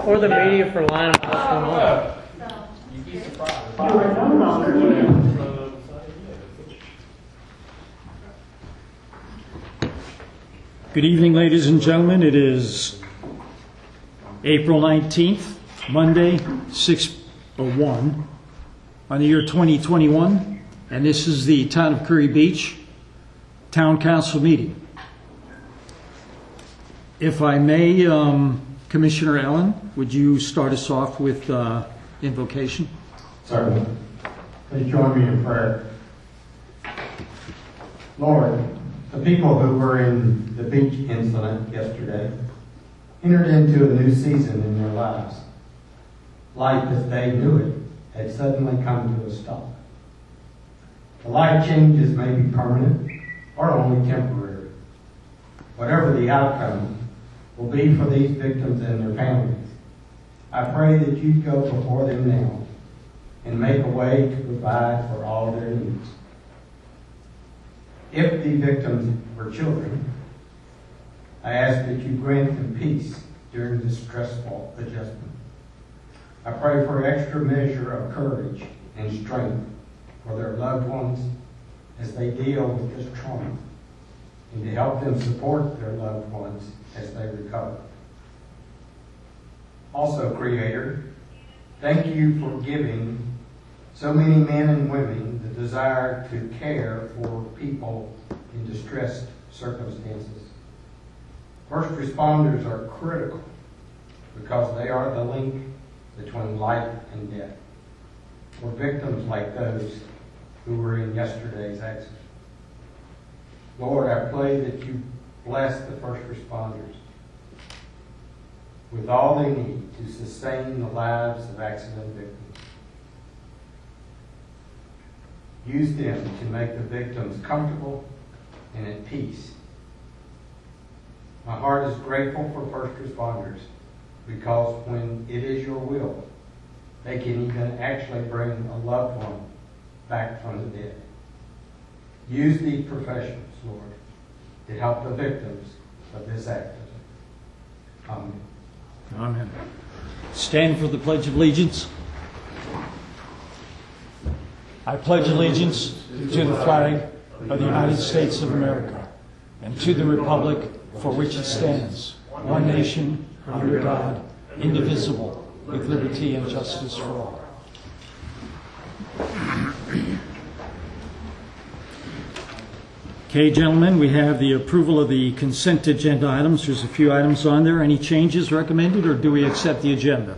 or the media for line of what's going on. You'd be surprised. You are no longer. Good evening, ladies and gentlemen. It is April 19th, Monday, 6:01 on the year 2021, and this is the Town of Curry Beach Town Council meeting. If I may, Commissioner Ellen, would you start us off with invocation? Certainly. Please join me in prayer. Lord, the people who were in the beach incident yesterday entered into a new season in their lives. Life as they knew it had suddenly come to a stop. The life changes may be permanent or only temporary. Whatever the outcome will be for these victims and their families, I pray that you go before them now and make a way to provide for all their needs. If the victims were children, I ask that you grant them peace during this stressful adjustment. I pray for extra measure of courage and strength for their loved ones as they deal with this trauma, and to help them support their loved ones as they recover. Also, Creator, thank you for giving so many men and women the desire to care for people in distressed circumstances. First responders are critical because they are the link between life and death for victims like those who were in yesterday's accident. Lord, I pray that you bless the first responders with all they need to sustain the lives of accident victims. Use them to make the victims comfortable and at peace. My heart is grateful for first responders because when it is your will, they can even actually bring a loved one back from the dead. Use these professionals, Lord, to help the victims of this accident. Amen. Amen. Stand for the Pledge of Allegiance. I pledge allegiance to the flag of the United States of America and to the republic for which it stands, one nation, under God, indivisible, with liberty and justice for all. Okay, gentlemen, we have the approval of the consent agenda items. There's a few items on there. Any changes recommended, or do we accept the agenda?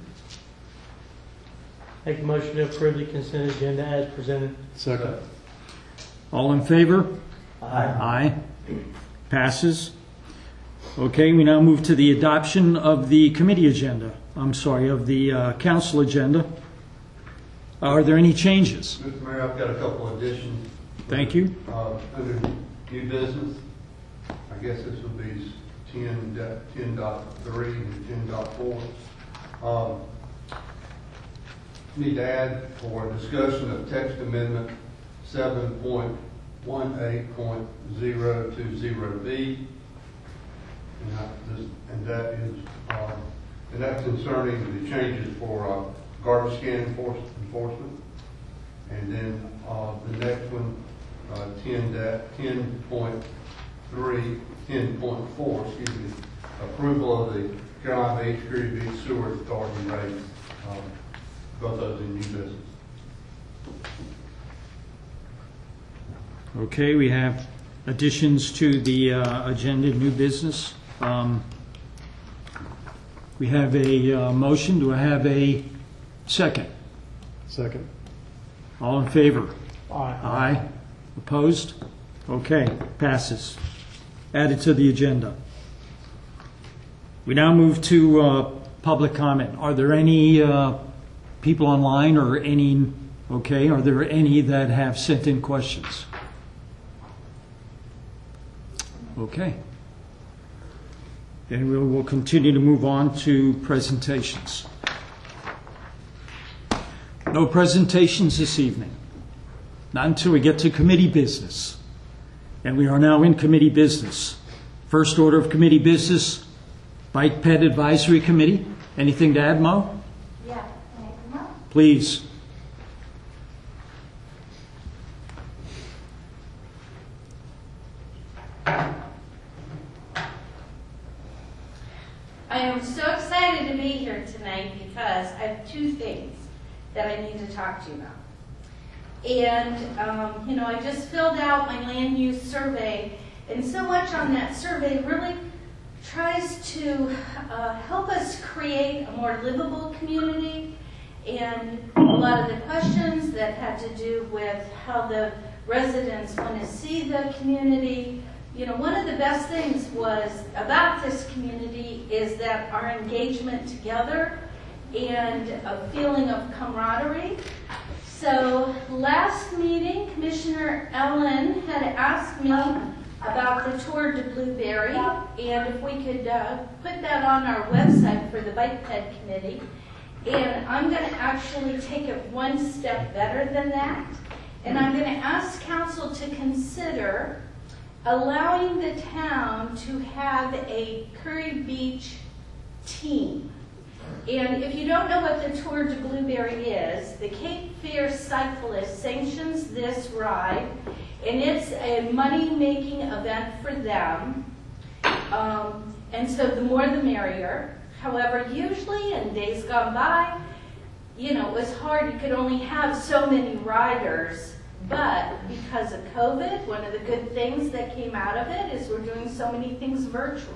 Make a motion to approve the consent agenda as presented. Second. All in favor? Aye. Aye. Passes. Okay, we now move to the adoption of the committee agenda. Of the council agenda. Are there any changes? Mr. Mayor, I've got a couple additions. Thank you. Under new business, I guess this would be 10.3 and 10.4. Need to add for discussion of text amendment 7.18.020B, and that's concerning the changes for garbage can enforcement. And then the next one, 10.4, approval of the Carolina Beach Curry Beach Sewer Authority rates. Both those in new business. Okay, we have additions to the agenda, new business. We have a motion. Do I have a second? Second. All in favor? Aye. Aye. Opposed? Okay, passes. Added to the agenda. We now move to public comment. Are there any people online or any, are there any that have sent in questions? Okay. Then we will continue to move on to presentations. No presentations this evening. Not until we get to committee business. And we are now in committee business. First order of committee business, Bike Ped Advisory Committee. Anything to add, Mo? Yeah, can I come up? Please. I am so excited to be here tonight because I have two things that I need to talk to you about. And, I just filled out my land use survey, and so much on that survey really tries to help us create a more livable community. And a lot of the questions that had to do with how the residents want to see the community. One of the best things about this community is that our engagement together and a feeling of camaraderie. So last meeting, Commissioner Ellen had asked me about the Tour de Blueberry, and if we could put that on our website for the Bike Ped Committee. And I'm going to actually take it one step better than that. And I'm going to ask council to consider allowing the town to have a Curry Beach team. And if you don't know what the Tour de Blueberry is, the Cape Fear Cyclist sanctions this ride, and it's a money-making event for them. And so the more the merrier. However, usually in days gone by, it was hard. You could only have so many riders. But because of COVID, one of the good things that came out of it is we're doing so many things virtually.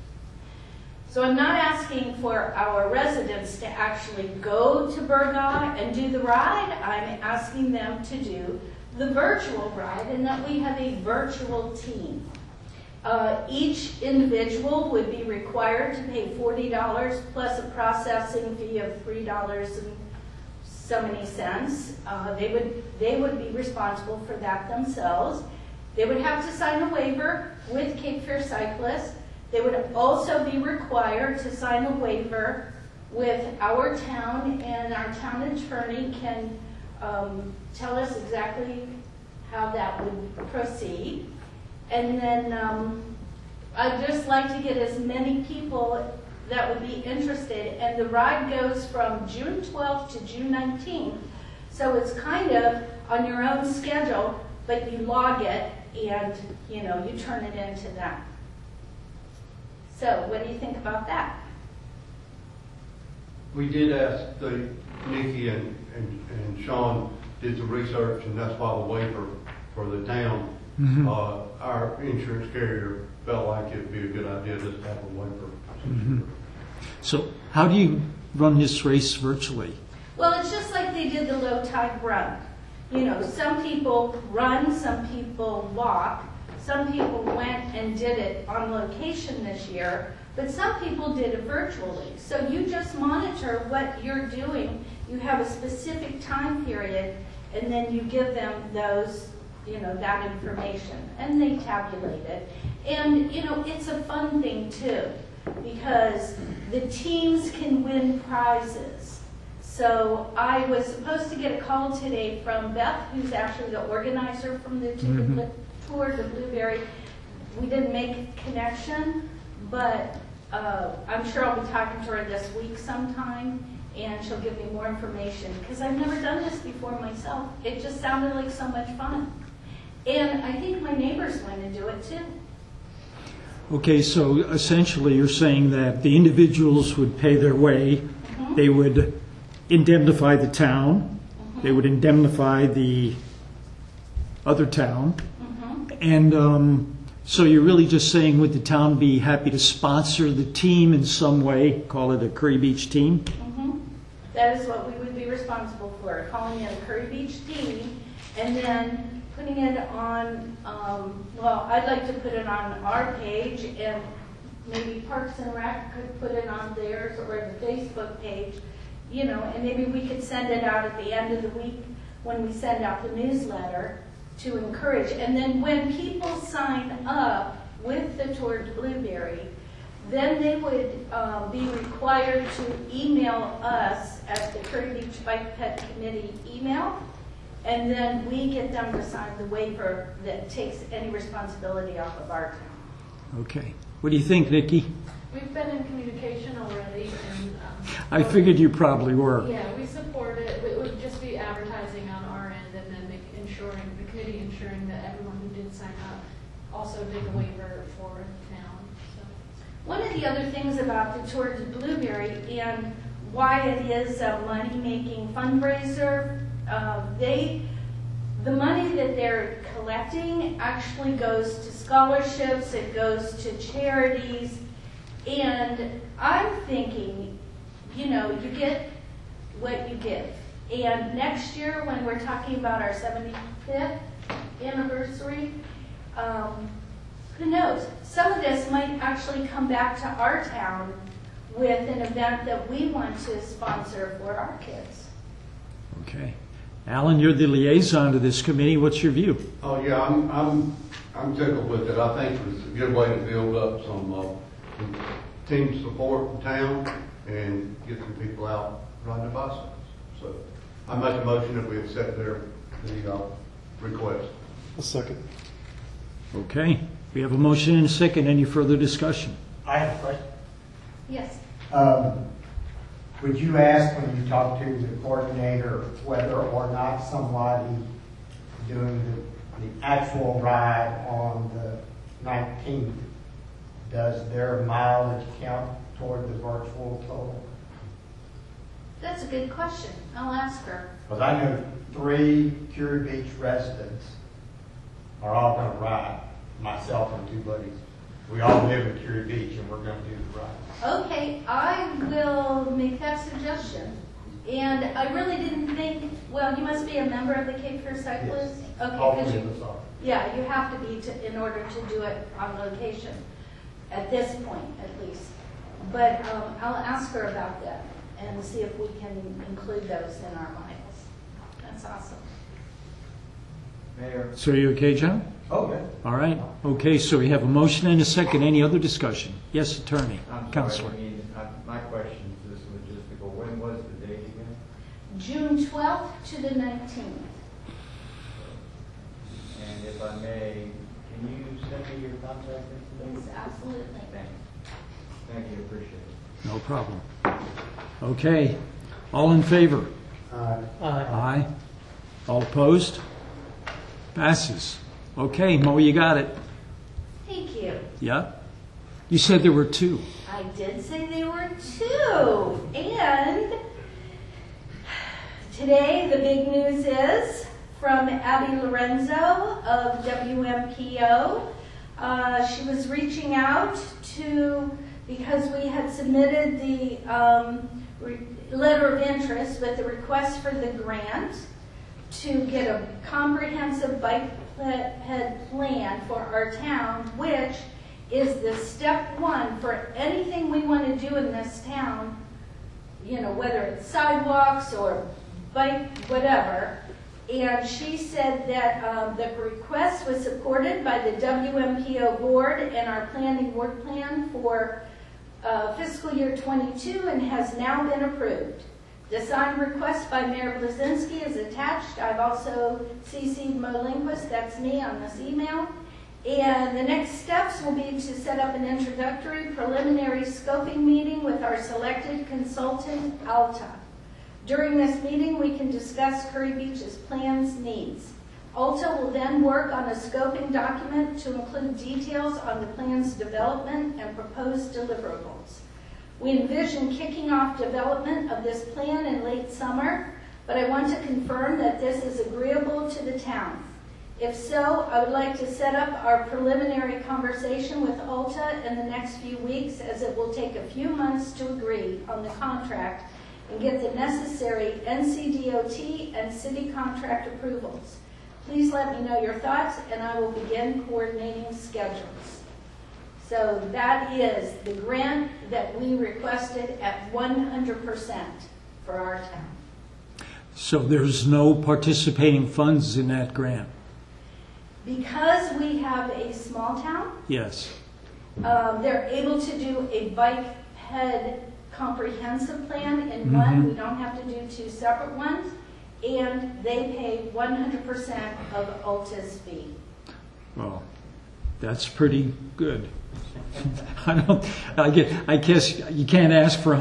So I'm not asking for our residents to actually go to Burgaw and do the ride. I'm asking them to do the virtual ride, and that we have a virtual team. Each individual would be required to pay $40 plus a processing fee of $3 and so many cents. They would be responsible for that themselves. They would have to sign a waiver with Cape Fear Cyclists. They would also be required to sign a waiver with our town, and our town attorney can tell us exactly how that would proceed. And then I'd just like to get as many people that would be interested. And the ride goes from June 12th to June 19th. So it's kind of on your own schedule, but you log it and, you turn it into that. So what do you think about that? We did ask Nikki and Sean did the research, and that's why the waiver for the town. Mm-hmm. Our insurance carrier felt like it'd be a good idea just to have a waiver. Mm-hmm. So how do you run this race virtually? Well, it's just like they did the low tide run. Some people run, some people walk, some people went and did it on location this year, but some people did it virtually. So you just monitor what you're doing. You have a specific time period, and then you give them those, that information, and they tabulate it. And, it's a fun thing too, because the teams can win prizes. So I was supposed to get a call today from Beth, who's actually the organizer from the Tour de Blueberry. We didn't make a connection, but I'm sure I'll be talking to her this week sometime, and she'll give me more information, because I've never done this before myself. It just sounded like so much fun. And I think my neighbors want to do it too. Okay, so essentially you're saying that the individuals would pay their way, they would indemnify the town, they would indemnify the other town, and so you're really just saying, would the town be happy to sponsor the team in some way, call it a Curry Beach team? That is what we would be responsible for, calling it a Curry Beach team, and then putting it on, I'd like to put it on our page, and maybe Parks and Rec could put it on theirs, or the Facebook page, and maybe we could send it out at the end of the week when we send out the newsletter to encourage. And then when people sign up with the Tour de Blueberry, then they would be required to email us at the Curry Beach Bike Ped Committee email, and then we get them to sign the waiver that takes any responsibility off of our town. Okay. What do you think, Nikki? We've been in communication already, and I figured you probably were. Yeah, we support it. It would just be advertising on our end and then the committee ensuring that everyone who did sign up also did the waiver for the town. So. One of the other things about the Tour de Blueberry and why it is a money-making fundraiser, the money that they're collecting actually goes to scholarships, it goes to charities, and I'm thinking, you know, you get what you give. And next year, when we're talking about our 75th anniversary, who knows? Some of this might actually come back to our town with an event that we want to sponsor for our kids. Okay. Alan, you're the liaison to this committee. What's your view? Oh, yeah, I'm tickled with it. I think it's a good way to build up some team support in town and get some people out riding their bicycles. So I make a motion that we accept the request. A second. Okay. We have a motion and a second. Any further discussion? I have a question. Yes. Would you ask when you talk to the coordinator whether or not somebody doing the actual ride on the 19th, does their mileage count toward the virtual total? That's a good question. I'll ask her. Because I know 3 Curie Beach residents are all going to ride, myself and 2 buddies. We all live in Curie Beach and we're going to do the ride. Okay, I will make that suggestion. And I really didn't think, well, you must be a member of the Cape Fear Cyclists? Yes. Okay, All 'cause 3 you, of us are. yeah, you have to be in order to do it on location, at this point at least. But I'll ask her about that and see if we can include those in our miles. That's awesome. Mayor, So are you okay, John? Oh, yeah. All right. Okay, so we have a motion and a second. Any other discussion? Yes, Attorney. I'm Counselor. sorry, my question is this logistical. When was the date again? June 12th to the 19th. And if I may, can you send me your contact information? Yes, absolutely. Thanks. Thank you, appreciate it. No problem. Okay. All in favor? Aye. Aye. All opposed? Passes. Okay, Mo, you got it. Thank you. Yeah? You said there were 2. I did say there were 2. And today the big news is from Abby Lorenzo of WMPO. She was reaching out because we had submitted the letter of interest with the request for the grant to get a comprehensive bike ped plan for our town, which is the step 1 for anything we want to do in this town, you know, whether it's sidewalks or bike, whatever. And she said that the request was supported by the WMPO board and our planning work plan for fiscal year 22 and has now been approved. The signed request by Mayor Blazinski is attached. I've also CC'd Mo Lindquist, that's me, on this email. And the next steps will be to set up an introductory preliminary scoping meeting with our selected consultant, Alta. During this meeting, we can discuss Curry Beach's plans needs. Alta will then work on a scoping document to include details on the plan's development and proposed deliverables. We envision kicking off development of this plan in late summer, but I want to confirm that this is agreeable to the town. If so, I would like to set up our preliminary conversation with Alta in the next few weeks, as it will take a few months to agree on the contract and get the necessary NCDOT and city contract approvals. Please let me know your thoughts and I will begin coordinating schedules. So that is the grant that we requested at 100% for our town. So there's no participating funds in that grant? Because we have a small town, Yes. they're able to do a bike ped comprehensive plan in one. We don't have to do 2 separate ones. And they pay 100% of Alta's fee. Well, That's pretty good. I guess you can't ask for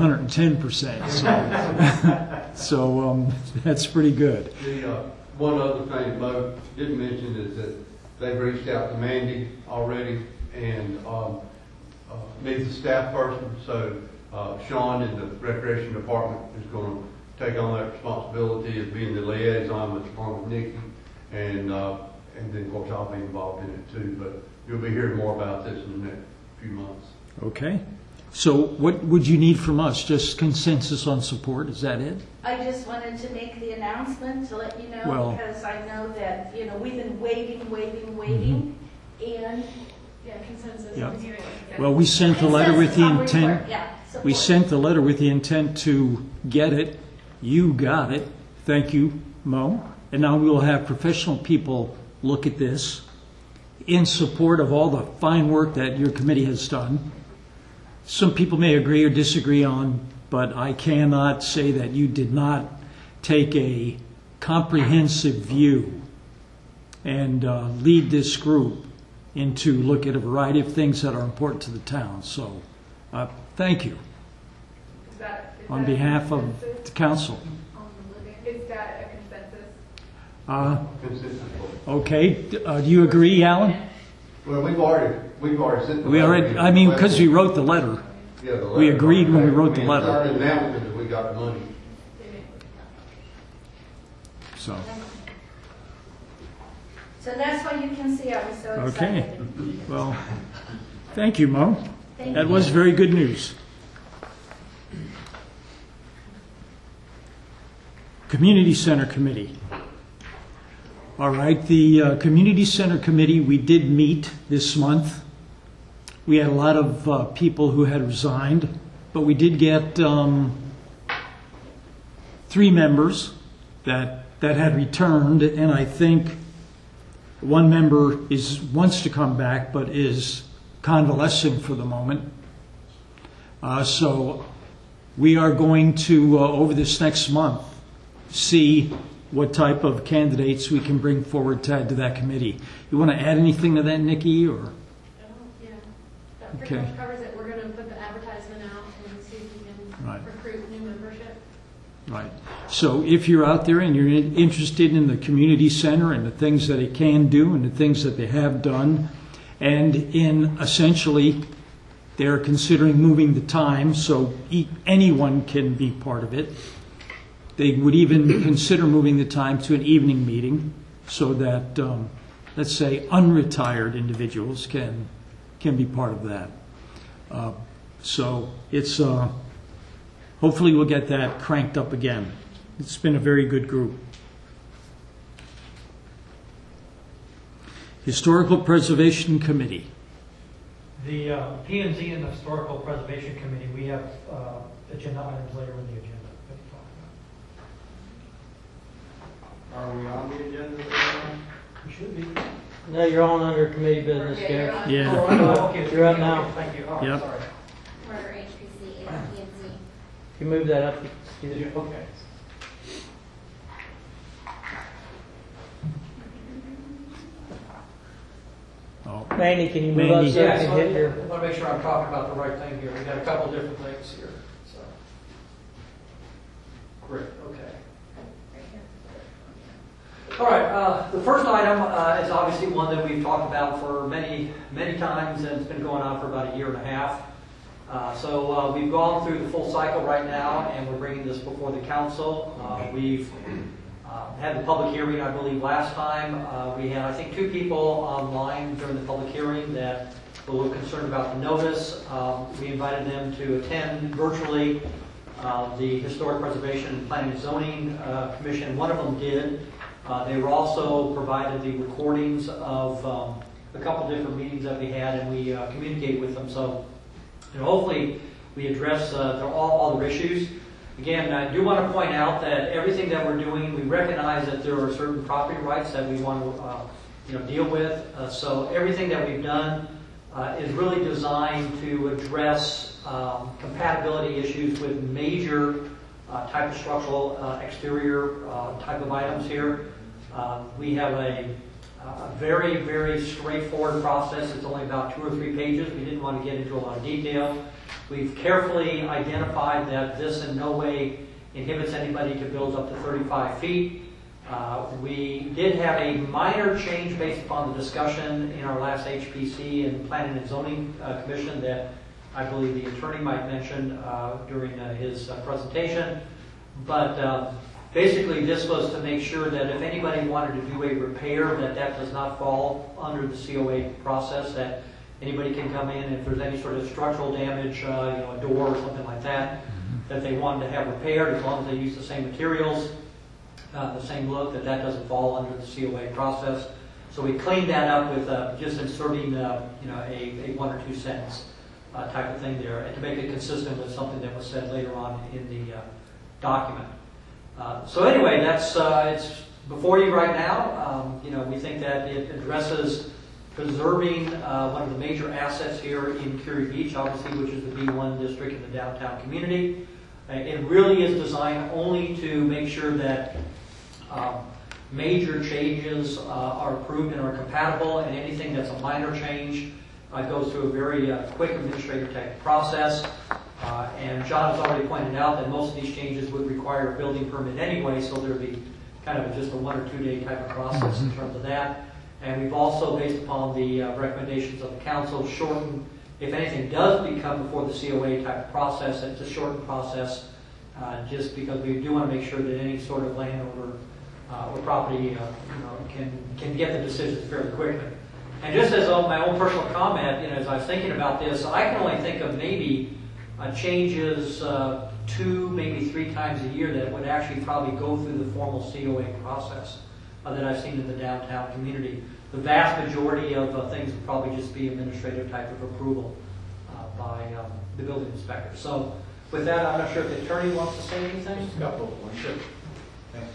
110%. So that's pretty good. The one other thing Mo didn't mention is that they've reached out to Mandy already and needs a staff person. So Sean in the Recreation Department is going to take on that responsibility of being the liaison with Nikki, and then of course I'll be involved in it too. But you'll be hearing more about this in the next few months. Okay. So what would you need from us? Just consensus on support? Is that it? I just wanted to make the announcement to let you know, Well- because I know that, we've been waiting, and Yeah, consensus. Yeah. on here. Well, we sent the letter with the Consensus on intent. report, yeah, We support. sent the letter with the intent to get it. You got it. Thank you, Mo. And now we will have professional people look at this in support of all the fine work that your committee has done. Some people may agree or disagree on, but I cannot say that you did not take a comprehensive view and lead this group into look at a variety of things that are important to the town. So thank you on behalf of the council. Is that a consensus? Consensus. Okay, do you agree, Alan? Well, we've already sent the We letter. already, I mean, because we wrote the letter. Yeah, the we letter. agreed when we wrote the I mean, letter. It's our announcement that we got the money. So, So that's why you can see I was so okay. excited. Well, thank you, Mo. Thank That you. was very good news. Community Center Committee. All right, the Community Center Committee, we did meet this month. We had a lot of people who had resigned, but we did get 3 members that had returned, and I think one member wants to come back but is convalescing for the moment. So we are going to, over this next month, see what type of candidates we can bring forward to add to that committee. You want to add anything to that, Nikki? Or Yeah, that pretty Okay. much covers it. We're going to put the advertisement out and see if we can Right. recruit new membership. right. So if you're out there and you're interested in the community center and the things that it can do and the things that they have done, and in essentially they're considering moving the time so anyone can be part of it. They would even consider moving the time to an evening meeting so that, let's say, unretired individuals can be part of that. So it's hopefully we'll get that cranked up again. It's been a very good group. Historical Preservation Committee. The P&Z and the Historical Preservation Committee, we have agenda items later in the agenda. Are we on the agenda? We should be. No, you're on under committee business, Gary. Yeah. Oh, I know. Okay, You're up now. Thank you. All right, Yep. sorry. Murder, HPC, and PNZ. You move that up. Did you? Okay. Oh, Mandy, can you move Mandy. up so I Yeah, can so hit your... I want to make sure I'm talking about the right thing here. We got a couple different things here, so. Great, okay. All right, the first item is obviously one that we've talked about for many, many times, and it's been going on for about a year and a half. So we've gone through the full cycle right now, and we're bringing this before the council. We've had the public hearing, I believe, last time. We had, I think, 2 people online during the public hearing that were a little concerned about the notice. We invited them to attend virtually the Historic Preservation and Planning and Zoning Commission. One of them did. They were also provided the recordings of a couple different meetings that we had, and we communicated with them. So hopefully we address all their issues. Again, I do want to point out that everything that we're doing, we recognize that there are certain property rights that we want to deal with. So everything that we've done is really designed to address compatibility issues with major type of structural exterior type of items here. We have a a very, very straightforward process. It's only about 2 or 3 pages. We didn't want to get into a lot of detail. We've carefully identified that this in no way inhibits anybody to build up to 35 feet. We did have a minor change based upon the discussion in our last HPC and Planning and Zoning Commission that I believe the attorney might mention during his presentation. But basically this was to make sure that if anybody wanted to do a repair, that does not fall under the COA process, that anybody can come in if there's any sort of structural damage, a door or something like that, that they wanted to have repaired, as long as they use the same materials, the same look, that doesn't fall under the COA process. So we cleaned that up with just inserting, a 1 or 2 sentence type of thing there, and to make it consistent with something that was said later on in the document. So anyway, that's it's before you right now. We think that it addresses preserving one of the major assets here in Curie Beach, obviously, which is the B1 district in the downtown community. It really is designed only to make sure that major changes are approved and are compatible, and anything that's a minor change goes through a very quick administrative type process. And John has already pointed out that most of these changes would require a building permit anyway, so there would be kind of just a 1 or 2 day type of process in terms of that. And we've also, based upon the recommendations of the council, shortened, if anything does become before the COA type of process, it's a shortened process, just because we do want to make sure that any sort of landowner or property can get the decisions fairly quickly. And just as my own personal comment, as I was thinking about this, I can only think of maybe changes 2, maybe 3 times a year that would actually probably go through the formal COA process that I've seen in the downtown community. The vast majority of things would probably just be administrative type of approval by the building inspector. So with that, I'm not sure if the attorney wants to say anything. Just a couple of points. Sure. Thank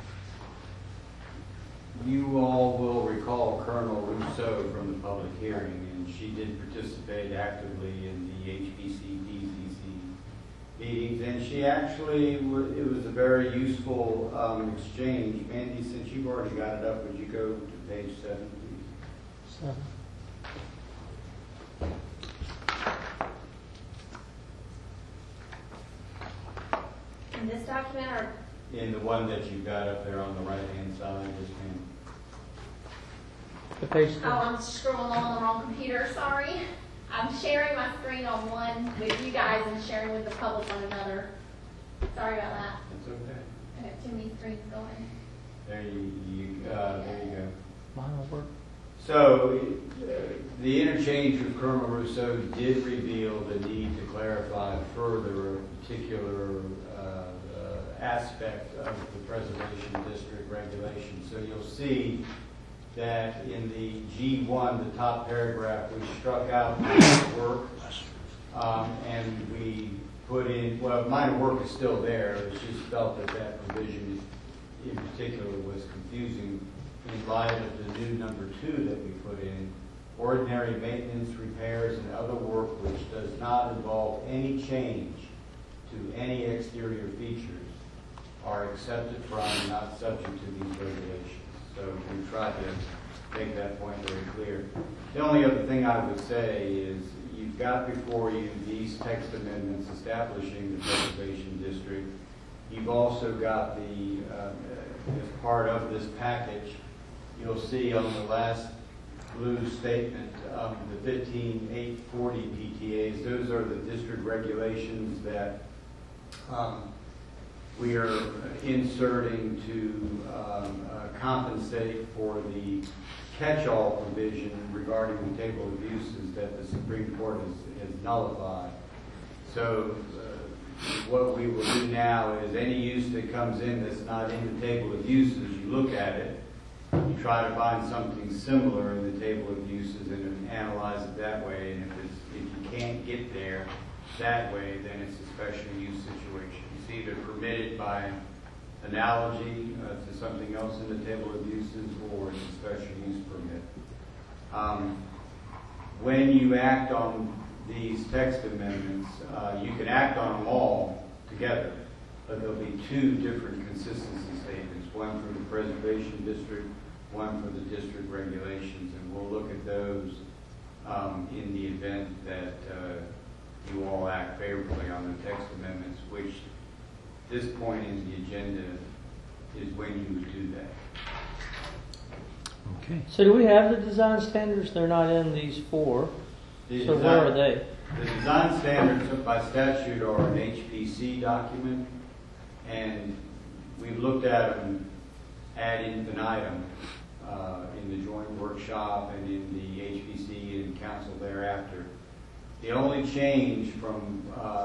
you. You all will recall Colonel Rousseau from the public hearing, and she did participate actively in the HPC DCC meetings, and she actually, it was a very useful exchange. Mandy, since you've already got it up, would you go to page 7, please? 7. In this document or? In the one that you've got up there on the right-hand side, just The page. Oh, I'm scrolling on the wrong computer, sorry. I'm sharing my screen on one with you guys and sharing with the public on another. Sorry about that. That's okay. I have too many screens going. There you go. Mine will work. So the interchange with Colonel Rousseau did reveal the need to clarify further a particular aspect of the preservation district regulation. So you'll see that in the G1, the top paragraph, we struck out minor work, and we put in, well, minor work is still there. It's just felt that that provision in particular was confusing in light of the new number 2 that we put in. Ordinary maintenance, repairs, and other work which does not involve any change to any exterior features are accepted from and not subject to these regulations. So we tried to make that point very clear. The only other thing I would say is you've got before you these text amendments establishing the preservation district. You've also got the, as part of this package, you'll see on the last blue statement, the 15840 PTAs. Those are the district regulations that we are inserting to compensate for the catch-all provision regarding the table of uses that the Supreme Court has nullified. So what we will do now is any use that comes in that's not in the table of uses, you look at it, you try to find something similar in the table of uses and analyze it that way. And if you can't get there that way, then it's a special use situation. It's either permitted by analogy to something else in the table of uses, or it's a special use permit. When you act on these text amendments, you can act on them all together, but there'll be 2 different consistency statements, one from the preservation district, one for the district regulations, and we'll look at those in the event that you all act favorably on the text amendments, which this point in the agenda is when you would do that. Okay. So do we have the design standards? They're not in these four. The So design- where are they? The design standards by statute are an HPC document, and we've looked at them ad infinitum in the joint workshop and in the HPC and council thereafter. The only change from,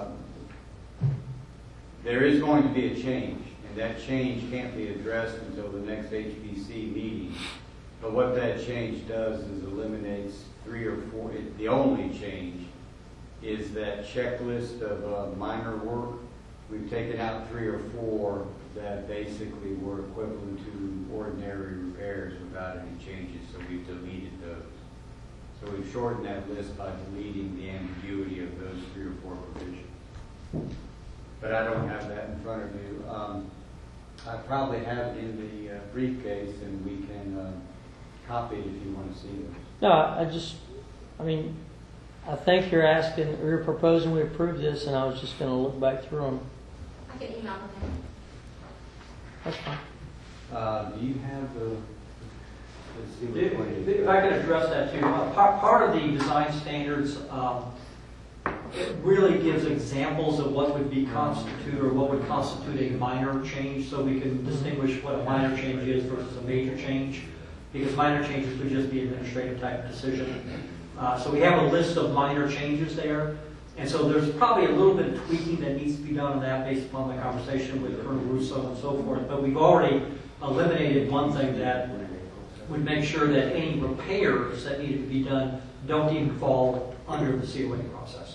there is going to be a change, and that change can't be addressed until the next HPC meeting. But what that change does is eliminates 3 or 4, the only change is that checklist of minor work. We've taken out 3 or 4 that basically were equivalent to ordinary repairs without any changes, so we've deleted those. So we've shortened that list by deleting the ambiguity of those 3 or 4 provisions. But I don't have that in front of you. I probably have it in the briefcase, and we can copy it if you want to see it. No, I mean, I think you're asking, you're proposing we approve this, and I was just going to look back through them. I can email them. That's fine. Do you have the, let's see which one it If is. I could address that too. Part of the design standards, it really gives examples of what would be constitute or what would constitute a minor change, so we can distinguish what a minor change is versus a major change, because minor changes would just be administrative type of decision. So we have a list of minor changes there, and so there's probably a little bit of tweaking that needs to be done on that based upon the conversation with Colonel Russo and so forth, but we've already eliminated one thing that would make sure that any repairs that needed to be done don't even fall under the COA process.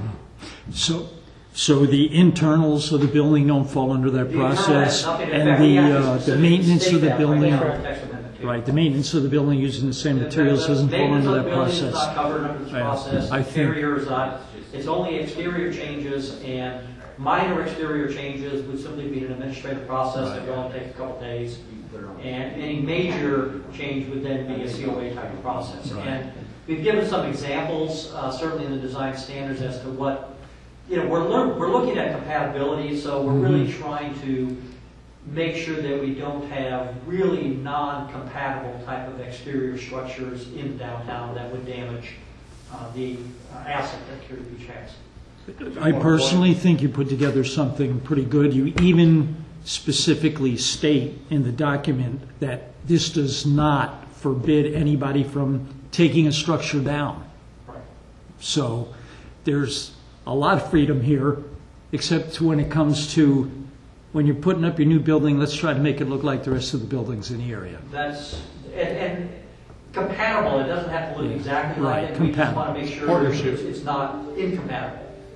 So the internals of the building don't fall under that The internal has process, nothing- in and fact, we have to the specifically maintenance state of the that building, right there in the text amendment, too. right, the maintenance of the building using the same materials doesn't fall Maintenance under of that the building is process. not covered under this Yeah, process. I think- Interior is not. It's only exterior changes, and minor exterior changes would simply be an administrative process that would only take a couple days. And any major change would then be a COA type of process. Right. And we've given some examples, certainly in the design standards, as to what, we're looking at compatibility, so we're really trying to make sure that we don't have really non-compatible type of exterior structures in downtown that would damage the asset that Curie Beach has. I personally think you put together something pretty good. You even specifically state in the document that this does not forbid anybody from taking a structure down. Right. So there's a lot of freedom here, except when it comes to when you're putting up your new building, let's try to make it look like the rest of the buildings in the area. That's, and compatible, it doesn't have to look exactly Right, like it. We just compatible. want to make sure Partnership. it's not incompatible.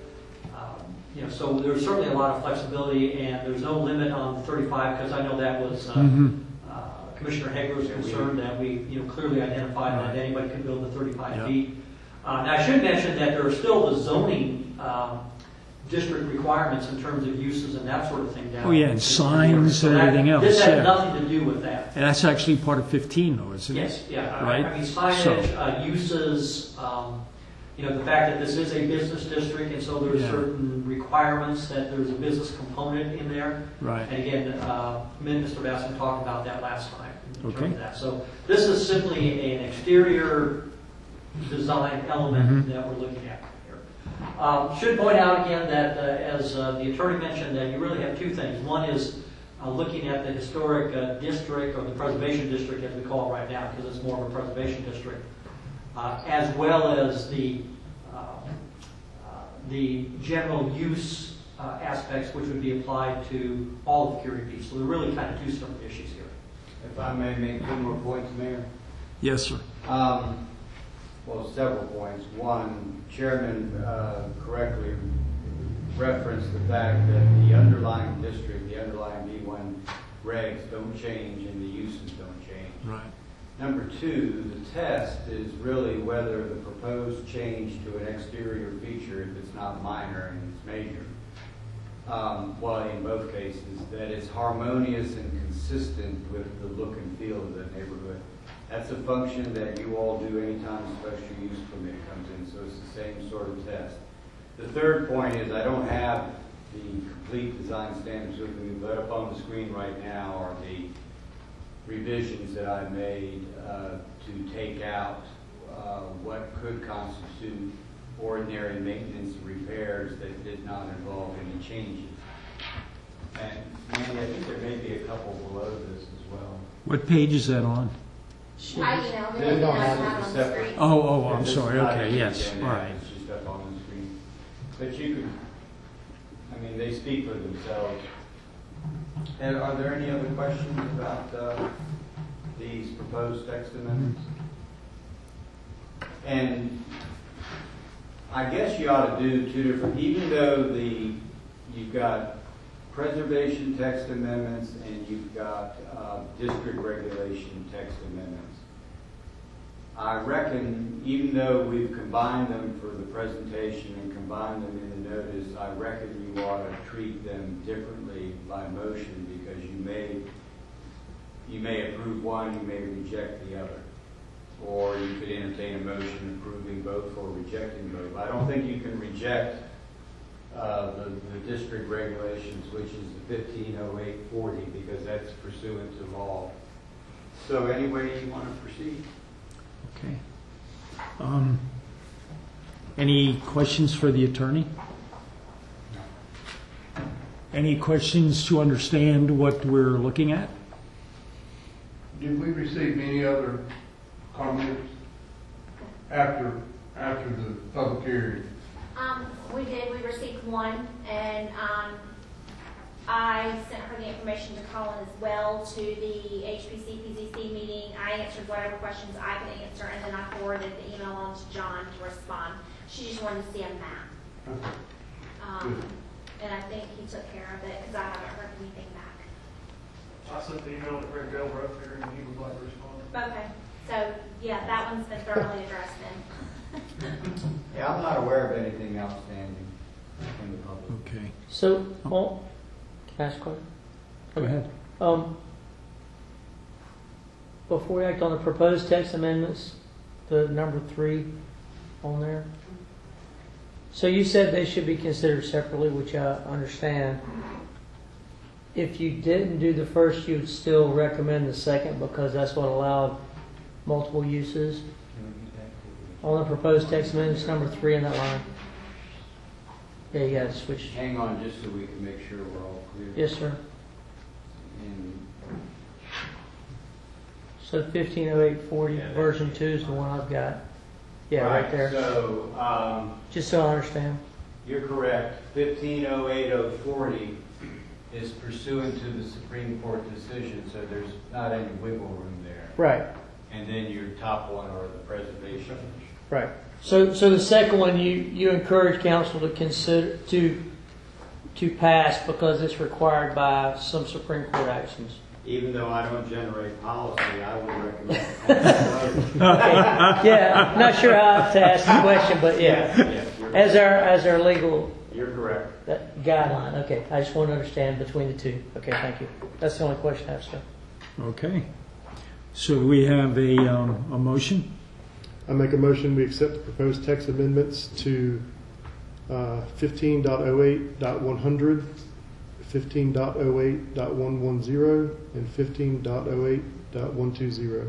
So there's certainly a lot of flexibility, and there's no limit on 35, because I know that was Commissioner Hager's concern that we clearly identified that anybody could build the 35 Yeah. feet. Now, I should mention that there are still the zoning district requirements in terms of uses and that sort of thing down. Oh, yeah, and signs and everything else, This yeah. has nothing to do with that. And that's actually part of 15, though, isn't it? Yes, yeah. Right? I mean, signage, uses, the fact that this is a business district, and so there's Yeah. certain requirements that there's a business component in there. Right. And again, Mr. Bassam talked about that last time in terms Okay. of that. So this is simply an exterior design element that we're looking at here. Should point out again that, as the attorney mentioned, that you really have two things. One is looking at the historic district, or the preservation district as we call it right now, because it's more of a preservation district, as well as the general use aspects, which would be applied to all of Curie Beach. So they're really kind of two separate issues here. If I may make two more points, Mayor. Yes, sir. Well, several points. One, Chairman correctly referenced the fact that the underlying district, the underlying B1 regs don't change and the uses don't change. Right. Number two, the test is really whether the proposed change to an exterior feature, if it's not minor and it's major, well, in both cases, that it's harmonious and consistent with the look and feel of the neighborhood. That's a function that you all do anytime a special use permit comes in, so it's the same sort of test. The third point is I don't have the complete design standards with me, but up on the screen right now are the revisions that I made to take out what could constitute ordinary maintenance repairs that did not involve any changes. And Mandy, I think there may be a couple below this as well. What page is that on? I emailed it, They and don't I have have it it on the separate. screen. Oh, I'm This is sorry, not okay, an yes, agenda, all right. It's just up on the screen. But you could, I mean, they speak for themselves. And are there any other questions about these proposed text amendments? And I guess you ought to do two different, even though you've got preservation text amendments and you've got district regulation text amendments. I reckon, even though we've combined them for the presentation and combined them in the notice, I reckon you ought to treat them differently by motion, because you may approve one, you may reject the other. Or you could entertain a motion approving both or rejecting both. I don't think you can reject the district regulations, which is the 150840, because that's pursuant to law. So any way you want to proceed? Okay. Any questions for the attorney? Any questions to understand what we're looking at? Did we receive any other comments after the public hearing? We did, we received one, and I sent her the information to Colin as well to the HPC PZC meeting. I answered whatever questions I could answer, and then I forwarded the email on to John to respond. She just wanted to see a map. And I think he took care of it, because I haven't heard anything back. I sent the email to Greg Delbert up here, and he would like to respond. Okay, so, yeah, that one's been thoroughly addressed then. Yeah, I'm not aware of anything outstanding in the public. Okay. So, well, can I ask a question? Go ahead. Before we act on the proposed text amendments, the number 3 on there. So you said they should be considered separately, which I understand. If you didn't do the first, you would still recommend the second, because that's what allowed multiple uses? On the proposed text amendments, number 3 in that line. Yeah, you got to switch. Hang on just so we can make sure we're all clear. Yes, sir. And So 150840 version 2 is the one I've got. Yeah, right there. So, Just so I understand. you're correct. 150840 is pursuant to the Supreme Court decision, so there's not any wiggle room there. Right, And then your top one are the preservation. right. So the second one, you encourage council to consider to pass because it's required by some Supreme Court actions. Even though I don't generate policy, I would recommend. Okay. Yeah, I'm not sure how to ask the question, but yeah, you're, as our legal you're correct. guideline. Okay, I just want to understand between the two. Okay, thank you. That's the only question I have, sir. Okay. So we have a motion. I make a motion, we accept the proposed text amendments to 15.08.100, 15.08.110, and 15.08.120.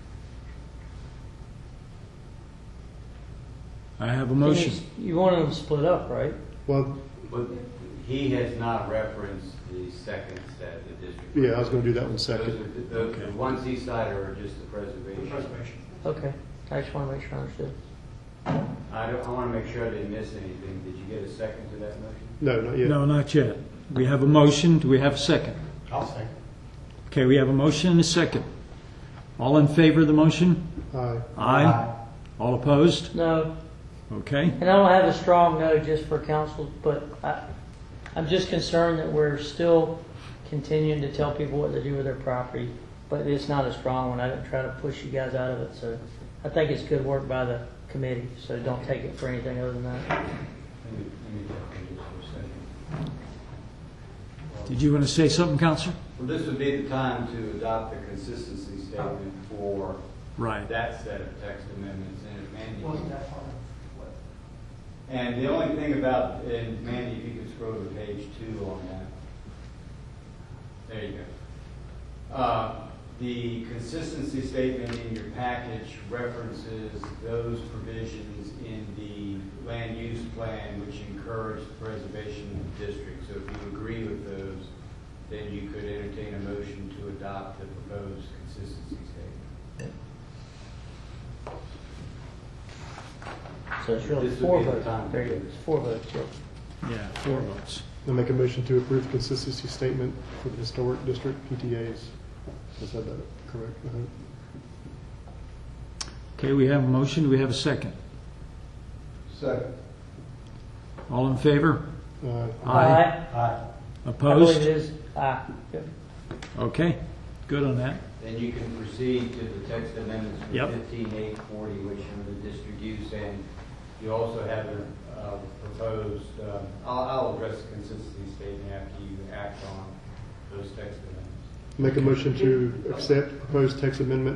I have a motion. You wanted them split up, right? Well, But he has not referenced the second set of the district. yeah, I was going to do that one second. Those are the ones he cited are just the preservation. Okay, I just want to make sure I understood. I want to make sure I didn't miss anything. Did you get a second to that motion? No, not yet. No, not yet. We have a motion. Do we have a second? I'll second. Okay, we have a motion and a second. All in favor of the motion? Aye. Aye. All opposed? No, Okay. and I don't have a strong no just for council, but I'm just concerned that we're still continuing to tell people what to do with their property, but it's not a strong one. I didn't try to push you guys out of it, so I think it's good work by the committee, so don't take it for anything other than that. Let me just for a second. Did you want to say something, Counselor? Well, this would be the time to adopt the consistency statement for Right. that set of text amendments, and if Mandy. Wasn't that part of what? And the only thing about, and Mandy, if you could scroll to page 2 on that. There you go. The consistency statement in your package references those provisions in the land use plan which encourage the preservation of the district. So if you agree with those, then you could entertain a motion to adopt the proposed consistency statement. So it's really This would 4 be the votes. time. There you go. It's 4 votes, yeah. Yeah, 4 votes. I make a motion to approve the consistency statement for the historic district PTAs. I said that correct? Okay, we have a motion. Do we have a second? Second. All in favor? Aye. I believe Opposed? it is aye. Yep. Okay, good on that. Then you can proceed to the text amendments for Yep. 15840, which are the district use, and you also have a proposed, I'll address the consistency statement after you act on those text amendments. Make a motion to accept proposed text amendment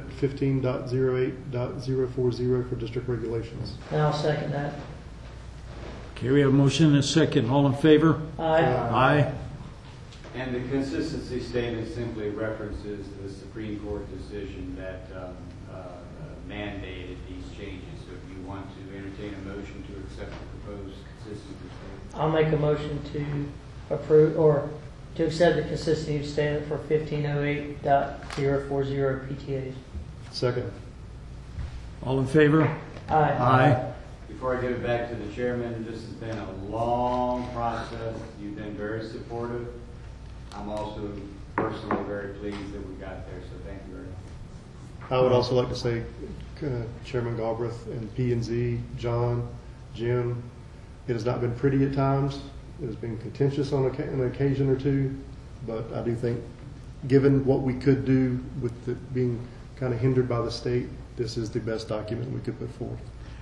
15.08.040 for district regulations. And I'll second that. Okay, we have a motion and a second. All in favor? Aye. Aye. And the consistency statement simply references the Supreme Court decision that mandated these changes. So if you want to entertain a motion to accept the proposed consistency statement. I'll make a motion to approve, or to accept the consistency statement for 1508.040 PTAs. Second. All in favor? Aye. Aye. Before I give it back to the chairman, this has been a long process. You've been very supportive. I'm also personally very pleased that we got there, so thank you very much. I would also like to say Chairman Galbraith and P&Z, John, Jim, it has not been pretty at times. It has been contentious on an occasion or two, but I do think, given what we could do with it being kind of hindered by the state, this is the best document we could put forth.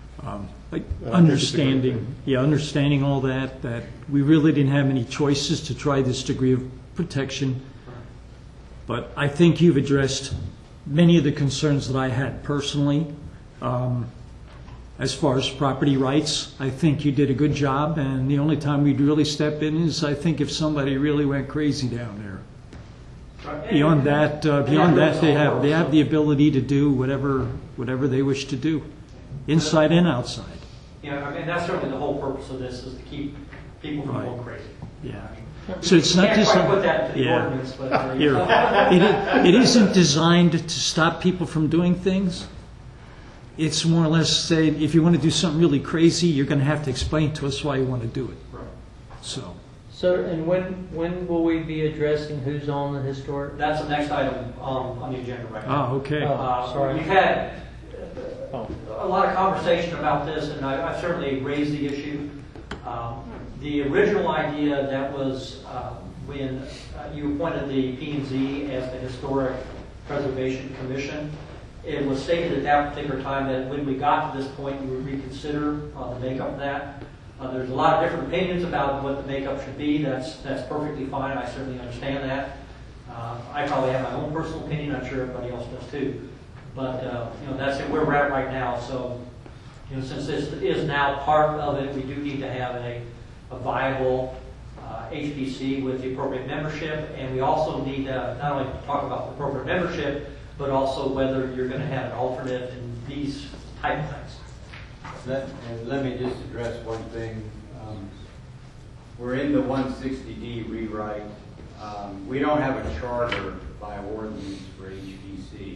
Understanding all that we really didn't have any choices to try this degree of protection. But I think you've addressed many of the concerns that I had personally. As far as property rights, I think you did a good job, and the only time we'd really step in is, I think, if somebody really went crazy down there. Beyond that, they have the ability to do whatever they wish to do, inside and outside. Yeah, I mean, that's certainly the whole purpose of this, is to keep people from going crazy. Yeah. So it's not just can't quite put that into the ordinance, but it isn't designed to stop people from doing things. It's more or less say, if you want to do something really crazy, you're going to have to explain to us why you want to do it. Right. So, And when will we be addressing who's on the historic? That's the next item on the agenda right now. okay. Sorry. We've had a lot of conversation about this, and I've certainly raised the issue. The original idea that was when you appointed the P&Z as the Historic Preservation Commission, it was stated at that particular time that when we got to this point, we would reconsider the makeup of that. There's a lot of different opinions about what the makeup should be. That's perfectly fine. I certainly understand that. I probably have my own personal opinion. I'm sure everybody else does too. But that's where we're at right now. So, since this is now part of it, we do need to have a viable HPC with the appropriate membership, and we also need to not only talk about the appropriate membership, but also whether you're going to have an alternate and these type of things. Let me just address one thing. We're in the 160D rewrite. We don't have a charter by ordinance for HPC.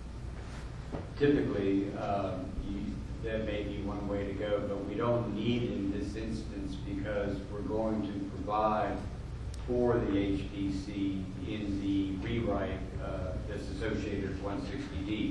Typically, that may be one way to go, but we don't need it in this instance because we're going to provide for the HPC in the rewrite that's associated with 160D.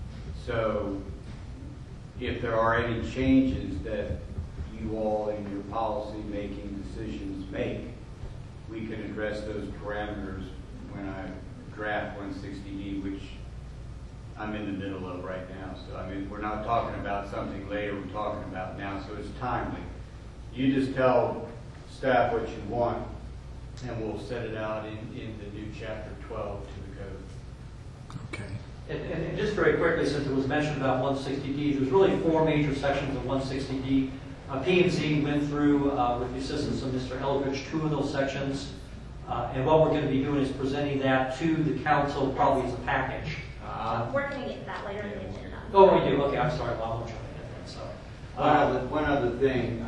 So if there are any changes that you all in your policy-making decisions make, we can address those parameters when I draft 160D, which I'm in the middle of right now. So, I mean, we're not talking about something later, we're talking about now, so it's timely. You just tell staff what you want, and we'll set it out in the new chapter 12 to the code. Okay. And just very quickly, since it was mentioned about 160D, there's really 4 major sections of 160D. P&Z went through, with the assistance of Mr. Eldridge, 2 of those sections. And what we're going to be doing is presenting that to the council probably as a package. We're going to get to that later in the agenda. Oh, we do? Okay, I'm sorry. Well, I'm trying to get that. So, One other thing,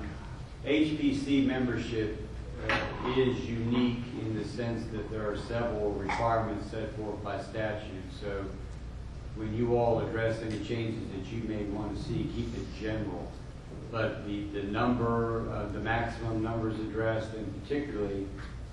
HPC membership is unique in the sense that there are several requirements set forth by statute. So when you all address any changes that you may want to see, keep it general. But the number, the maximum numbers addressed, and particularly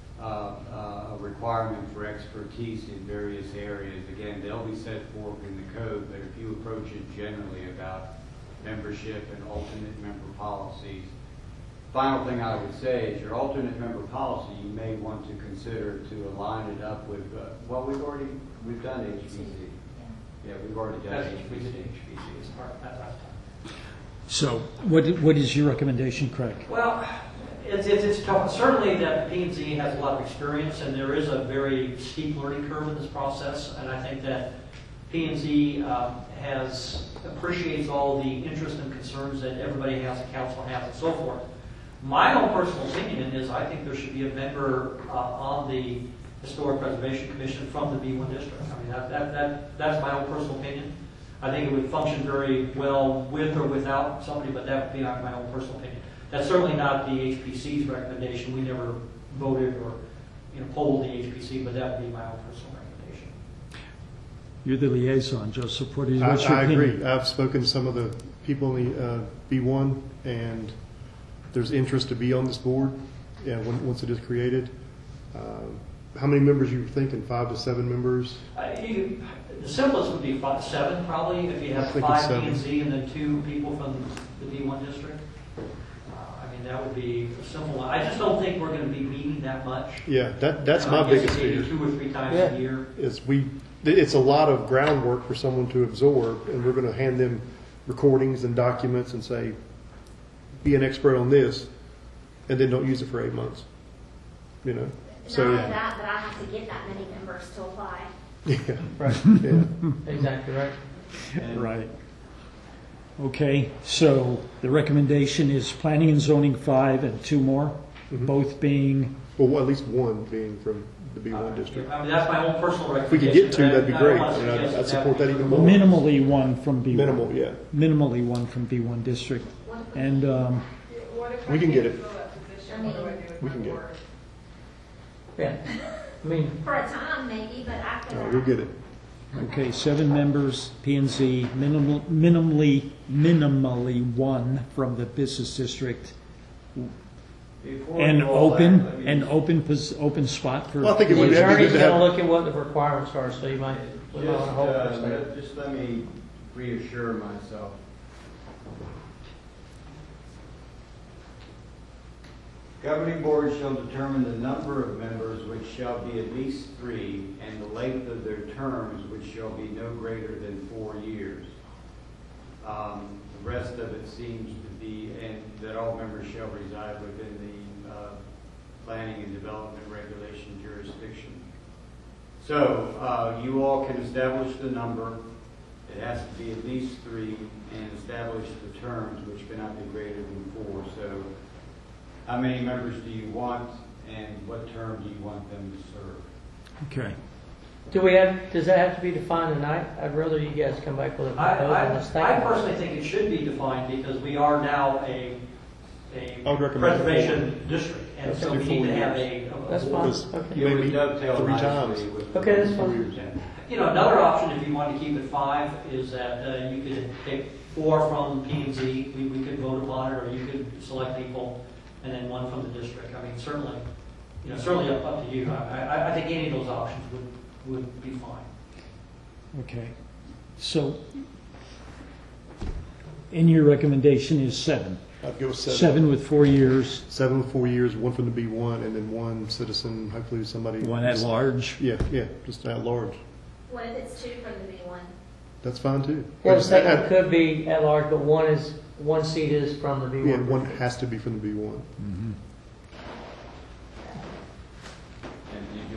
a requirement for expertise in various areas, again, they'll be set forth in the code, but if you approach it generally about membership and alternate member policies. Final thing I would say is your alternate member policy, you may want to consider to align it up with, well, we've done HPC. Yeah, we've already done we did HPC. HPC as part of that last time. So what is your recommendation, Craig? Well, it's tough. Certainly that P&Z has a lot of experience, and there is a very steep learning curve in this process. And I think that P&Z appreciates all the interest and concerns that everybody has, the council has, and so forth. My own personal opinion is I think there should be a member on the Historic Preservation Commission from the B1 district. I mean, that's my own personal opinion. I think it would function very well with or without somebody, but that would be my own personal opinion. That's certainly not the HPC's recommendation. We never voted or polled the HPC, but that would be my own personal recommendation. You're the liaison, Joseph. What's your I opinion? agree. I've spoken to some of the people in the B1, and there's interest to be on this board. Yeah, once it is created. How many members you were thinking? 5 to 7 members? The simplest would be 7, probably, if you have I think 5 it's 7. P&Z and then 2 people from the B1 district. I mean, that would be a simple one. I just don't think we're going to be meeting that much. Yeah, that's my I guess biggest maybe fear. 2 or 3 times Yeah. a year. It's a lot of groundwork for someone to absorb, and we're going to hand them recordings and documents and say, be an expert on this, and then don't use it for 8 months. Not only that, but I have to get that many members to apply. Yeah, Right. yeah. Exactly right. Right. Okay, so the recommendation is planning and zoning 5 and 2 more, Mhm. both being, Well, at least one being from the B1 district. I mean, that's my own personal If we recommendation. could get 2, that'd be I don't great. wanna I mean, suggest I'd support that would be even the more. minimally 1 from B1. Minimal, yeah. Minimally 1 from B1 district. And We can get it. We can get it. Yeah. I mean, For a time, maybe, but after No, that. we'll get it. Okay, 7 members, P&Z, minimally 1 from the business district, Before and you all act, open, let me and just- open spot for. Well, I think it the would be good attorney's to going to have. look at what the requirements are, so you might want to hold for a second. Just let me reassure myself. Governing board shall determine the number of members, which shall be at least 3, and the length of their terms, which shall be no greater than 4 years. The rest of it seems to be, and that all members shall reside within the planning and development regulation jurisdiction. So you all can establish the number. It has to be at least 3, and establish the terms, which cannot be greater than 4. So how many members do you want, and what term do you want them to serve? Okay. Does that have to be defined tonight? I'd rather you guys come back with a proposal and let's think I about it. personally think it should be defined because we are now a I would recommend preservation district, and so we need to have a. That's fine. Because Okay. you may It would meet dovetail 3 nicely times. with Okay, that's the fine. agenda. Another option, if you wanted to keep it 5, is that you could take 4 from P&Z, we could vote upon it, or you could select people, and then 1 from the district. I mean, certainly up to you. I think any of those options would be fine. Okay. So, in your recommendation is 7. I'd go with 7. 7 with 4 years, 7 with 4 years, 1 from the B1, and then 1 citizen, hopefully somebody. 1 at large. Yeah, just at large. What if it's 2 from the B1? That's fine too. Well, the second could be at large, but one seat is from the B1. Yeah, 1 has to be from the B1.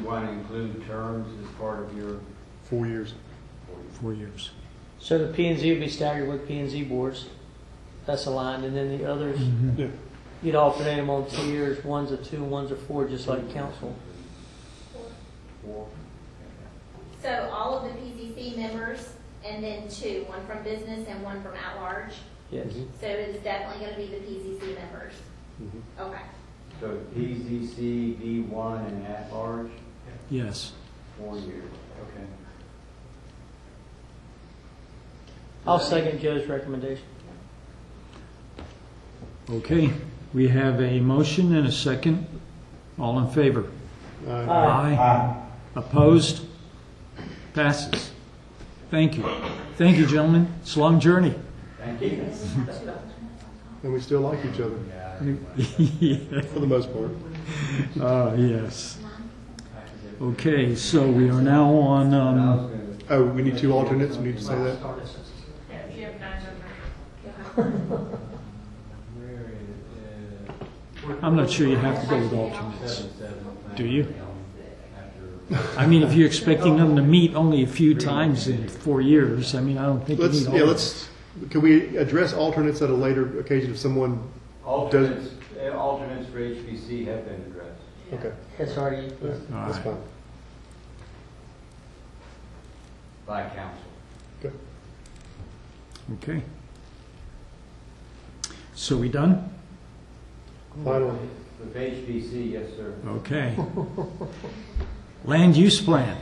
want to include terms as part of your? 4 years. 4 years. So the P and Z would be staggered with P and Z boards. That's aligned, and then the others, Yeah. you'd alternate them on 2 years. One's a 2, one's a 4, just like council. 4. So all of the PCC members, and then 2, one from business and one from at-large. Yes. So it is definitely going to be the PCC members. Mhm. Okay. So PZC, B1, and at-large, Yes. 4 years. Okay. I'll second Joe's recommendation. Okay, we have a motion and a second. All in favor? Aye. Opposed? Passes. Thank you. Thank you, gentlemen. It's a long journey. Thank you. And we still like each other, Yeah. for the most part. Yes. Okay, so we are now on, Oh, we need 2 alternates, we need to say that? I'm not sure you have to go with alternates. Do you? I mean, if you're expecting them to meet only a few times in 4 years, I mean, I don't think you need alternates. Can we address alternates at a later occasion if someone, Alternates for HPC have been addressed. okay, That's already, that's right. fine. By council. Okay. Okay. So we done? Final, With HPC, yes, sir. Okay. Land use plan.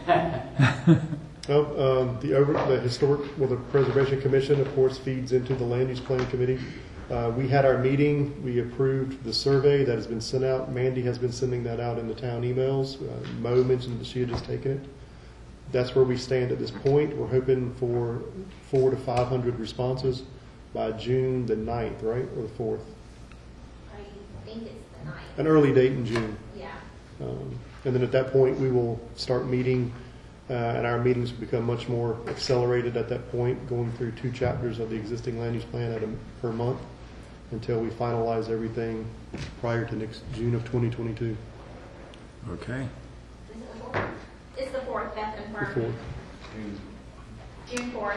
the historic, well, the Preservation Commission, of course, feeds into the Land Use Plan Committee. We had our meeting, we approved the survey that has been sent out. Mandy has been sending that out in the town emails. Mo mentioned that she had just taken it. That's where we stand at this point. We're hoping for 400 to 500 responses by June the 9th, right, or the 4th? I think it's the 9th. An early date in June. Yeah. And then at that point, we will start meeting, and our meetings will become much more accelerated at that point, going through 2 chapters of the existing land use plan per month until we finalize everything prior to next June of 2022. Okay. It's the 4th, Beth confirmed. Before. June 4th.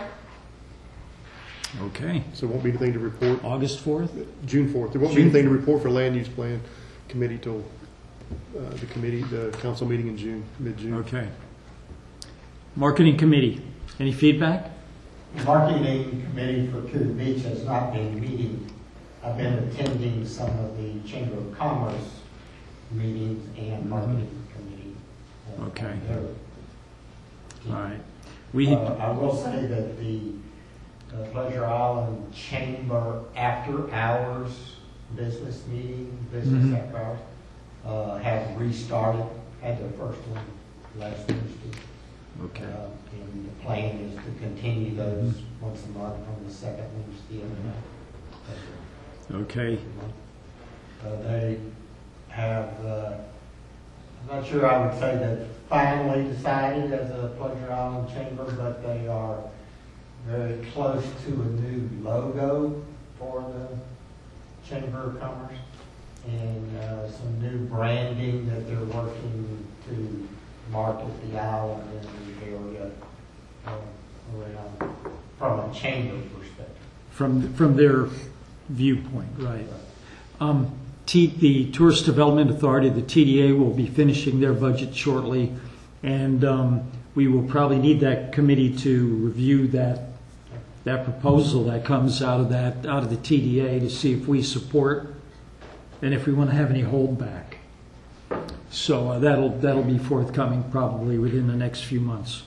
Okay. So there won't be anything to report. August 4th? June 4th. There won't be anything to report for land use plan committee till the council meeting in June, mid-June. Okay. Marketing committee. Any feedback? Marketing committee for Cougar Beach has not been meeting. I've been attending some of the Chamber of Commerce meetings and marketing committee. Okay. There. All right. We, I will say that the Pleasure Island Chamber after hours business meeting, business after hours, has restarted, had their first one last Thursday. okay. And the plan is to continue those once a month from the second Wednesday of the month. Okay. They have, I'm not sure I would say that finally decided as a Pleasure Island Chamber, but they are very close to a new logo for the Chamber of Commerce and some new branding that they're working to market the island and the area around from a chamber perspective. From their viewpoint, right. The Tourist Development Authority, the TDA, will be finishing their budget shortly, and we will probably need that committee to review that proposal that comes out of the TDA to see if we support and if we want to have any holdback. So that'll be forthcoming probably within the next few months.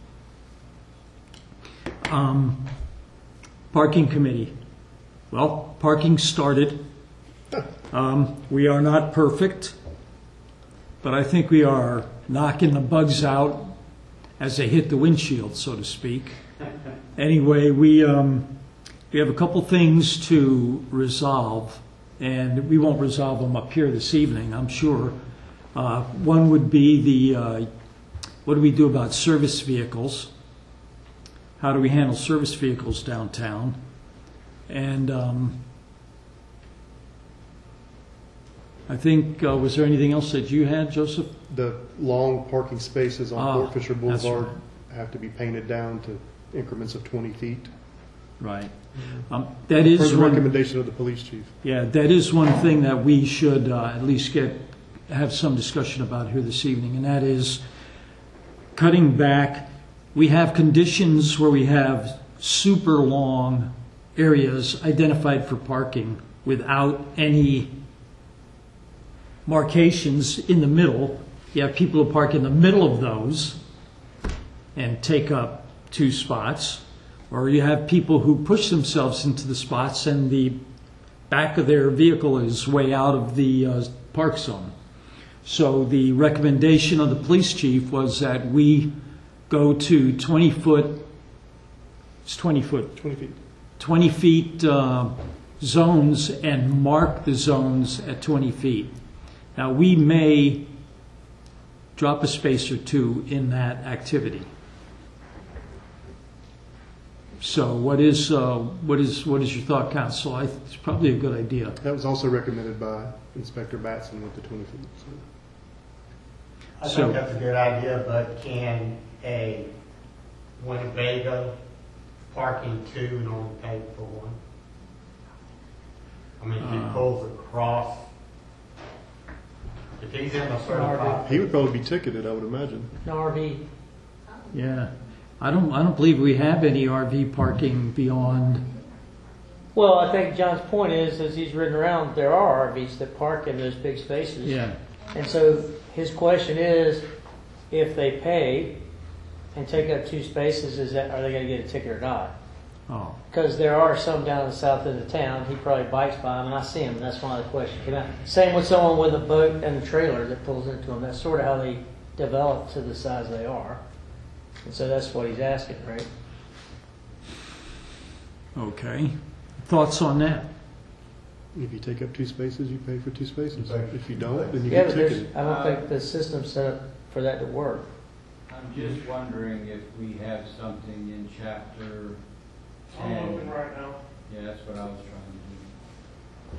Parking committee. Well, parking started. We are not perfect, but I think we are knocking the bugs out as they hit the windshield, so to speak. Anyway, we have a couple things to resolve, and we won't resolve them up here this evening, I'm sure. One would be what do we do about service vehicles? How do we handle service vehicles downtown? And I think, was there anything else that you had, Joseph? The long parking spaces on Oh, Fort Fisher that's Boulevard right. have to be painted down to increments of 20 feet. Right. That is Per the one, recommendation of the police chief. yeah, that is one thing that we should at least have some discussion about here this evening, and that is cutting back. We have conditions where we have super long areas identified for parking without any markations in the middle. You have people who park in the middle of those and take up 2 spots, or you have people who push themselves into the spots and the back of their vehicle is way out of the park zone. So the recommendation of the police chief was that we go to 20 foot, it's 20 foot, 20 feet. 20 feet zones and mark the zones at 20 feet. Now, we may drop a space or 2 in that activity. So what is your thought, counsel? It's probably a good idea. That was also recommended by Inspector Batson with the 20 feet. I So- think that's a good idea, but can a Winnebago park in 2 and only pay for 1? I mean, if he pulls across, if he's in a certain spot. He would probably be ticketed, I would imagine. An RV. Yeah, I don't believe we have any RV parking beyond. Well, I think John's point is, as he's ridden around, there are RVs that park in those big spaces. Yeah, And so his question is, if they pay and take up 2 spaces, are they going to get a ticket or not? oh, Because there are some down the south end of town. He probably bikes by them, and I see him. And that's why the question came out. Same with someone with a boat and a trailer that pulls into them. That's sort of how they develop to the size they are. And so that's what he's asking, right? okay. Thoughts on that? If you take up 2 spaces, you pay for 2 spaces. If you don't, then you Yeah, get but ticketed. I don't think the system's set up for that to work. I'm just wondering if we have something in chapter I'm 10. looking right now. Yeah, that's what I was trying to do.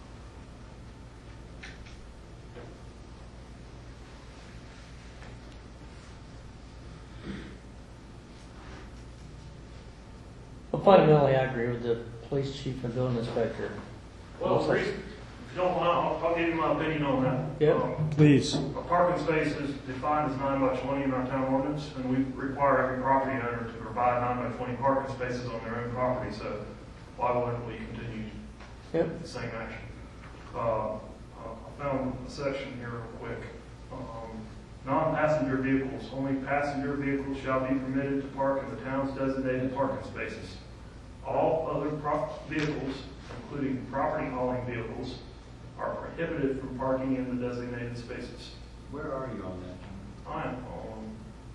But fundamentally, I agree with the police chief and building inspector. Well, the reason, if you don't mind, I'll give you my opinion on that. Yep. Please. A parking space is defined as 9 by 20 in our town ordinance, and we require every property owner to provide 9 by 20 parking spaces on their own property, so why wouldn't we continue Yep. the same action? I found a section here real quick. Non-passenger vehicles, only passenger vehicles shall be permitted to park in the town's designated parking spaces. All other vehicles, including property hauling vehicles, are prohibited from parking in the designated spaces. Where are you on that? I am on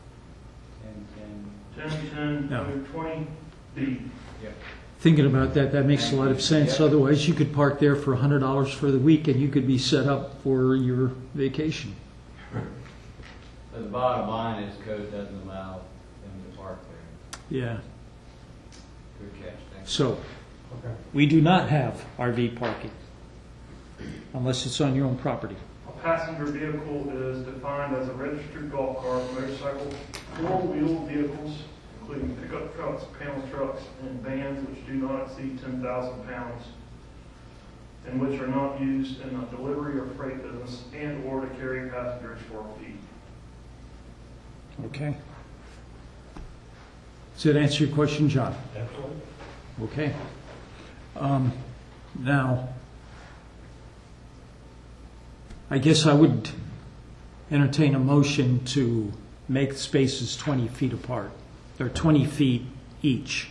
10. 10, No. 20B. Yep. Thinking about that, that makes a lot of sense. Otherwise, you could park there for $100 for the week, and you could be set up for your vacation. But the bottom line is code doesn't allow them to park there. Yeah. Good catch, thanks. So, Okay. we do not have RV parking unless it's on your own property. A passenger vehicle is defined as a registered golf cart, motorcycle, four-wheel vehicles, including pickup trucks, panel trucks, and vans which do not exceed 10,000 pounds, and which are not used in a delivery or freight business and/or to carry passengers for a fee. Okay. Does that answer your question, John? Absolutely. Okay. Now, I guess I would entertain a motion to make spaces 20 feet apart. They're 20 feet each.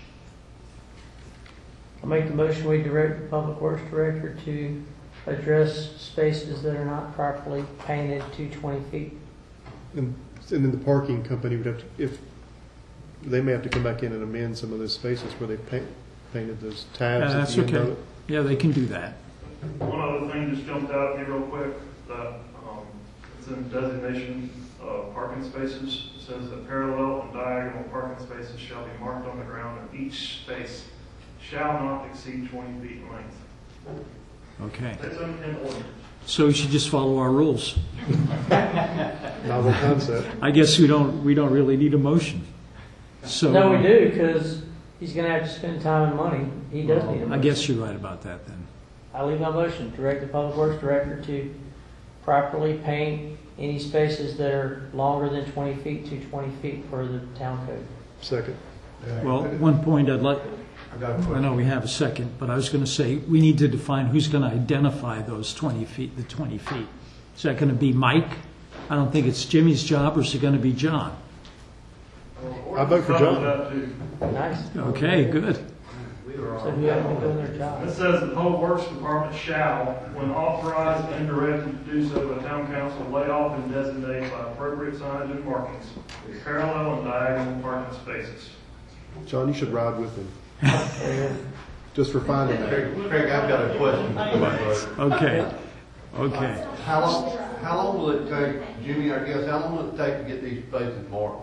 I'll make the motion, we direct the public works director to address spaces that are not properly painted to 20 feet. And then the parking company would have to, if, they may have to come back in and amend some of those spaces where they painted those tabs at That's the end of okay. it. Yeah, they can do that. One other thing just jumped out at me real quick, that it's in designation of parking spaces. It says that parallel and diagonal parking spaces shall be marked on the ground, and each space shall not exceed 20 feet in length. Okay. It's in ordinance. So we should just follow our rules. Novel concept. I guess we don't really need a motion. So No, we do, because he's going to have to spend time and money. He does need a motion. I guess you're right about that then. I leave my motion, direct the Public Works Director to properly paint any spaces that are longer than 20 feet to 20 feet per the town code. Second. Well, one point I'd like, I got a I question. know we have a second, but I was going to say, we need to define who's going to identify those 20 feet, the 20 feet. Is that going to be Mike? I don't think it's Jimmy's job, or is it going to be John? I vote for John. That too. Nice. Okay, good. So who hasn't been doing their job? It says the Public Works Department shall, when authorized and directed to do so by town council, lay off and designate by appropriate signage and markings parallel and diagonal parking spaces. John, you should ride with him, There you just for finding that. Craig, I've got a question for you. Okay, okay. How long will it take, Jimmy, I guess, how long will it take to get these spaces marked?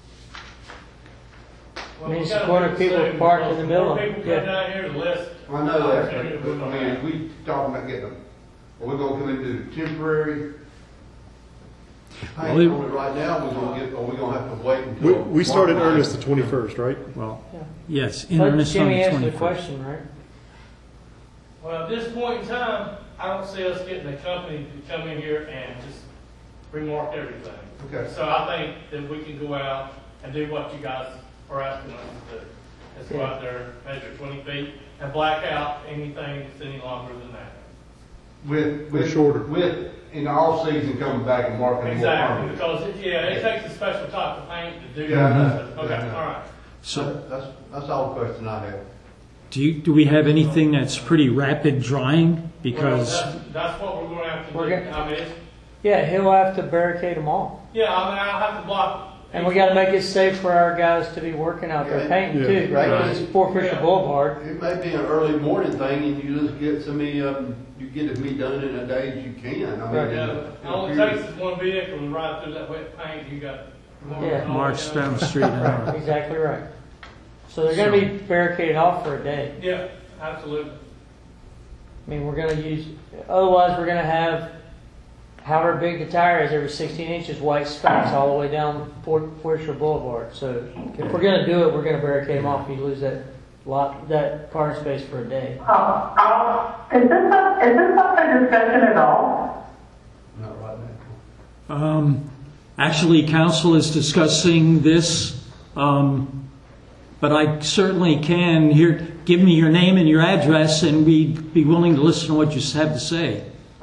I mean, it's according to people parked in the middle. People come Yeah. down here, the less. I know that, but, I mean, if we talking about getting them, are we gonna come into temporary paint Well, on it right now, are we gonna have to wait We, until? we start in March? earnest the 21st, right? Well, Yeah. yes, in Let earnest on the Jimmy answer the 21st. question, right? Well, at this point in time, I don't see us getting a company to come in here and just remark everything. Okay. So I think that we can go out and do what you guys are asking us to do. Is go out there, measure 20 feet, and black out anything that's any longer than that. With shorter. With, in the off season, coming back and marking more Exactly, permanent. because, it takes a special type of paint to do Yeah, I that. know. Okay, Yeah. all right. So, That's all the question I have. do we have anything that's pretty rapid drying? Because, Well, that's what we're gonna have to We're do. gonna- I mean, it's, Yeah, he'll have to barricade them all. yeah, I mean, I'll have to block. And we got to make it safe for our guys to be working out there Yeah. painting Yeah. too, right? 'Cause it's Fort Fisher Yeah. Boulevard. It may be an early morning thing and you just get so many, you get as many done in a day as you can. I mean, Right. Yeah, all it takes is one vehicle to ride through that wet paint, you got. Yeah. March down the street and Right, on. exactly right. So they're going to be barricaded off for a day. Yeah, absolutely. I mean, we're going to use, otherwise we're going to have however big the tire is, every 16 inches, white stripes all the way down Fort Fisher Boulevard. So if we're going to do it, we're going to barricade them off. You lose that parking space for a day. Is this up for discussion at all? Not right now. Actually, council is discussing this, but I certainly can give me your name and your address, and we'd be willing to listen to what you have to say.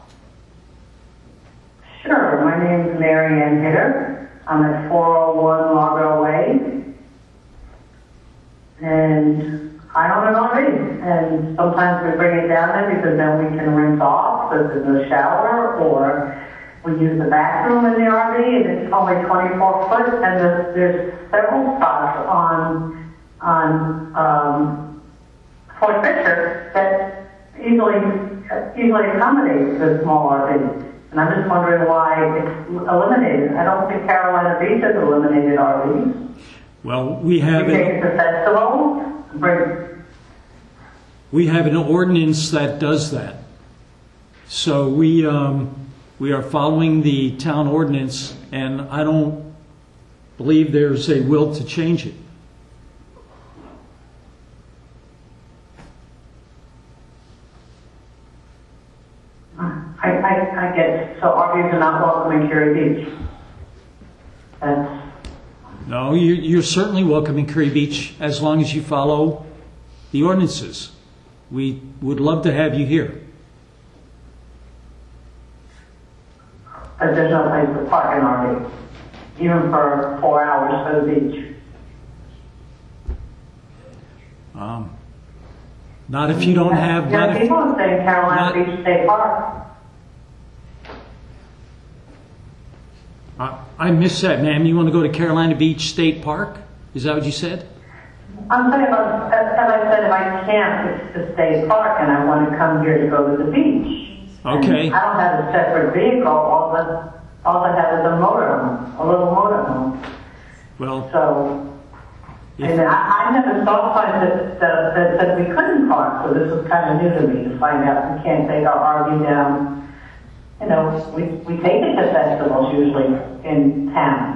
Sure, my name is Mary Ann Hitter. I'm at 401 Margot Way. And I own an RV, and sometimes we bring it down there because then we can rinse off, so there's no shower, or we use the bathroom in the RV, and it's only 24 foot, and there's several spots on Fort Fisher that easily accommodate the small RV. And I'm just wondering why it's eliminated. I don't think Carolina Beach has eliminated RVs. Well, we have We take it to festivals, we have an ordinance that does that. So we are following the town ordinance, and I don't believe there's a will to change it. I get it. So RVs are not welcome in Cary Beach. That's, No, you're certainly welcome in Curry Beach as long as you follow the ordinances. We would love to have you here. but there's no place to park an RV, even for 4 hours for the beach. Not if you don't have. There not are if- people who say Carolina not- Beach State Park. I missed that, ma'am. You want to go to Carolina Beach State Park? Is that what you said? I'm saying, as I said, if I can't, it's the state park, and I want to come here to go to the beach. Okay. And I don't have a separate vehicle. All I have is a motorhome, a little motorhome. Well, So, if- and I never saw signs that said we couldn't park, so this was kind of new to me to find out we can't take our RV down you know, we take it to festivals usually in town.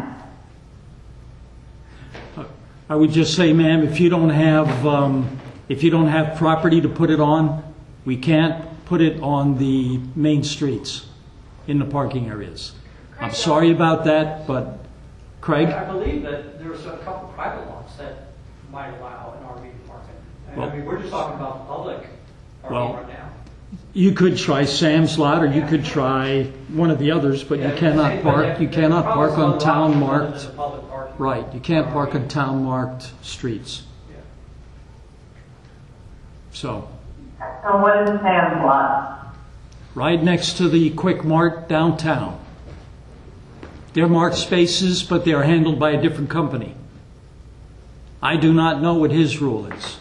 I would just say, ma'am, if you don't have property to put it on, we can't put it on the main streets in the parking areas. I'm sorry about that, but Craig? I believe that there's a couple private lots that might allow an RV parking. Well, I mean, we're just talking about the public parking right now. You could try Sam's Lot, or you could try one of the others, but you cannot park. You cannot park on town marked. Right, you can't park on town marked streets. So. So what is Sam's Lot? Right next to the Quick Mart downtown. They're marked spaces, but they are handled by a different company. I do not know what his rule is.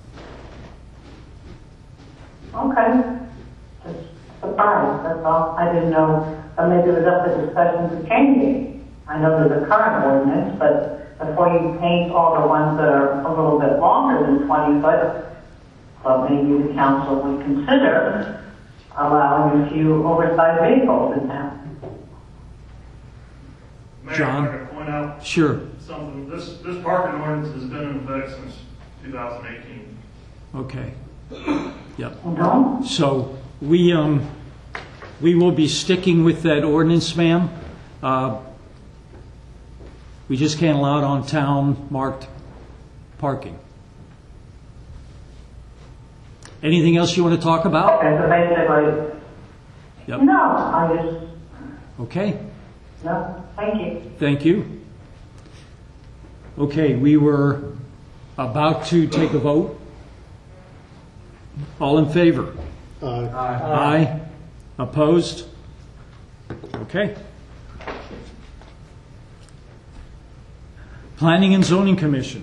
Okay. Just surprised, that's all. I didn't know, maybe it was up for discussion to change it. I know there's a current ordinance, but before you paint all the ones that are a little bit longer than 20 foot, well, maybe the council would consider allowing a few oversized vehicles in town. Mayor, John? if I could point out Sure. something. This parking ordinance has been in effect since 2018. Okay. Yep. No? So we will be sticking with that ordinance, ma'am. We just can't allow it on town marked parking. Anything else you want to talk about? Okay, so basically, Yep. no, I just, Okay. no, thank you. Thank you. Okay, we were about to take a vote. All in favor? Aye. Opposed? Okay. Planning and Zoning Commission.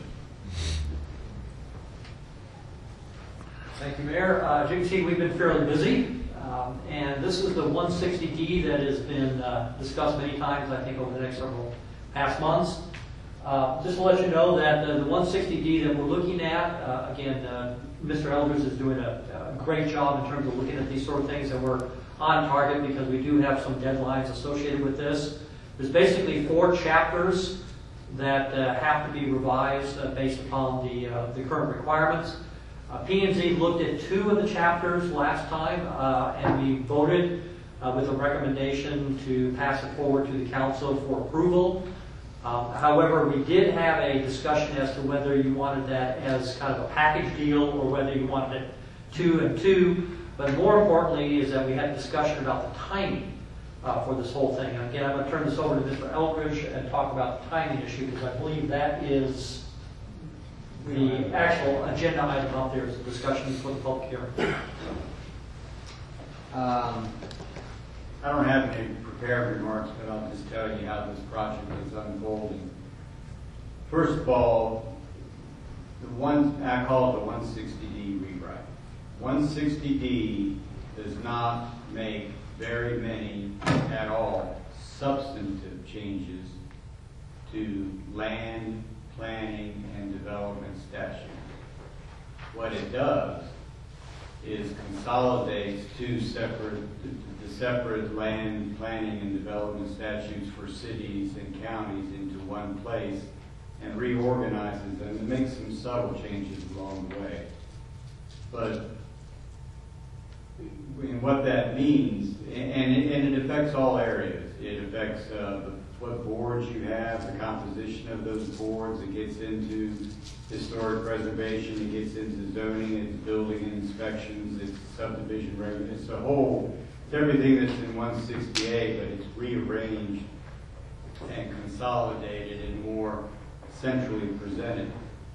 Thank you, Mayor. As you can see, we've been fairly busy, and this is the 160D that has been discussed many times, I think, over the next several past months. Just to let you know that the 160D that we're looking at, again, Mr. Eldridge is doing a great job in terms of looking at these sort of things, and we're on target because we do have some deadlines associated with this. There's basically 4 chapters that have to be revised based upon the current requirements. P&Z looked at 2 of the chapters last time, and we voted with a recommendation to pass it forward to the council for approval. However, we did have a discussion as to whether you wanted that as kind of a package deal or whether you wanted it 2 and 2. But more importantly is that we had a discussion about the timing for this whole thing. And again, I'm going to turn this over to Mr. Eldridge and talk about the timing issue because I believe that is the actual agenda item out there is a discussion for the public hearing. I don't have any prepared remarks, but I'll just tell you how this project is unfolding. First of all, I call it the 160D rewrite. 160D does not make very many at all substantive changes to land, planning, and development statutes. What it does is consolidates the separate land, planning, and development statutes for cities and counties into one place and reorganizes them and makes some subtle changes along the way. But what that means, and it affects all areas. It affects what boards you have, the composition of those boards. It gets into historic preservation. It gets into zoning. It's building and inspections. It's subdivision revenue. It's everything that's in 168, but it's rearranged and consolidated and more centrally presented.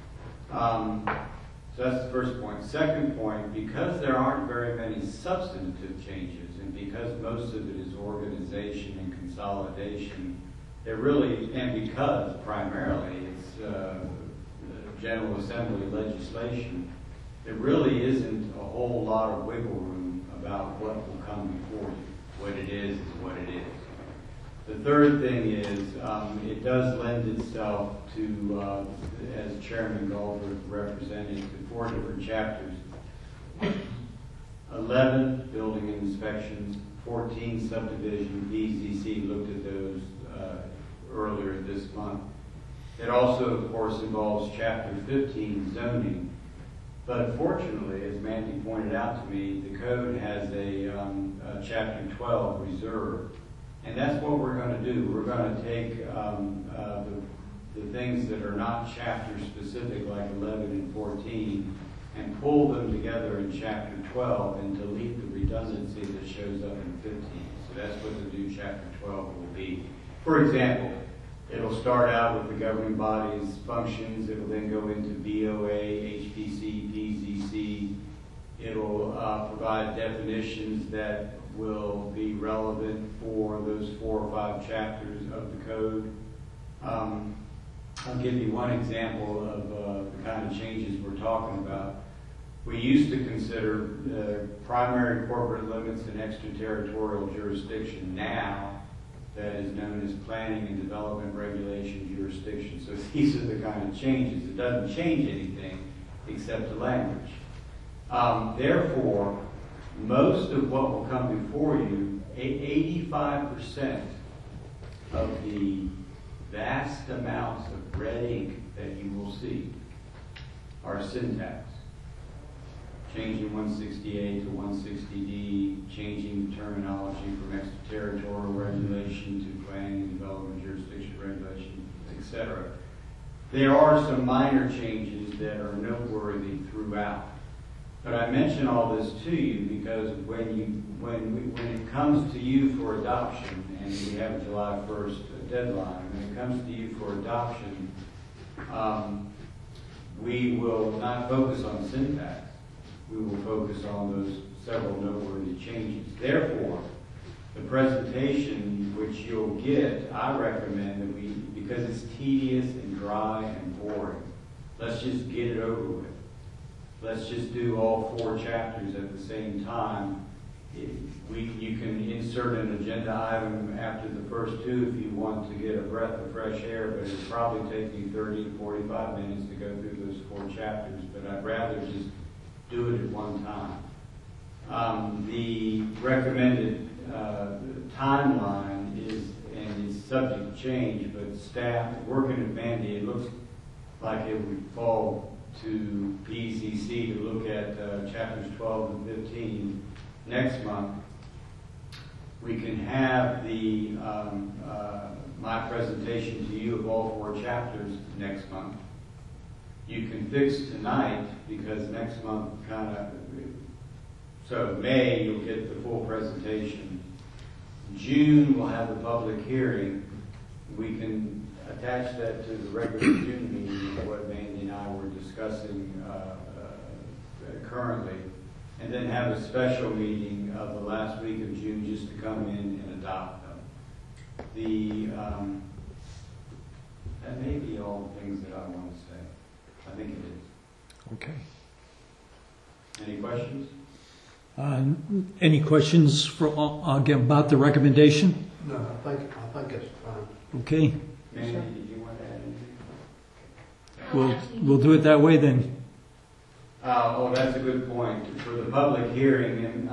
So that's the first point. Second point, because there aren't very many substantive changes and because most of it is organization and consolidation, and because primarily it's General Assembly legislation, there really isn't a whole lot of wiggle room about what will come before you. What it is what it is. The third thing is it does lend itself to, as Chairman Goldberg represented, to 4 different chapters. 11, building and inspections. 14 subdivision, BZC looked at those earlier this month. It also, of course, involves Chapter 15 zoning. But fortunately, as Mandy pointed out to me, the code has a Chapter 12 reserve. And that's what we're going to do. We're going to take the things that are not chapter specific, like 11 and 14, and pull them together in Chapter 12 and delete the redundancy that shows up in 15. So that's what the new Chapter 12 will be. For example, it'll start out with the governing body's functions. It'll then go into BOA, HPC, PZC. It'll provide definitions that will be relevant for those 4 or 5 chapters of the code. I'll give you one example of the kind of changes we're talking about. We used to consider primary corporate limits and extraterritorial jurisdiction. Now, that is known as planning and development regulation jurisdiction. So these are the kind of changes. It doesn't change anything except the language. Therefore, most of what will come before you, 85% of the vast amounts of red ink that you will see are syntax. Changing 160A to 160D, changing terminology from extraterritorial regulation to planning and development jurisdiction regulation, etc. There are some minor changes that are noteworthy throughout. But I mention all this to you because when it comes to you for adoption, and we have a July 1st deadline, when it comes to you for adoption, we will not focus on syntax. We will focus on those several noteworthy changes. Therefore, the presentation which you'll get, I recommend that because it's tedious and dry and boring, let's just get it over with. Let's just do all 4 chapters at the same time. You can insert an agenda item after the first 2 if you want to get a breath of fresh air, but it'll probably take you 30 to 45 minutes to go through those 4 chapters, but I'd rather just do it at one time. The recommended timeline is, and it's subject to change, but staff working at Mandy, it looks like it would fall to PCC to look at chapters 12 and 15 next month. We can have the my presentation to you of all 4 chapters next month. You can fix tonight because next month so May you'll get the full presentation. June we'll have the public hearing. We can attach that to the regular June meeting of what Mandy and I were discussing currently, and then have a special meeting of the last week of June just to come in and adopt them. That may be all the things that I want to say. I think it is. Okay. Any questions? Any questions about the recommendation? No, I think it's fine. Okay. Mandy, did you want to add anything? We'll do it that way then. Oh, that's a good point. For the public hearing, and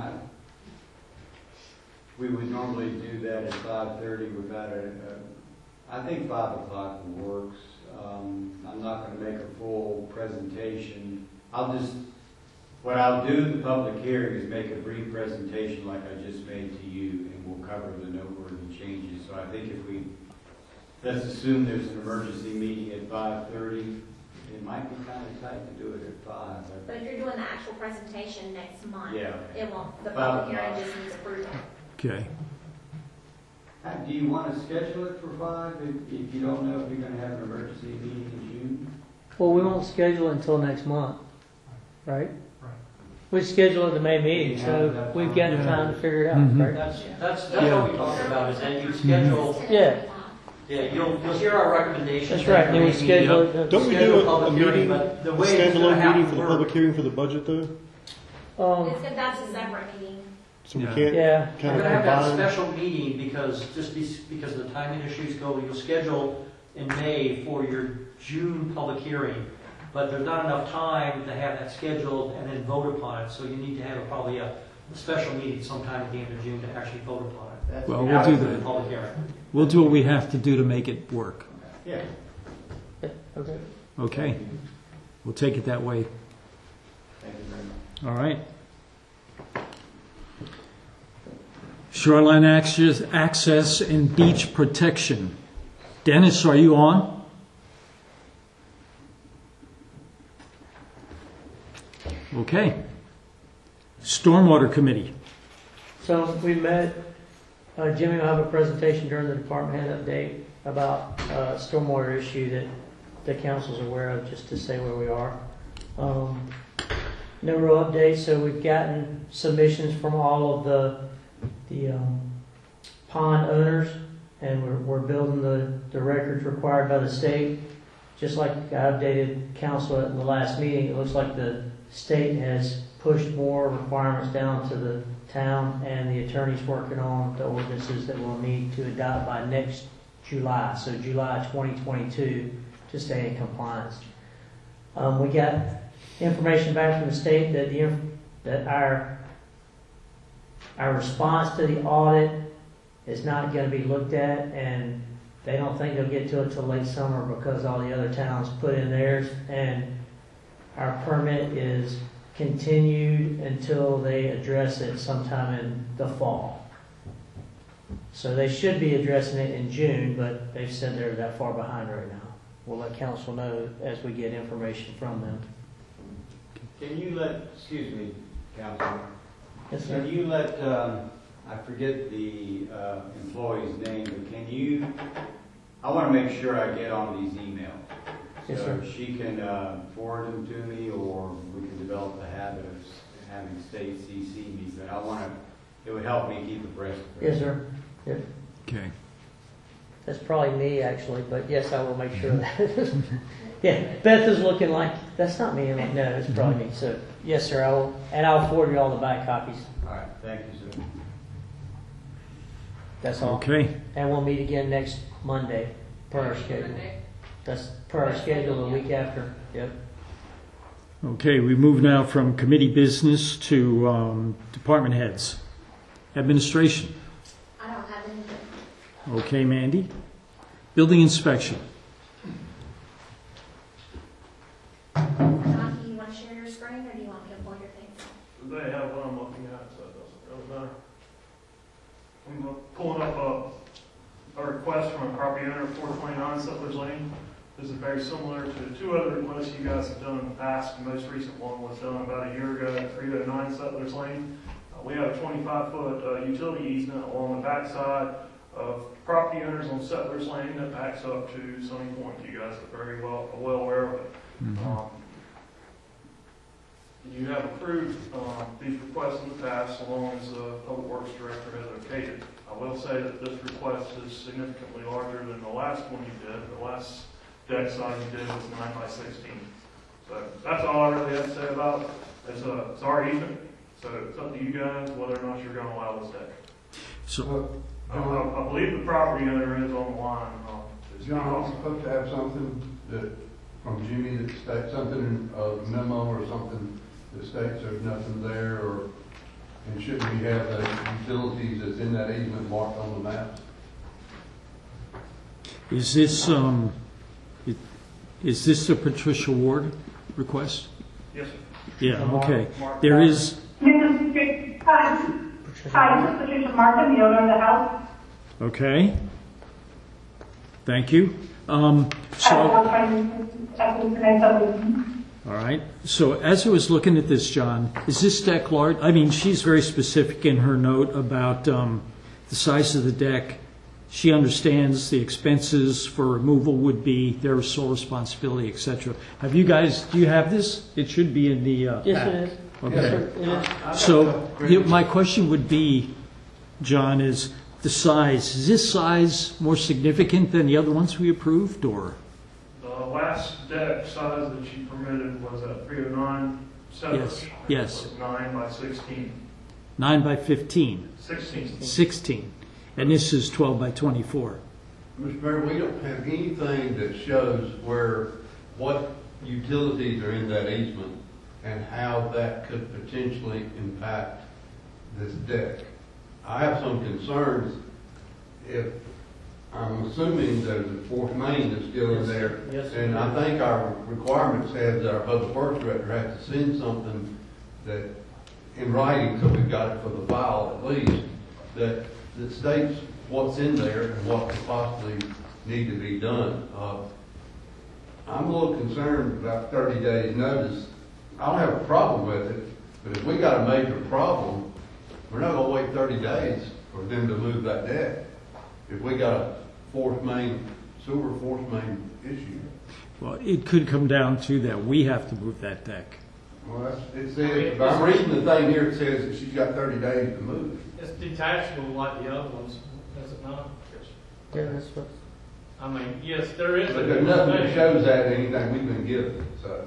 we would normally do that at 5:30 without I think 5 o'clock works. I'm not going to make a full presentation. What I'll do at the public hearing is make a brief presentation like I just made to you, and we'll cover the noteworthy changes. So I think let's assume there's an emergency meeting at 5:30. It might be kind of tight to do it at 5. But if you're doing the actual presentation next month, Yeah. it won't, the public hearing just needs approval. Okay. Do you want to schedule it for 5 if you don't know if you're going to have an emergency meeting in June? Well, we won't schedule it until next month, right? We schedule it the May meeting, so we've got time to figure it out, right? That's what we talked about, is that you schedule. Yeah. Yeah, you'll hear our recommendations. That's right, then we schedule it. Don't we do a public hearing, meeting, but the a way it's gonna standalone have meeting to for the work- public hearing for the budget though? That's a separate meeting. So we Yeah. can't Yeah. We're kind of gonna have that combine? special meeting because of the timing issues you'll schedule in May for your June public hearing, but there's not enough time to have that scheduled and then vote upon it, so you need to have probably a a special meeting sometime at the end of June to actually vote upon it. That's Well, we'll After do the that. public hearing. We'll do what we have to do to make it work. Yeah. Okay. Okay? We'll take it that way. Thank you very much. All right. Shoreline access and beach protection. Dennis, are you on? Okay. Stormwater Committee. So we met, Jimmy will have a presentation during the department head update about stormwater issue that the council's aware of, just to say where we are. No real updates, so we've gotten submissions from all of the pond owners, and we're building the records required by the state. Just like I updated council at the last meeting, it looks like the state has pushed more requirements down to the town, and the attorney's working on the ordinances that we'll need to adopt by next July, so July 2022, to stay in compliance. We got information back from the state that our response to the audit is not going to be looked at, and they don't think they'll get to it till late summer because all the other towns put in theirs, and our permit is continued until they address it sometime in the fall. So they should be addressing it in June, but they've said they're that far behind right now. We'll let council know as we get information from them. Can you excuse me, Councilman, Yes, sir. can you let, I forget the employee's name, but I want to make sure I get on these emails. Yes, So sir. she can forward them to me, or we can develop the habit of having state CC me, but it would help me keep abreast of it. Yes, sir. Yep. Okay. That's probably me, actually, but yes, I will make sure that. Yeah, Beth is looking like, that's not me. I'm like, no, it's probably me. So, yes, sir, I'll forward you all the back copies. All right, thank you, sir. That's all. Okay. And we'll meet again next Monday, per our schedule. That's per our schedule, the week after. Yep. Okay, we move now from committee business to department heads. Administration. I don't have anything. Okay, Mandy. Building inspection. John, do you want to share your screen, or do you want me to pull your thing? They have what I'm looking at, so it doesn't really matter. I'm pulling up a request from a property owner at 429 Settlers Lane. This is very similar to two other requests you guys have done in the past. The most recent one was done about a year ago at 309 Settlers Lane. We have a 25-foot utility easement along the backside of property owners on Settlers Lane that backs up to Sunny Point. You guys are very well aware of it. You have approved these requests in the past, so long as the Public Works Director has okayed it. I will say that this request is significantly larger than the last one you did. The last deck size you did was 9 by 16. So that's all I really have to say about it. It's our easement, so it's up to you guys whether or not you're going to allow this deck. So, I believe the property owner is on the line. John, I'm supposed to have something from Jimmy that states something in a memo or something that states there's nothing there, and shouldn't we have the utilities that's in that easement marked on the maps? is this a Patricia Ward request? Yes, sir. Yeah, okay. There is, Hi, this is Patricia Martin, the owner of the house. okay. Thank you. I So, was trying to say something. all right. So as I was looking at this, John, is this deck large? I mean, she's very specific in her note about the size of the deck. She understands the expenses for removal would be their sole responsibility, etc. Have you guys, do you have this? It should be in the Yes, pack. it is. Okay. Yes, sir, it is. So my question would be, John, is the size. Is this size more significant than the other ones we approved, or? The last deck size that she permitted was at 309 Settlers. Yes. It was 9 by 16. 9 by 15. 16. 16. And this is 12 by 24. Mr. Mayor, we don't have anything that shows what utilities are in that easement and how that could potentially impact this deck. I have some concerns if, I'm assuming there's a fourth main that's still in there. Yes, sir. And I think our requirement says that our public works director has to send something that, in writing, so we've got it for the file at least, that states what's in there and what could possibly need to be done. I'm a little concerned about 30 days notice. I don't have a problem with it, but if we got a major problem, we're not gonna wait 30 days for them to move that deck. If we got a force main issue. Well, it could come down to that we have to move that deck. Well, it says, if I'm reading the thing here, it says that she's got 30 days to move. It's detachable like the other ones, is it not? Yeah, that's what. I mean, yes, there is. But there's nothing that shows that in anything we've been given, so.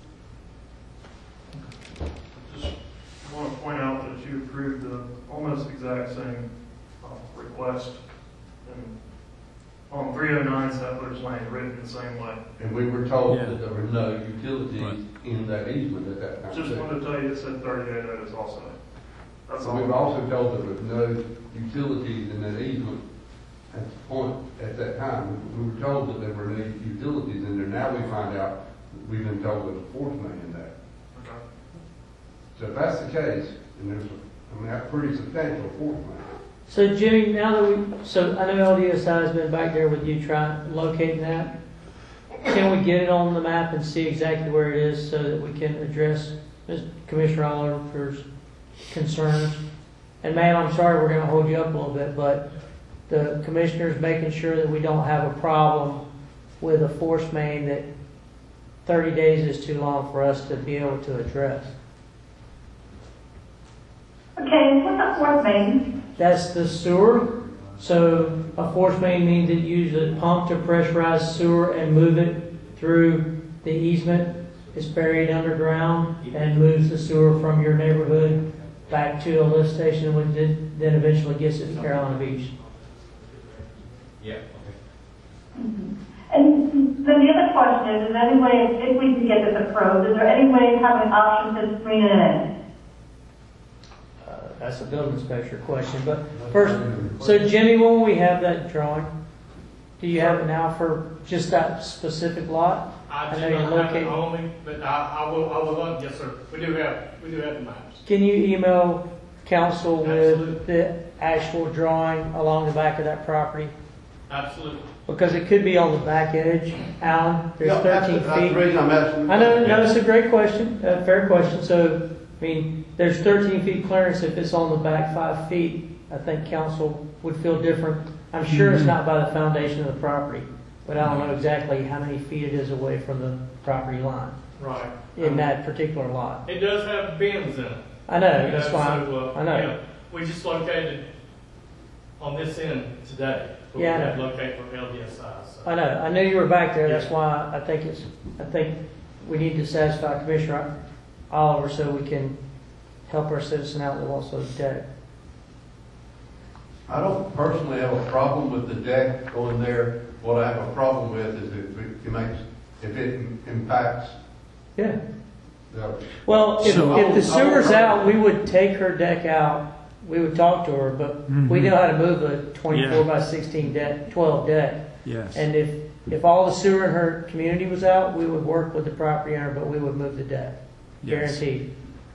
Just want to point out that you approved the almost exact same request. And on 309 Settlers Lane, written the same way. And we were told Yeah. that there were no utilities in that easement at that time. Just wanted to tell you it said 30-day notice also. That's So all. we were also told there was no utilities in that easement at the point, at that time. We were told that there were no utilities in there. Now we find out that we've been told there's a fourth main in there. Okay. So if that's the case, and there's a pretty substantial fourth main. So Jimmy, now that so I know LDSI has been back there with you trying, locating that. Can we get it on the map and see exactly where it is so that we can address Commissioner Oliver's concerns? And ma'am, I'm sorry we're going to hold you up a little bit, but the commissioner's making sure that we don't have a problem with a force main that 30 days is too long for us to be able to address. Okay, what's a force main? That's the sewer. So a force main means that you use a pump to pressurize sewer and move it through the easement. It's buried underground and moves the sewer from your neighborhood back to a lift station, which then eventually gets it to Carolina Beach. Yeah. And then the other question is there any way, if we can get this approved, is there any way of having an option to screen it in? That's a building inspector question. But first, so Jimmy, when we have that drawing, do you have it now for just that specific lot? I know do you're not have it located. on me, but I will, yes, sir. We do have the maps. Can you email council with Absolutely. the actual drawing along the back of that property? Absolutely. Because it could be on the back edge, Alan. There's Yeah, 13 that's the feet. reason I'm asking. I know, no, it's a great question, a fair question. So, I mean, there's 13 feet clearance if it's on the back 5 feet. I think council would feel different. I'm sure it's not by the foundation of the property, but I don't know exactly how many feet it is away from the property line Right. in that particular lot. It does have bins in it. I know, You that's know, why, so, I know. yeah, we just located on this end today. But Yeah, I we know. have located for LDSI. So. I know. I knew you were back there. That's why I think we need to satisfy Commissioner Oliver so we can help our citizen out with also the deck. I don't personally have a problem with the deck going there. What I have a problem with is if it impacts Yeah. the. Well, if So- the sewer's out, we would take her deck out. We would talk to her, but we know how to move a 24 by 16 deck, 12 deck. Yes. And if all the sewer in her community was out, we would work with the property owner, but we would move the deck. Yes. Guaranteed.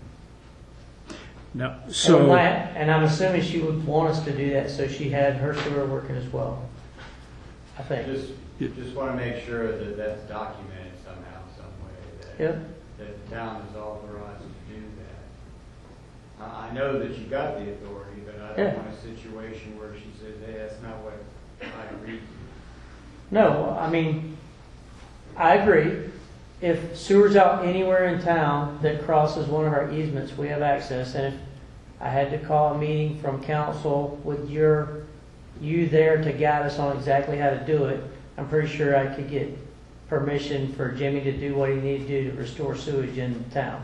Now, And I'm assuming she would want us to do that, so she had her sewer working as well. I think. Just want to make sure that that's documented somehow, some way, Yep. that the town is authorized to do that. I know that you got the authority, but I Yeah. don't want a situation where she says, hey, that's not what I agreed to. No, I mean, I agree. If sewer's out anywhere in town that crosses one of our easements, we have access. And if I had to call a meeting from council with you there to guide us on exactly how to do it, I'm pretty sure I could get permission for Jimmy to do what he needed to do to restore sewage in town.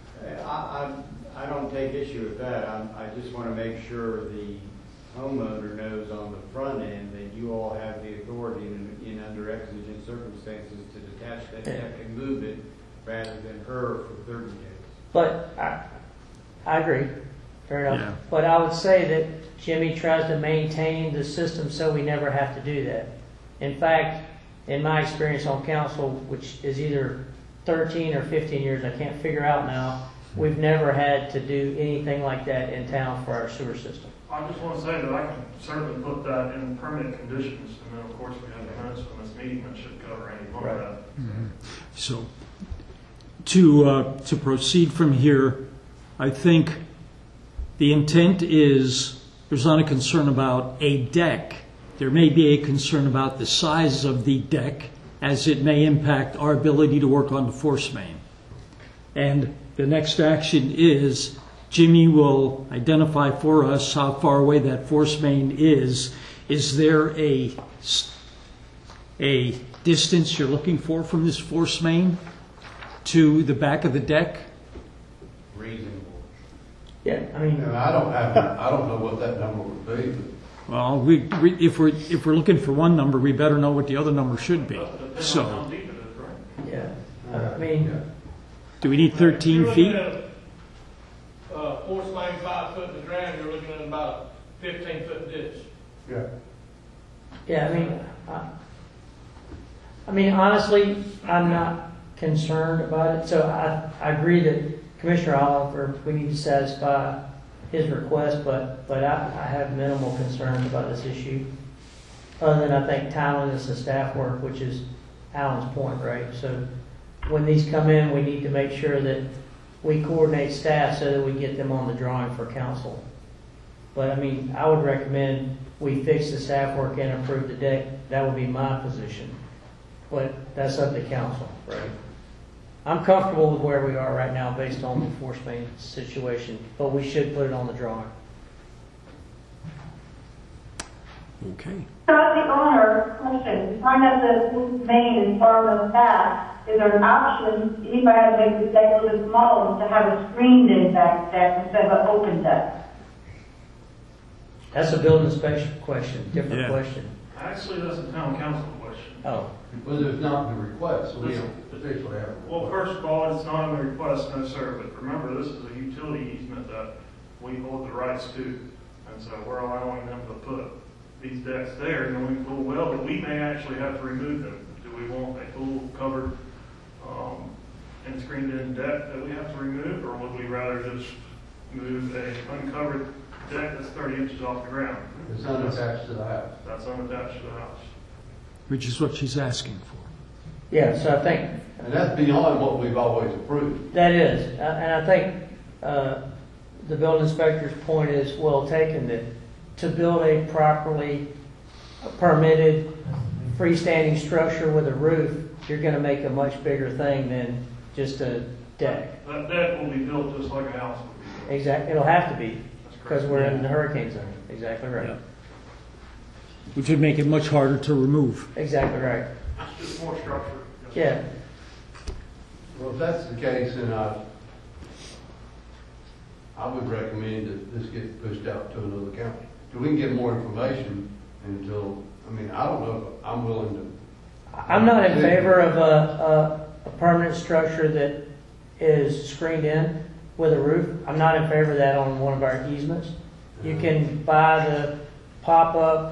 I don't take issue with that. I just want to make sure the homeowner knows on the front end that you all have the authority in under exigent circumstances to detach that deck and move it rather than her for 30 days. But I agree. fair enough. Yeah. But I would say that Jimmy tries to maintain the system so we never have to do that. In fact, in my experience on council, which is either 13 or 15 years, I can't figure out now, we've never had to do anything like that in town for our sewer system. I just want to say that I can certainly put that in permanent conditions, and then of course we have the minutes from this meeting that should cover any part of that. So, to proceed from here, I think the intent is there's not a concern about a deck. There may be a concern about the size of the deck as it may impact our ability to work on the force main. And the next action is Jimmy will identify for us how far away that force main is. Is there a distance you're looking for from this force main to the back of the deck? Reasonable. Yeah, I mean, I don't know what that number would be, but Well, if we're looking for one number, we better know what the other number should be. So, yeah, I mean, do we need 13 feet? Force main 5 foot in the ground, you're looking at about a 15-foot ditch. yeah. yeah, I mean, honestly, I'm not concerned about it. So I agree that Commissioner Oliver, we need to satisfy his request, but I have minimal concerns about this issue. Other than I think timeliness of staff work, which is Alan's point, right? So when these come in, we need to make sure that we coordinate staff so that we get them on the drawing for council. But I mean, I would recommend we fix the staff work and approve the deck. That would be my position. But that's up to council, right? I'm comfortable with where we are right now based on the force main situation, but we should put it on the drawing. Okay. So as the owner, question, you find that the main is far enough back, is there an option, if I had to make the deck a little bit smaller, to have a screened-in back deck instead of an open deck? That's a building inspection question, different Yeah. question. Actually, that's a town council question. Oh, Well, there's not the request, so we don't officially have. Well, first of all, it's not in the request, no sir, but remember, this is a utility easement that we hold the rights to. And so we're allowing them to put these decks there, knowing full well that we may actually have to remove them. Do we want a full covered, and screened-in deck that we have to remove, or would we rather just move a uncovered deck that's 30 inches off the ground? It's unattached to the house. That's unattached to the house. Which is what she's asking for. yeah, so I think And that's beyond what we've always approved. that is, and I think the building inspector's point is well taken, that to build a properly permitted freestanding structure with a roof, you're going to make a much bigger thing than just a deck. That deck will be built just like a house would be built. Exactly, it'll have to be, That's because correct. we're in the hurricane zone. Exactly right. Yeah. Which would make it much harder to remove. Exactly right. It's just more structure. Yeah. Well, if that's the case, then I would recommend that this gets pushed out to another county. So we can get more information until, I don't know if I'm willing to. I'm not in favor of a permanent structure that is screened in with a roof. I'm not in favor of that on one of our easements. You can buy the pop-up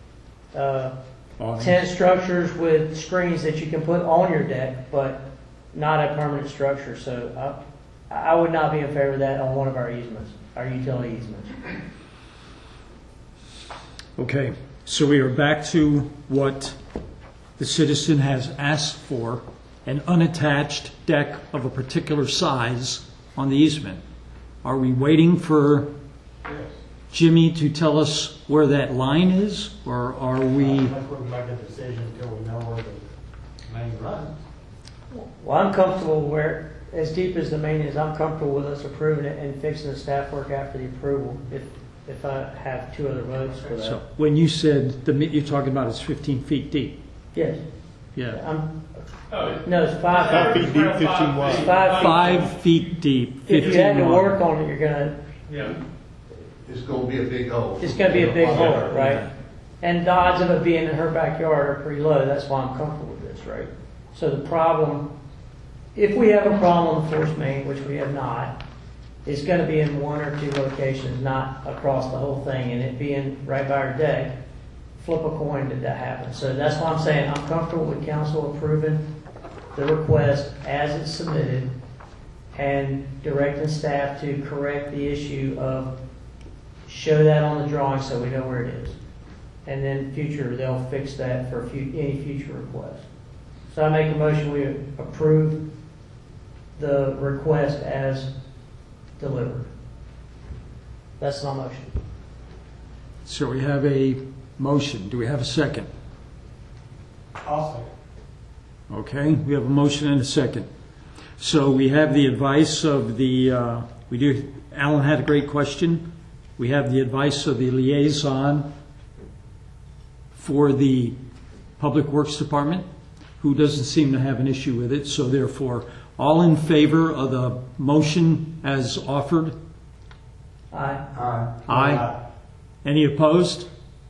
tent structures with screens that you can put on your deck, but not a permanent structure. So I would not be in favor of that on one of our easements, our utility easements. Okay, so we are back to what the citizen has asked for, an unattached deck of a particular size on the easement. Are we waiting for Jimmy to tell us where that line is, or are we? I think we'll make a decision until we know where the main runs. Well, I'm comfortable where, as deep as the main is, I'm comfortable with us approving it and fixing the staff work after the approval, if I have two other votes for that. So when you said you're talking about it's 15 feet deep. Yes. Yeah. No, it's 5 feet. 5 feet deep, 15 wide. 5 feet. 5 feet deep. If you had to 15 work wide. on it, you're gonna. Yeah. It's going to be a big hole. It's gonna be a big hole, right? And the odds of it being in her backyard are pretty low. That's why I'm comfortable with this, right? So the problem, if we have a problem on the force main, which we have not, it's going to be in one or two locations, not across the whole thing, and it being right by our deck, flip a coin did that happen. So that's why I'm saying I'm comfortable with council approving the request as it's submitted and directing staff to correct the issue of show that on the drawing so we know where it is. And then future, they'll fix that for any future request. So I make a motion we approve the request as delivered. That's my motion. So we have a motion. Do we have a second? I'll second. Okay, we have a motion and a second. So we have the advice of the, Alan had a great question. We have the advice of the liaison for the Public Works Department, who doesn't seem to have an issue with it. So therefore, all in favor of the motion as offered? Aye. Aye. Any opposed?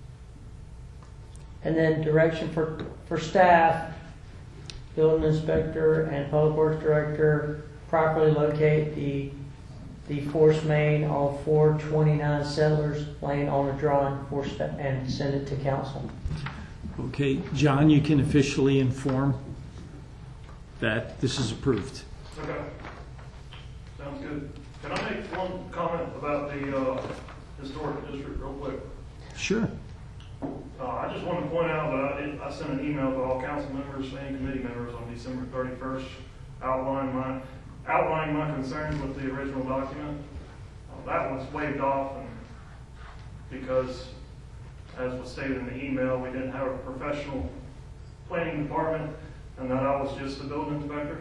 And then direction for staff, building inspector and public works director, properly locate the force main on 429 Settlers Lane on the drawing and send it to council. Okay, John, you can officially inform that this is approved. Okay. Sounds good. Can I make one comment about the historic district real quick? Sure. I just want to point out that I sent an email to all council members and committee members on December 31st outlining my concerns with the original document. That was waived off and because, as was stated in the email, we didn't have a professional planning department and that I was just a building inspector.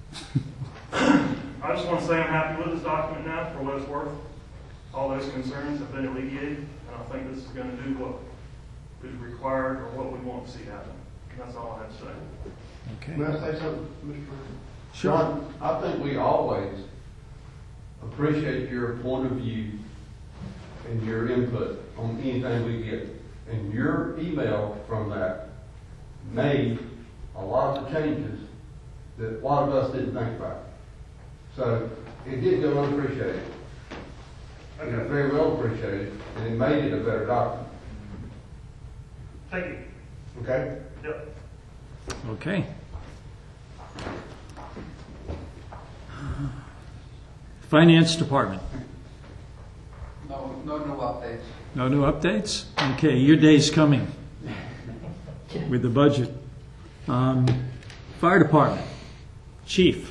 I just want to say I'm happy with this document now for what it's worth. All those concerns have been alleviated, and I think this is going to do what is required or what we want to see happen. And that's all I have to say. Okay. May I say something, Mr. President? Sure. John, I think we always appreciate your point of view and your input on anything we get. And your email from that made a lot of the changes that a lot of us didn't think about. So it did go unappreciated. It was very well appreciated, and it made it a better document. Thank you. Okay? Yep. Okay. Finance Department. No updates. No new updates? Okay, your day's coming with the budget. Fire Department. Chief.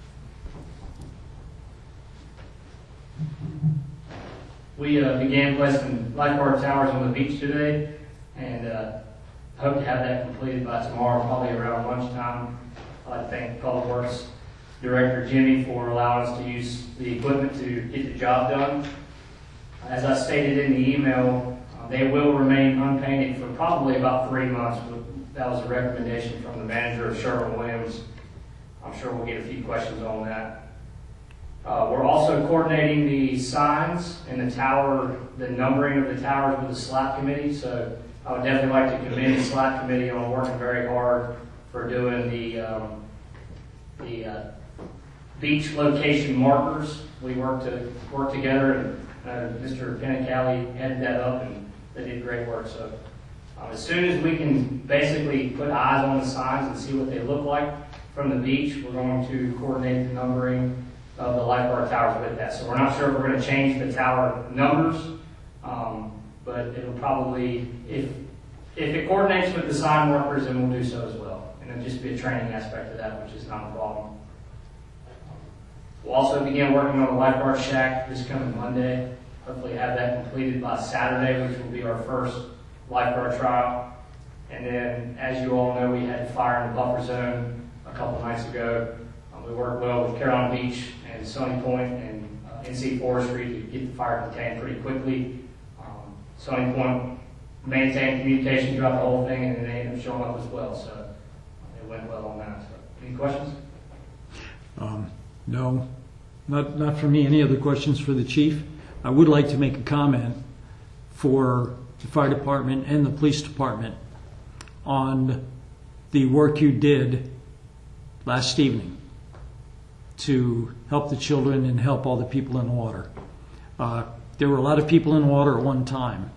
We began placing lifeguard towers on the beach today, and hope to have that completed by tomorrow, probably around lunchtime. I'd like to thank Public Works Director Jimmy for allowing us to use the equipment to get the job done. As I stated in the email, they will remain unpainted for probably about 3 months. That was a recommendation from the manager of Sherwin-Williams. I'm sure we'll get a few questions on that. We're also coordinating the signs and the tower, the numbering of the towers with the SLAP committee. So I would definitely like to commend the SLAP committee on working very hard for doing the beach location markers. We worked together, and Mr. Penicali headed that up, and they did great work. So as soon as we can basically put eyes on the signs and see what they look like from the beach, we're going to coordinate the numbering of the lifeguard towers with that. So we're not sure if we're going to change the tower numbers, but it'll probably, if it coordinates with the sign workers, then we'll do so as well. And it'll just be a training aspect of that, which is not a problem. We'll also begin working on the lifeguard shack this coming Monday. Hopefully have that completed by Saturday, which will be our first lifeguard trial. And then, as you all know, we had a fire in the buffer zone a couple nights ago. We worked well with Carolina Beach and Stony Point and NC Forestry to get the fire contained pretty quickly. Stony Point maintained communication throughout the whole thing, and they ended up showing up as well. So it went well on that. So, any questions? No, not for me. Any other questions for the chief? I would like to make a comment for the fire department and the police department on the work you did last evening. to help the children and help all the people in the water. There were a lot of people in the water at one time.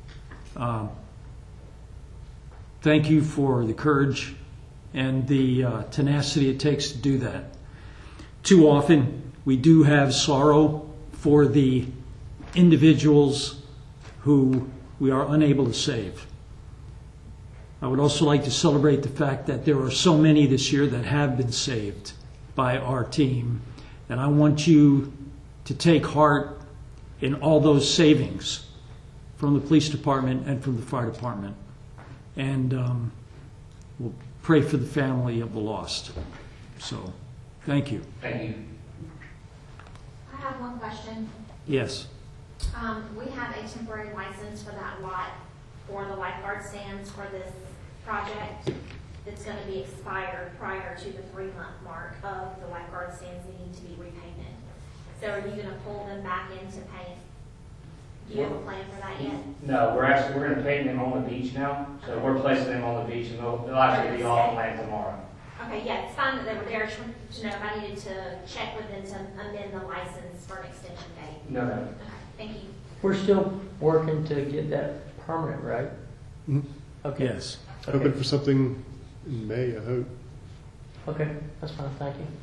Thank you for the courage and the tenacity it takes to do that. Too often, we do have sorrow for the individuals who we are unable to save. I would also like to celebrate the fact that there are so many this year that have been saved by our team. And I want you to take heart in all those savings from the police department and from the fire department. And we'll pray for the family of the lost. So, thank you. Thank you. I have one question. Yes. We have a temporary license for that lot for the lifeguard stands for this project. It's going to be expired prior to the 3-month mark of the lifeguard stands needing to be repainted. So are you going to pull them back into paint? Do you have a plan for that yet? No, we're going to paint them on the beach now. So we're placing them on the beach, and they'll actually be off land tomorrow. Okay, yeah, it's fine that they were there. Just wanted to know if I needed to check with them to amend the license for an extension date. No. Okay, thank you. We're still working to get that permanent, right? Mhm. Okay. Yes. Hoping for something in May, I hope. Okay, that's fine, thank you.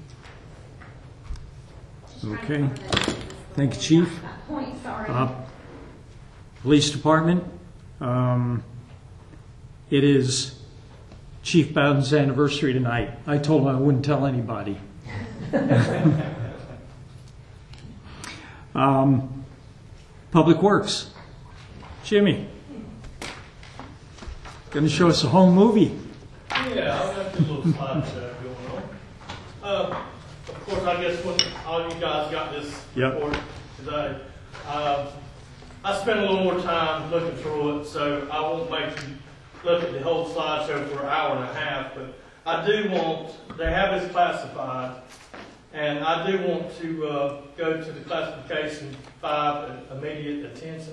Just trying to Okay. cover those bases Thank you, before we Chief. got to that point, sorry. Police Department, it is Chief Bowden's anniversary tonight. I told him I wouldn't tell anybody. Public Works, Jimmy, going to show us a home movie. Yeah, I've got this little slideshow going on. Of course, I guess when all you guys got this Yep. report today, I spent a little more time looking through it, so I won't make you look at the whole slideshow for an hour and a half, but I do want, they have this classified, and I do want to go to the classification 5, immediate attention.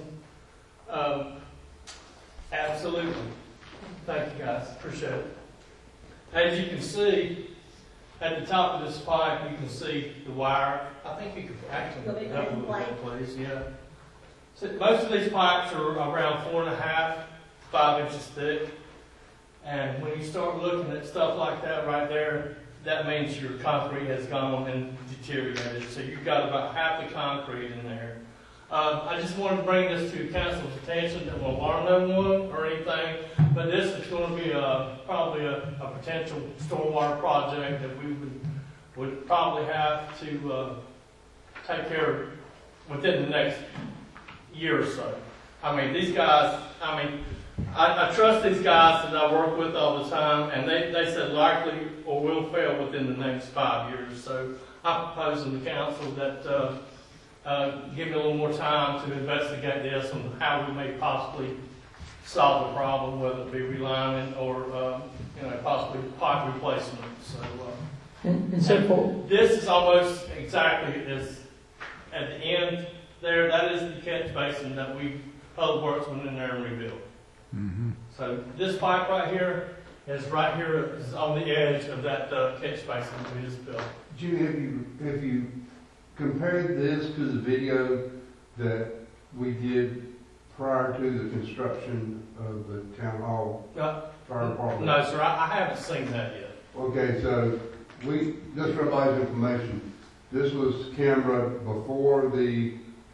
Absolutely. Thank you guys, appreciate it. As you can see, at the top of this pipe, you can see the wire. I think you could actually Let me look go at and that, please, yeah. So most of these pipes are around 4.5, 5 inches thick. And when you start looking at stuff like that right there, that means your concrete has gone on and deteriorated. So you've got about half the concrete in there. I just wanted to bring this to council's attention. That won't alarm no one or anything, but this is going to be probably a potential stormwater project that we would probably have to take care of within the next year or so. I mean, these guys, I trust these guys that I work with all the time, and they said likely or will fail within the next 5 years. So I'm proposing to council that give me a little more time to investigate this and how we may possibly solve the problem, whether it be relining or possibly pipe replacement. So, And so for, this is almost exactly as at the end there. That is the catch basin that Public Works went in there and rebuilt. Mm-hmm. So this pipe right here is on the edge of that catch basin that we just built. Jimmy, have you compared this to the video that we did prior to the construction of the town hall fire department? No, sir, I haven't seen that yet. Okay, so just for everybody's information, this was camera before the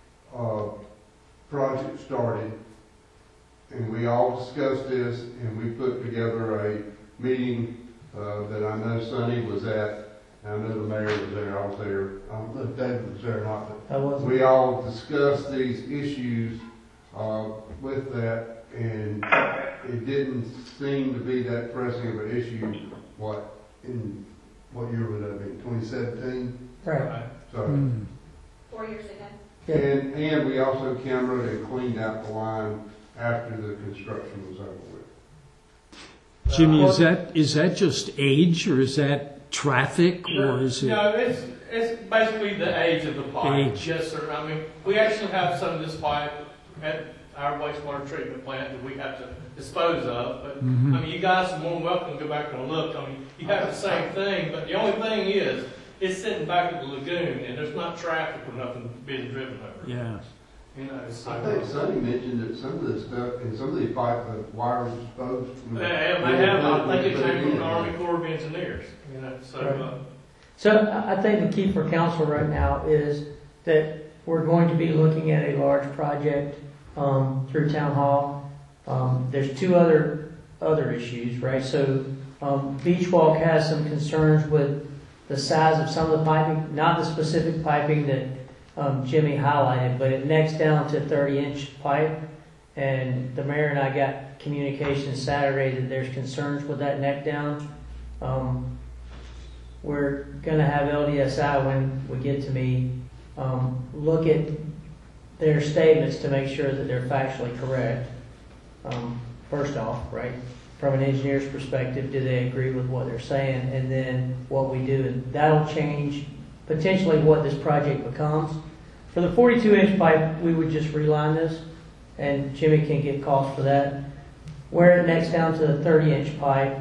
project started, and we all discussed this, and we put together a meeting that I know Sonny was at. I know the mayor was there, I was there. I don't know if David was there or not, but we all discussed these issues with that, and it didn't seem to be that pressing of an issue. What year would that be? 2017? right. So, 4 years ago. Yeah. and we also cambered and cleaned out the line after the construction was over with. Jimmy, is that just age, or is that traffic, or is it? No, it's basically the age of the pipe. Age. Yes, sir. I mean, we actually have some of this pipe at our wastewater treatment plant that we have to dispose of. But Mhm. I mean, you guys are more than welcome to go back and look. I mean, you have the same thing, but the only thing is it's sitting back at the lagoon, and there's not traffic or nothing being driven over. Yeah. You know, so. I think Sonny mentioned that some of this stuff, in some of these pipe, the wire was exposed. They have, I think it came from the Army Corps of Engineers, you know, so. Right. So I think the key for council right now is that we're going to be looking at a large project through town hall. There's two other issues, right? So Beach Walk has some concerns with the size of some of the piping, not the specific piping that Jimmy highlighted, but it necks down to 30-inch pipe. And the mayor and I got communication Saturday that there's concerns with that neck down. We're going to have LDSI, when we get to me, look at their statements to make sure that they're factually correct. First off, right, from an engineer's perspective, do they agree with what they're saying? And then what we do, and that'll change potentially what this project becomes. For the 42-inch pipe, we would just reline this, and Jimmy can get costs for that. Where it necks down to the 30-inch pipe,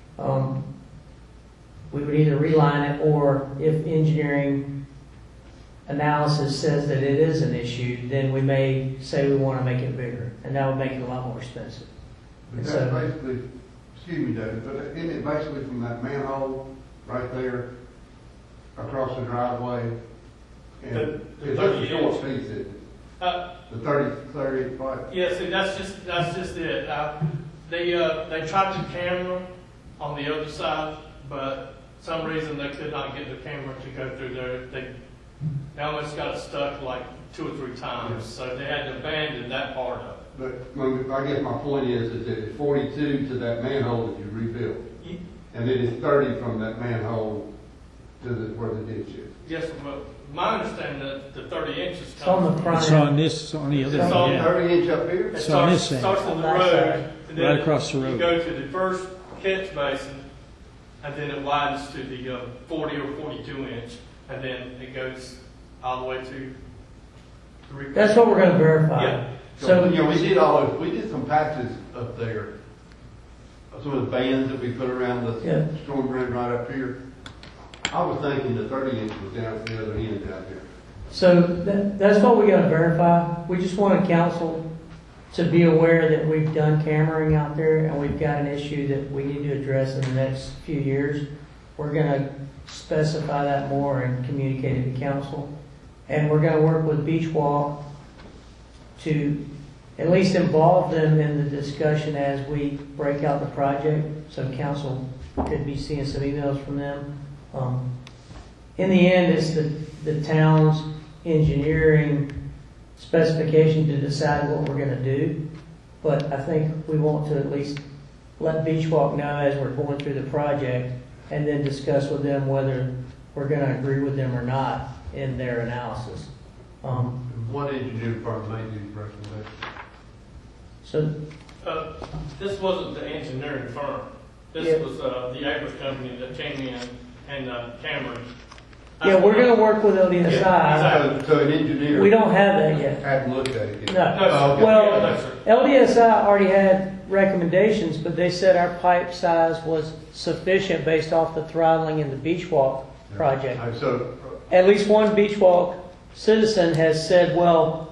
we would either reline it, or if engineering analysis says that it is an issue, then we may say we want to make it bigger, and that would make it a lot more expensive. But that's basically, excuse me, David, but isn't it basically from that manhole right there across the driveway? And The it's a short piece, isn't it? The 30 pipe. Yeah, see, that's just it. They tried to camera on the other side, but for some reason they could not get the camera to go through there. They almost got it stuck like 2 or 3 times, so they had to abandon that part of it. But I guess my point is that it's 42 to that manhole that you rebuilt, and then it's 30 from that manhole to where the ditch is. Yes, but my understanding that the 30 inches It's on comes the front It's end. on this, on the other It's side. on Yeah. 30 inch up here? It It's on this end. starts on the that road, side. and then Right across the road. You go to the first catch basin, and then it widens to the 40 or 42 inch, and then it goes all the way to the. That's what we're going to verify. Yeah. So, you know, we did some patches up there. Some of the bands that we put around the storm drain right up here. I was thinking the 30 inch was down at the other end out there. So that's what we got to verify. We just want council to be aware that we've done cameraing out there, and we've got an issue that we need to address in the next few years. We're going to specify that more and communicate it to council. And we're going to work with Beach Walk to at least involve them in the discussion as we break out the project, so council could be seeing some emails from them. In the end, it's the town's engineering specification to decide what we're going to do, but I think we want to at least let Beach Walk know as we're going through the project, and then discuss with them whether we're going to agree with them or not in their analysis. What engineering firm made these recommendations? So This wasn't the engineering firm. This was the Average company that came in and cameraed. yeah, we're going to work with LDSI. Yeah, exactly. So an engineer. We don't have that yet. Hadn't looked at it yet. No. Oh, okay. Well, no, sir. LDSI already had recommendations, but they said our pipe size was sufficient based off the throttling in the Beach Walk project. So, At least one Beach Walk citizen has said, well,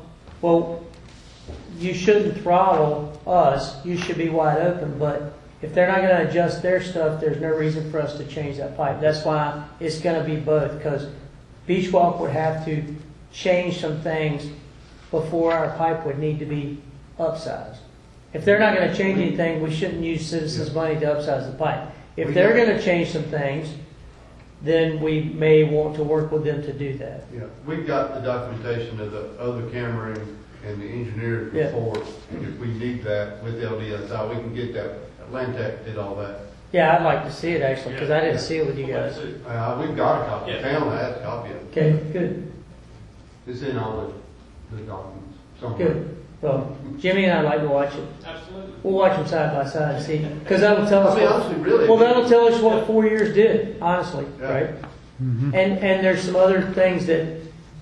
you shouldn't throttle us. You should be wide open. But if they're not going to adjust their stuff, there's no reason for us to change that pipe. That's why it's going to be both, because Beach Walk would have to change some things before our pipe would need to be upsized. If they're not going to change anything, we shouldn't use citizens' money to upsize the pipe. If they're going to change some things, then we may want to work with them to do that. yeah, we've got the documentation of the other cameraing and the engineer's report. If we need that with LDSI, we can get that. Atlantic did all that. Yeah, I'd like to see it actually, because I didn't see it with you guys. We've got a copy. Yeah. Town has a copy of it. Okay, good, It's in all the documents somewhere. good. Well, Jimmy and I'd like to watch it. Absolutely. We'll watch them side by side and see, because that'll tell us. I mean, honestly, really. Well, that'll tell us what 4 years did, honestly, Yeah. right? Mhm. And there's some other things that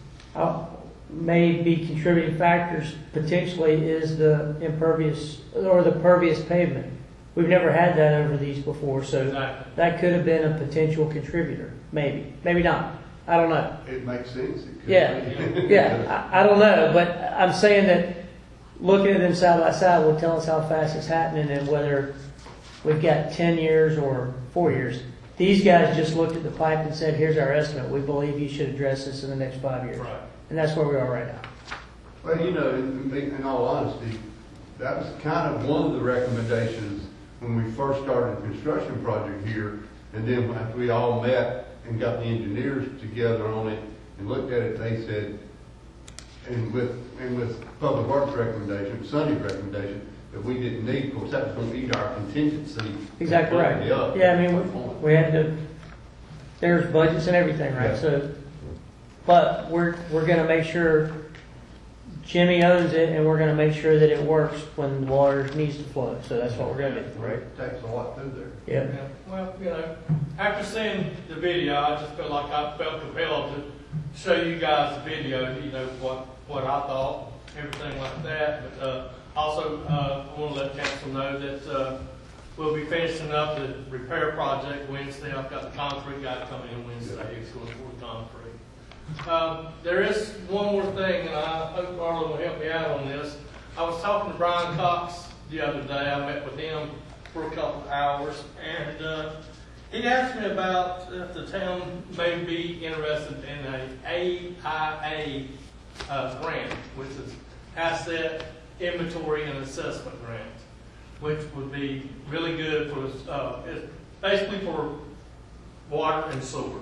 may be contributing factors. Potentially is the impervious or the pervious pavement. We've never had that over these before, so Exactly. that could have been a potential contributor. Maybe, maybe not. I don't know. It makes sense. It could Yeah, be. yeah. I don't know, but I'm saying that looking at them side by side will tell us how fast it's happening and whether we've got 10 years or 4 years. These guys just looked at the pipe and said, "Here's our estimate. We believe you should address this in the next 5 years." Right. And that's where we are right now. Well, you know, in all honesty, that was kind of one of the recommendations when we first started the construction project here. And then after we all met and got the engineers together on it and looked at it, they said, and with Public Works recommendation, Sonny's recommendation, that we didn't need, of course, that was going to eat our contingency. Exactly right. Yeah, I mean, we had to, there's budgets and everything, right? Yeah. So, but we're going to make sure Jimmy owns it, and we're going to make sure that it works when the water needs to flow. So that's what we're going to do. Right. It takes a lot through there. Yeah. Yeah, well, you know, after seeing the video, I just felt like I felt compelled to show you guys the video, you know, what I thought, everything like that. But also, I want to let council know that we'll be finishing up the repair project Wednesday. I've got the concrete guy coming in Wednesday. He's going to pour concrete. There is one more thing, and I hope Arlen will help me out on this. I was talking to Brian Cox the other day. I met with him for a couple of hours, and he asked me about if the town may be interested in a AIA grant, which is Asset Inventory and Assessment Grant, which would be really good for us, basically for water and sewer.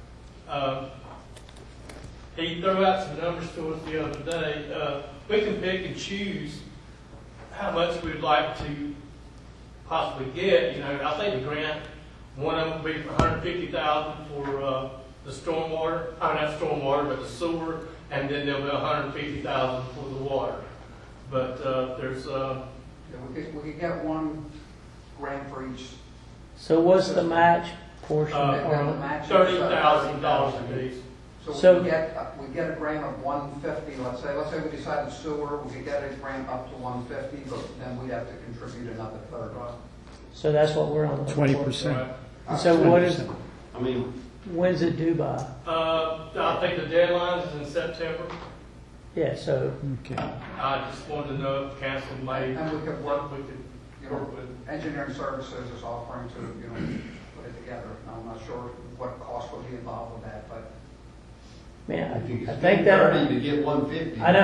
He threw out some numbers to us the other day. We can pick and choose how much we'd like to possibly get. You know, I think the grant, one of them would be for $150,000 for the stormwater. I mean, not stormwater, but the sewer, and then there'll be $150,000 for the water. But there's Yeah, we could get one grant for each. So what's the match portion? The match is, $30,000 a piece. So we get a grant of $150. Let's say we decided sewer, we could get a grant up to $150, but then we'd have to contribute another third. So that's what we're on. 20%. So what is? I mean, when's it due by? I think the deadline is in September. Yeah. So. Okay. I just wanted to know if council may. And we could work with, work with. Engineering Services is offering to, put it together. Now, I'm not sure what cost would be involved with that, but. Man, if you I could think spend that. 30 to get 150. I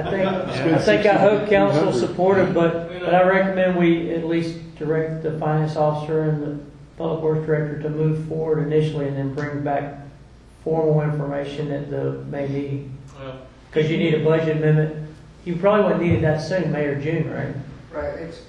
know. I hope council supportive, but I recommend we at least direct the finance officer and the public works director to move forward initially, and then bring back formal information at the May meeting. Because you need a budget amendment. You probably wouldn't need it that soon, May or June, right? Right, it's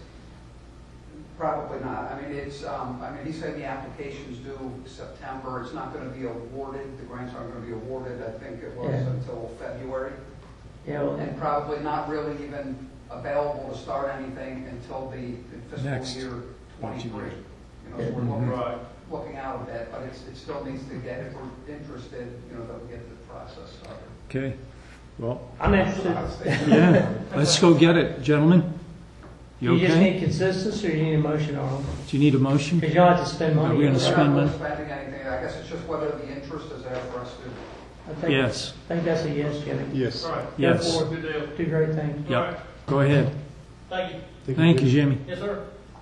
probably not. I mean, he said the application's due September. It's not going to be awarded. The grants aren't going to be awarded. I think it was until February. Yeah. Well, and probably not really even available to start anything until the fiscal year 23. So we're looking out a bit, but it still needs to get, if we're interested, that we get the process started. Okay. Well, I'm interested. Yeah. Let's go get it, gentlemen. You okay? just need consistency, or you need a motion on it? Do you need a motion? Because you don't have to spend money. Are we going to spend money? Spending anything. I guess it's just whether the interest is there for us to. Yes. I think that's a yes, Jimmy. Yes. All right. Yes. Go forward. Do great things. Yep. All right. Go ahead. Thank you. Thank you, Jimmy. Yes, sir.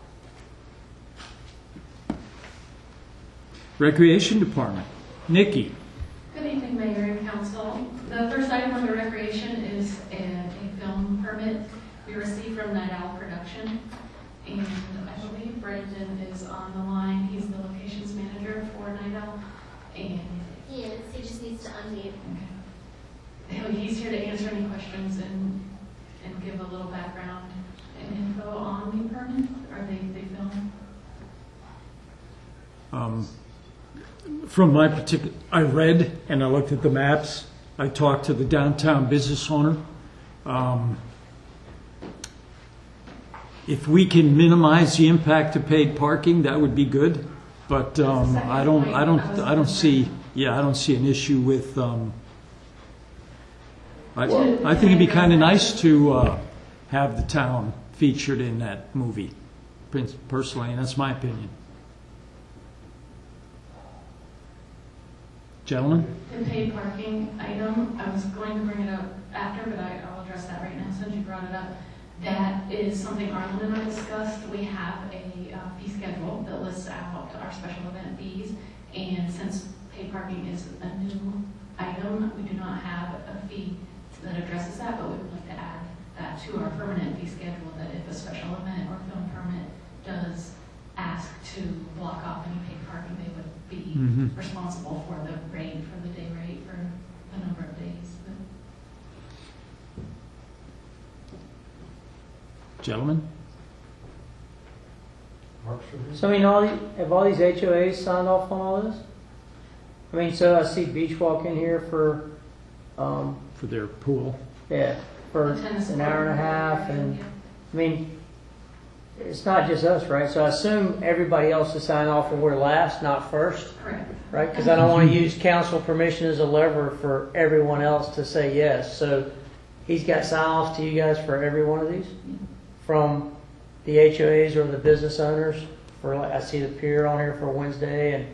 Recreation Department. Nikki. Good evening, Mayor and Council. The first item on the recreation is a film permit we received from Night Owl Production. And I believe Brendan is on the line. He's the locations manager for Night Owl. And he is. He just needs to unmute. Okay. He's here to answer any questions and give a little background and info on the permit, or the film. From my particular, I read and I looked at the maps. I talked to the downtown business owner. If we can minimize the impact of paid parking, that would be good. But I don't see an issue with. I think it'd be kind of nice to have the town featured in that movie, personally, and that's my opinion. Gentlemen? The paid parking item, I was going to bring it up after, but I'll address that right now since you brought it up. That is something Arlen and I discussed. We have a fee schedule that lists out our special event fees, and since paid parking is a new item, we do not have a fee that addresses that, but we would like to add that to our permanent fee schedule, that if a special event or film permit does ask to block off any paid parking, they would be responsible for the rate, for the day rate, for the number of days. Gentlemen? So I mean, have all these HOAs signed off on all this? I mean, so I see Beach Walk in here for their pool. Yeah, for an hour and a half, and I mean, it's not just us, right? So I assume everybody else is signing off, and we're last, not first. Correct. Right? Because I don't want to use council permission as a lever for everyone else to say yes. So he's got sign-offs to you guys for every one of these? From the HOAs or the business owners? For like, I see the pier on here for Wednesday, and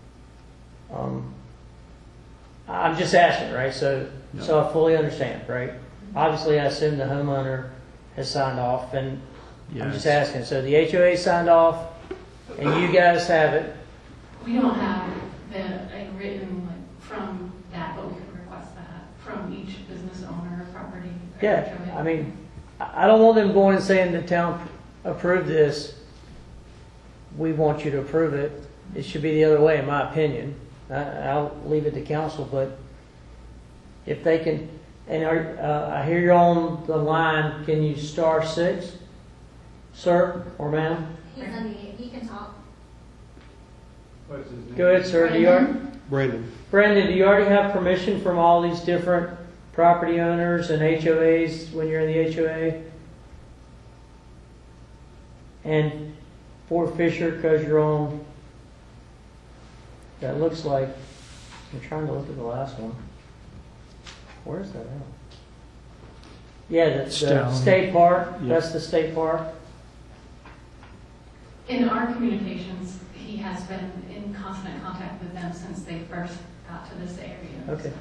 I'm just asking, right? So I fully understand, right? Obviously, I assume the homeowner has signed off, and I'm just asking. So the HOA signed off, and you guys have it. We don't have a written from that, but we could request that from each business owner, property. Yeah, I mean, I don't want them going and saying the town approved this. We want you to approve it. It should be the other way, in my opinion. I'll leave it to council, but if they can, and I hear you're on the line. Can you star 6, sir or ma'am? He's unmuted. He can talk. What's his name? Go ahead, sir. Brandon. Brandon, do you already have permission from all these different property owners and HOAs when you're in the HOA? And Fort Fisher, because you're on, that looks like, I'm trying to look at the last one. Where's that at? Yeah, the state park. Yep. That's the state park. In our communications, he has been in constant contact with them since they first got to this area. Okay.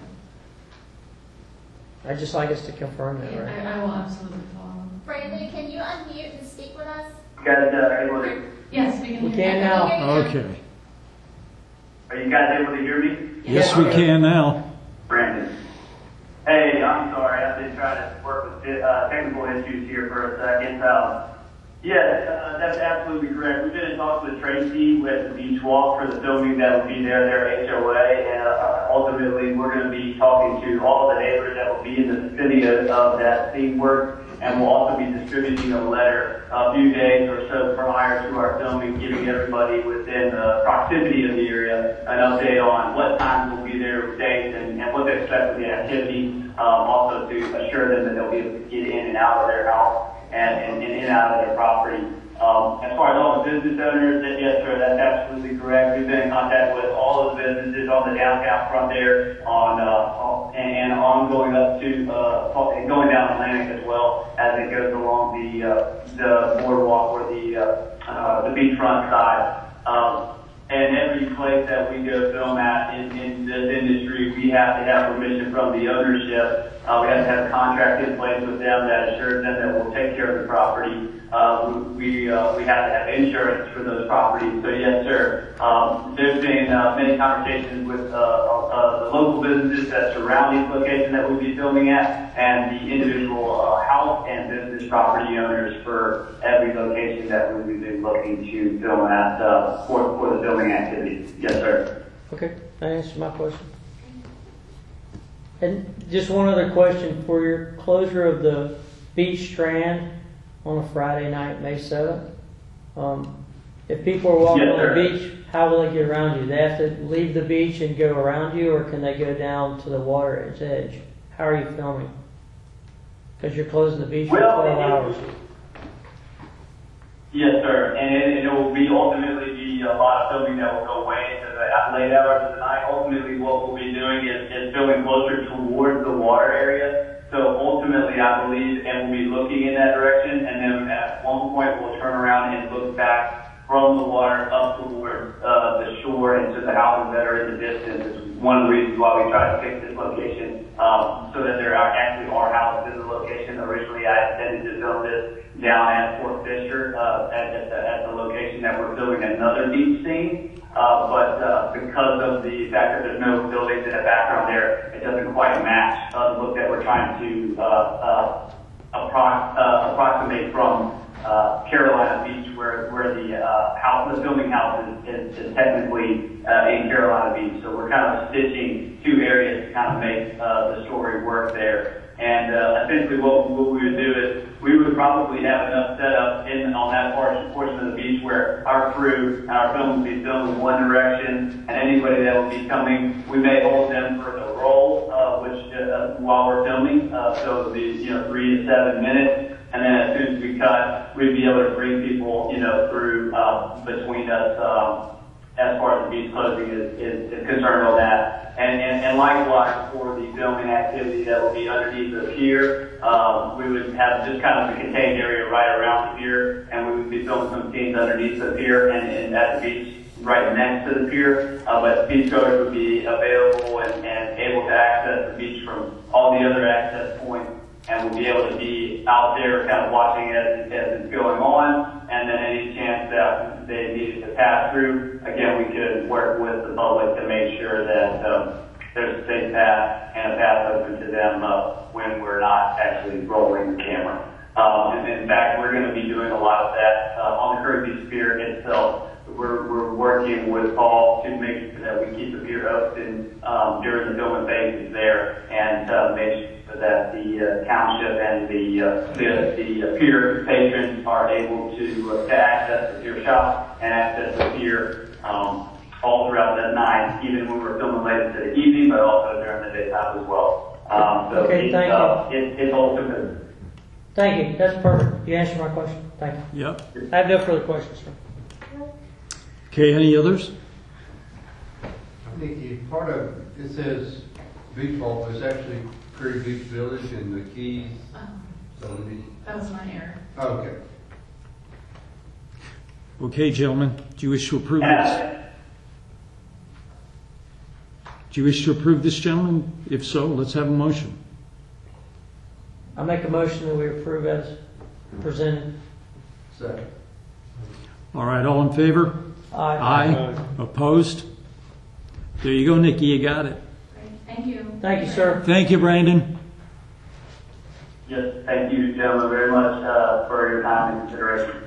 I'd just like us to confirm that, right? I will absolutely follow. Brandon, can you unmute and speak with us? You guys able to? Yes, we can. We can now. Okay. Are you guys able to hear me? Yes, we can now. Brandon. Hey, I'm sorry. I've been trying to work with technical issues here for a second. Yes, that's absolutely correct. We've been in talks with Tracy with the Beach Walk for the filming that will be there, their HOA, and ultimately we're going to be talking to all the neighbors that will be in the vicinity of that theme work, and we'll also be distributing a letter a few days or so prior to our filming, giving everybody within proximity of the area an update on what time we'll be there, dates, and what to expect with the activity, also to assure them that they'll be able to get in and out of their house and in and out of their property. As far as all the business owners, yes, sir, that's absolutely correct. We've been in contact with all of the businesses on the downtown front there, and on going up to and going down Atlantic as well as it goes along the boardwalk or the beachfront side. And every place that we go film at in this industry, we have to have permission from the ownership. We have to have a contract in place with them that assures them that we'll take care of the property. We have to have insurance for those properties. So yes, sir. There's been many conversations with the local businesses that surround these locations that we'll be filming at, and the individual house and business property owners for every location that we'll be looking to film at for the filming activity. Yes, sir. Okay, that answers my question. And just one other question for your closure of the beach strand on a Friday night, May 7th. If people are walking on the beach, how will they get around you? They have to leave the beach and go around you, or can they go down to the water's edge? How are you filming? Because you're closing the beach for 12 hours. Yes, sir. And it will be ultimately be a lot of filming that will go way into the late hours of the night. Ultimately, what we'll be doing is filming closer towards the water area. So ultimately, I believe, and we'll be looking in that direction, and then at one point we'll turn around and look back back from the water up toward the shore and to the houses that are in the distance. It's one of the reasons why we tried to pick this location, so that there actually are houses in the location. Originally, I intended to film this down at Fort Fisher, at the location that we're filming another beach scene. But because of the fact that there's no buildings in the background there, it doesn't quite match the look that we're trying to approximate from Carolina Beach, where the filming house is technically in Carolina Beach. So we're kind of stitching two areas to kind of make the story work there. And essentially what we would do is we would probably have enough set up on that portion of the beach where our crew and our film would be filmed in one direction, and anybody that would be coming, we may hold them for the roll, while we're filming, so it'll be 3 to 7 minutes. And then as soon as we cut, we'd be able to bring people, through between us as far as the beach closing is concerned on that. And likewise for the filming activity that will be underneath the pier, we would have just kind of a contained area right around the pier, and we would be filming some scenes underneath the pier and at the beach right next to the pier. But beachgoers would be available and able to access the beach from all the other access points, and we'll be able to be out there kind of watching as it's going on, and then any chance that they needed to pass through, again, we could work with the public to make sure that there's a safe path and a path open to them when we're not actually rolling the camera. And in fact, we're going to be doing a lot of that on the Curry Beach Pier itself. We're working with Paul to make sure that we keep the pier open during the filming phases there, and make sure that the township and the pier patrons are able to access the pier shop and access the pier all throughout the night, even when we're filming late into the evening, but also during the daytime as well. So okay, thank you. It's open. Thank you. That's perfect. You answered my question. Thank you. Yep. I have no further questions, sir. Okay, any others? Nikki, part of it says beach ball is actually Curry Beach Village and the Keys. That was my error. Okay. Okay, gentlemen, do you wish to approve this? Do you wish to approve this, gentlemen? If so, let's have a motion. I make a motion that we approve as presented. Second. All right, all in favor? Aye. Aye. Opposed? There you go, Nikki, you got it. Great. Thank you. Thank you, sir. Thank you, Brandon. Yes, thank you, gentlemen, very much for your time and consideration.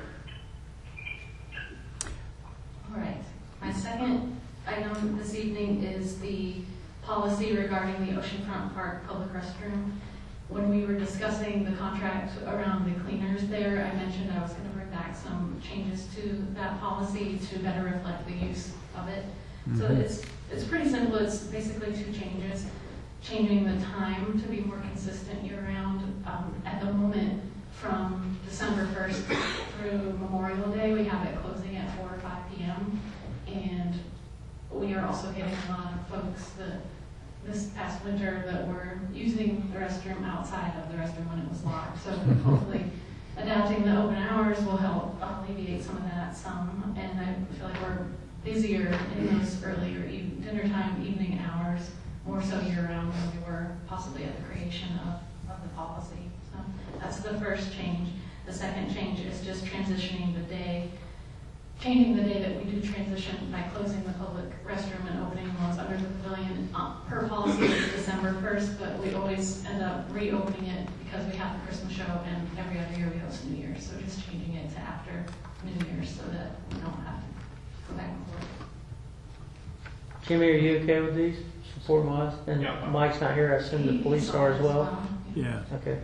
All right. My second item this evening is the policy regarding the Oceanfront Park public restroom. When we were discussing the contract around the cleaners there, I mentioned I was going to bring back some changes to that policy to better reflect the use of it. So it's pretty simple. It's basically two changes. Changing the time to be more consistent year-round. At the moment, from December 1st through Memorial Day, we have it closing at 4 or 5 p.m. And we are also getting a lot of folks that this past winter that were using the restroom outside of the restroom when it was locked. So hopefully adapting the open hours will help alleviate some of that some. And I feel like we're busier in those earlier dinner time, evening hours, more so year-round than we were possibly at the creation of the policy. So that's the first change. The second change is just transitioning the day, changing the day that we do transition by closing the public restroom and opening those under the pavilion. Per policy is December 1st, but we always end up reopening it because we have the Christmas show and every other year we host New Year's. So just changing it to after New Year's so that we don't have to go back and forth. Jimmy, are you okay with these? Support wise? And Yeah. Mike's not here. I assume the police are as well. Yeah. Okay.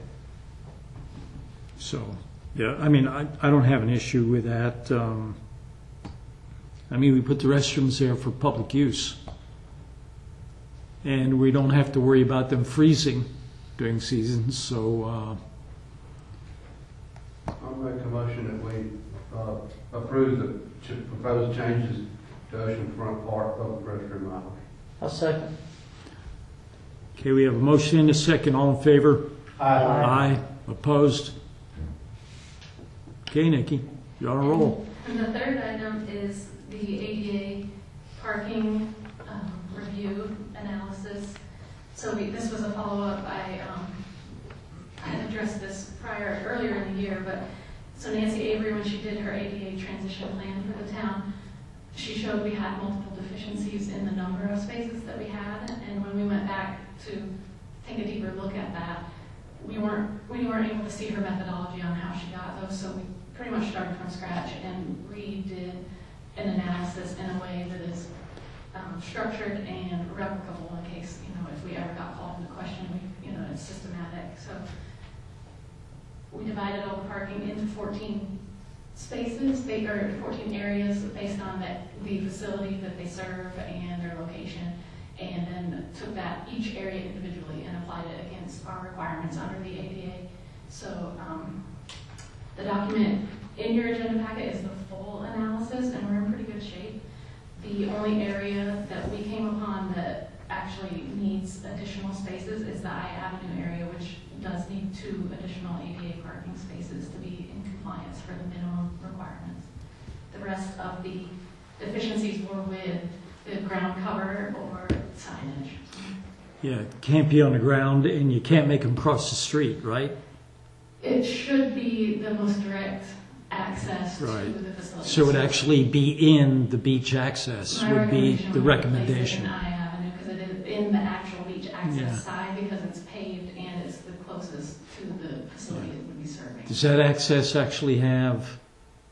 So, yeah, I mean, I don't have an issue with that. I mean, we put the restrooms there for public use. And we don't have to worry about them freezing during seasons, so... I'll make a motion that we approve the proposed changes to Oceanfront Park public restroom hours. I'll second. Okay, we have a motion and a second. All in favor? Aye. Aye. Opposed? Okay, Nikki, you're on a roll. And the third item is the ADA parking review analysis. So this was a follow-up. I had addressed this earlier in the year, but so Nancy Avery, when she did her ADA transition plan for the town, she showed we had multiple deficiencies in the number of spaces that we had, and when we went back to take a deeper look at that, we weren't able to see her methodology on how she got those, so we pretty much started from scratch and redid an analysis in a way that is structured and replicable in case, if we ever got called into question, it's systematic. So we divided all the parking into 14 spaces, or 14 areas based on the facility that they serve and their location, and then took each area individually and applied it against our requirements under the ADA. So the document in your agenda packet is the full analysis, and we're in pretty good shape. The only area that we came upon that actually needs additional spaces is the I Avenue area, which does need 2 additional ADA parking spaces to be in compliance for the minimum requirements. The rest of the deficiencies were with the ground cover or signage. Yeah, it can't be on the ground, and you can't make them cross the street, right? It should be the most direct access Right. to the facility. So it would actually be in the beach access My would be recommendation the would recommendation. place it in I Avenue because it is in the actual beach access Yeah. side because it's paved and it's the closest to the facility it would be serving. Does that access actually have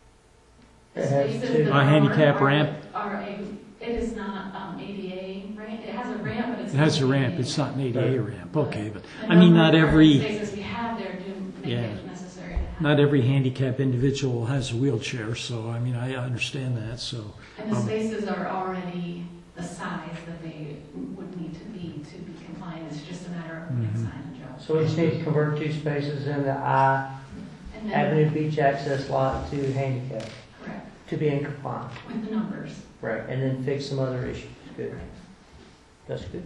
The spaces that a handicap are- ramp? It is not ADA ramp. It has a ramp, but it's It has a not ramp, ADA. it's not an ADA ramp, okay, but, The I mean, number not of parking every, spaces we have there do make Yeah. it necessary to have. not every handicapped individual has a wheelchair, so, I mean, I understand that, so. And the spaces are already the size that they would need to be compliant. It's just a matter of putting signage up. So we just need to convert 2 spaces in the I And then- Avenue Beach access lot to handicap Correct, to be in compliance. with the numbers. Right, and then fix some other issues. Good. That's good.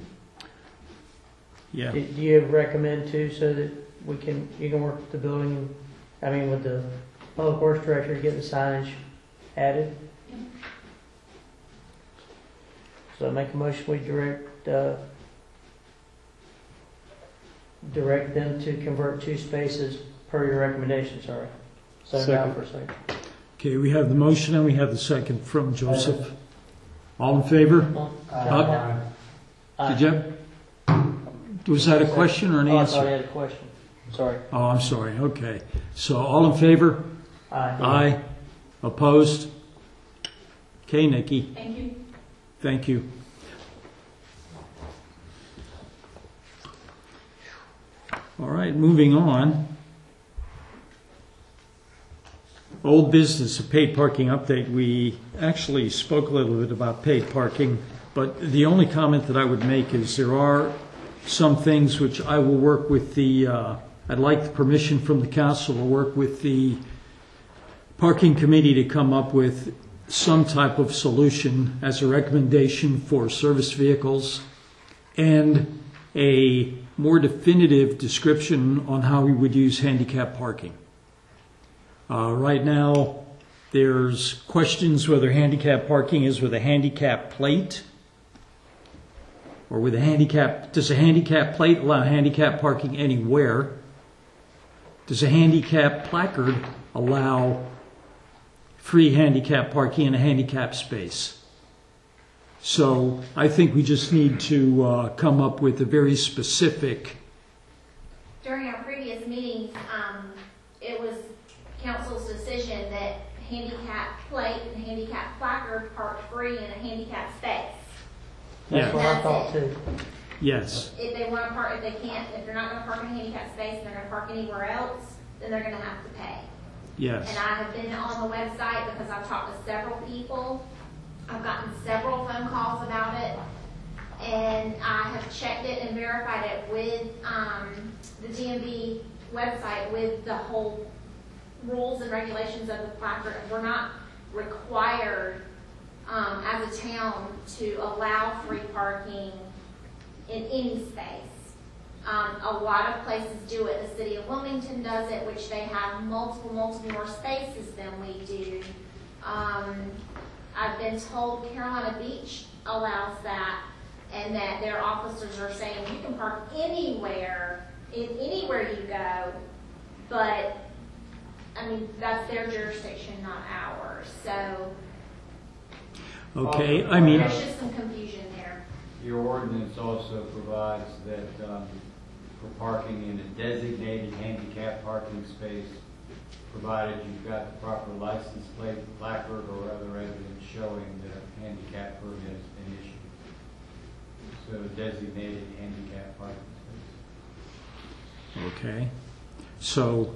Yeah. Do you recommend too, so that you can work with the building, with the public works director to get the signage added? Yeah. So I make a motion, we direct them to convert 2 spaces per your recommendation, sorry. So now for a second. Okay, we have the motion and we have the second from Joseph. All in favor? Did you? Was that a question or an Oh, I answer? thought I had a question. Sorry. Oh, I'm sorry, okay. So all in favor? Aye. Aye. Opposed? Okay, Nikki. Thank you. Thank you. All right, moving on. Old business, a paid parking update. We actually spoke a little bit about paid parking, but the only comment that I would make is there are some things which I will work with I'd like the permission from the council to work with the parking committee to come up with some type of solution as a recommendation for service vehicles and a more definitive description on how we would use handicap parking. Right now, there's questions whether handicap parking is with a handicap plate or with a handicap. Does a handicap plate allow handicap parking anywhere? Does a handicap placard allow free handicap parking in a handicap space? So I think we just need to come up with a very specific. During our previous meetings, it was council's decision that handicap plate and handicap placard park free in a handicap space. That's what I thought too. Yes. If they want to park, if they're not going to park in a handicap space and they're going to park anywhere else, then they're going to have to pay. Yes. And I have been on the website because I've talked to several people. I've gotten several phone calls about it. And I have checked it and verified it with the DMV website with the whole rules and regulations of the placard. We're not required as a town to allow free parking in any space. A lot of places do it. The city of Wilmington does it, which they have multiple more spaces than we do. I've been told Carolina Beach allows that, and that their officers are saying you can park anywhere you go, but I mean, that's their jurisdiction, not ours. So, Okay, I mean, there's just some confusion there. Your ordinance also provides that for parking in a designated handicap parking space, provided you've got the proper license plate, placard, or other evidence showing that a handicap permit has been issued. So a designated handicap parking space. okay. So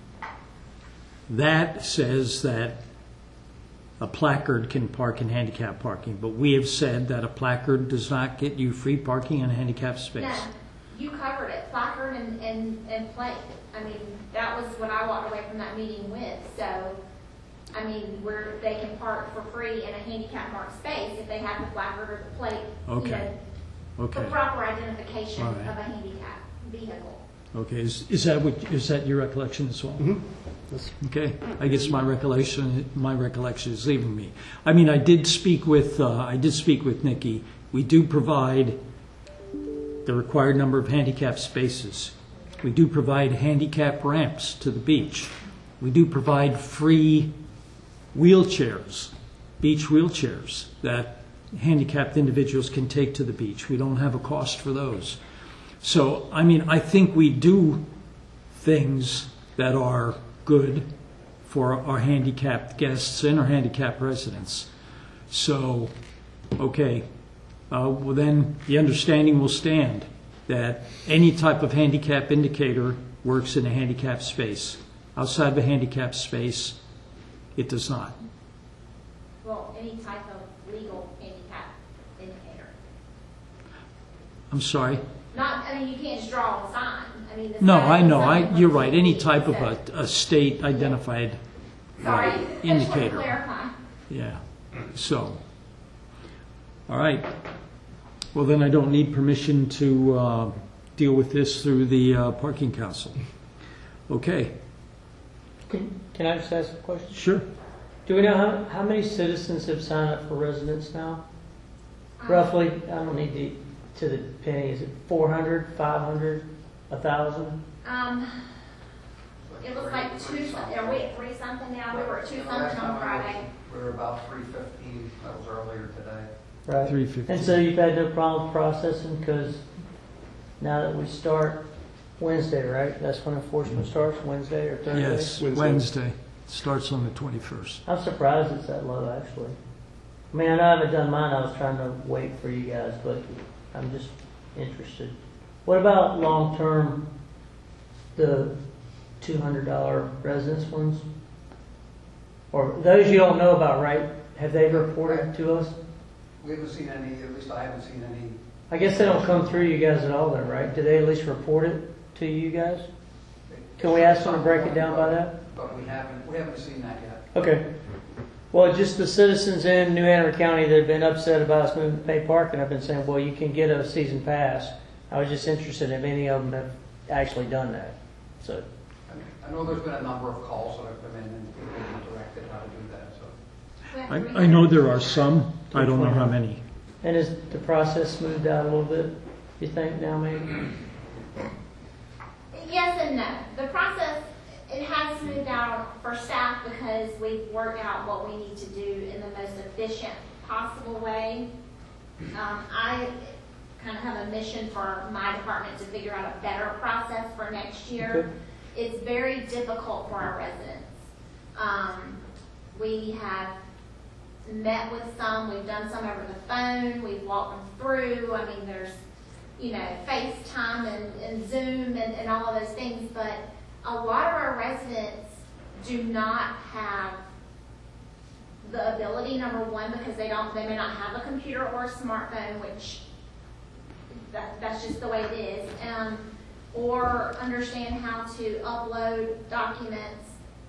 that says that a placard can park in handicap parking, but we have said that a placard does not get you free parking in a handicap space. No, you covered it, placard and plate. I mean, that was what I walked away from that meeting with. So, I mean, they can park for free in a handicap marked space if they have the placard or the plate. Okay. The proper identification All right. of a handicap vehicle. Okay, is that your recollection as well? Mm-hmm. Okay, I guess my recollection is leaving me. I mean, I did speak with Nikki. We do provide the required number of handicap spaces. We do provide handicap ramps to the beach. We do provide free wheelchairs, beach wheelchairs that handicapped individuals can take to the beach. We don't have a cost for those. So, I mean, I think we do things that are good for our handicapped guests and our handicapped residents. So, okay, well then the understanding will stand that any type of handicap indicator works in a handicapped space. Outside of a handicapped space, it does not. Well, any type of legal handicap indicator. I'm sorry? Not, I mean, you can't just draw a sign. I mean, No, I know. You're right. Any type of a state identified Sorry, indicator. I just want to clarify. Yeah. So, all right. Well, then I don't need permission to deal with this through the parking council. Okay. Can I just ask a question? Sure. Do we know how many citizens have signed up for residents now? Roughly, I don't need to the penny. Is it 400, 500, 1,000? It was like are we at 3 something now? We were at 2 something on Friday. We were about 315, that was earlier today. Right. 350. And so you've had no problem processing because now that we start Wednesday, right? That's when enforcement starts, Wednesday or Thursday? Yes, Wednesday. Starts on the 21st. I'm surprised it's that low, actually. I mean, I know I haven't done mine. I was trying to wait for you guys, but I'm just interested. What about long-term, the $200 residence ones? Or those you don't know about, right? Have they reported to us? We haven't seen any, at least I haven't seen any. I guess they don't come through you guys at all then, right? Do they at least report it to you guys? Can we ask them to break it down by that? But we haven't seen that yet. Okay. Well, just the citizens in New Hanover County that have been upset about us moving to paid parking have been saying, well, you can get a season pass. I was just interested if any of them have actually done that. So. I know there's been a number of calls that have come in and people have been directed how to do that. So I know there are some. I don't know how many. And is the process smoothed out a little bit, you think, now maybe? Yes and no. The process, it has smoothed out for staff because we've worked out what we need to do in the most efficient possible way. I kind of have a mission for my department to figure out a better process for next year. Okay. It's very difficult for our residents. We have met with some, we've done some over the phone, we've walked them through. I mean, there's, FaceTime and Zoom and all of those things, but a lot of our residents do not have the ability, number one, because they may not have a computer or a smartphone, which that's just the way it is, or understand how to upload documents.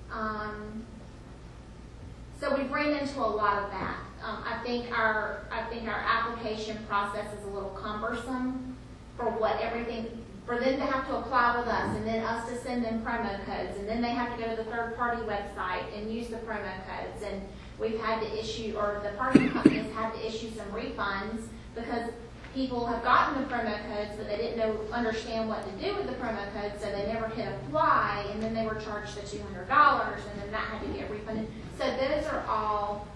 So we've ran into a lot of that. I think our application process is a little cumbersome for for them to have to apply with us, and then us to send them promo codes, and then they have to go to the third-party website and use the promo codes, and we've had to issue, or the parking companies had to issue some refunds because people have gotten the promo codes, but they didn't understand what to do with the promo codes, so they never hit apply, and then they were charged the $200, and then that had to get refunded. So those are all,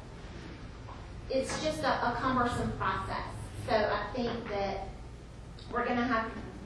it's just a cumbersome process. So I think that we're going to have,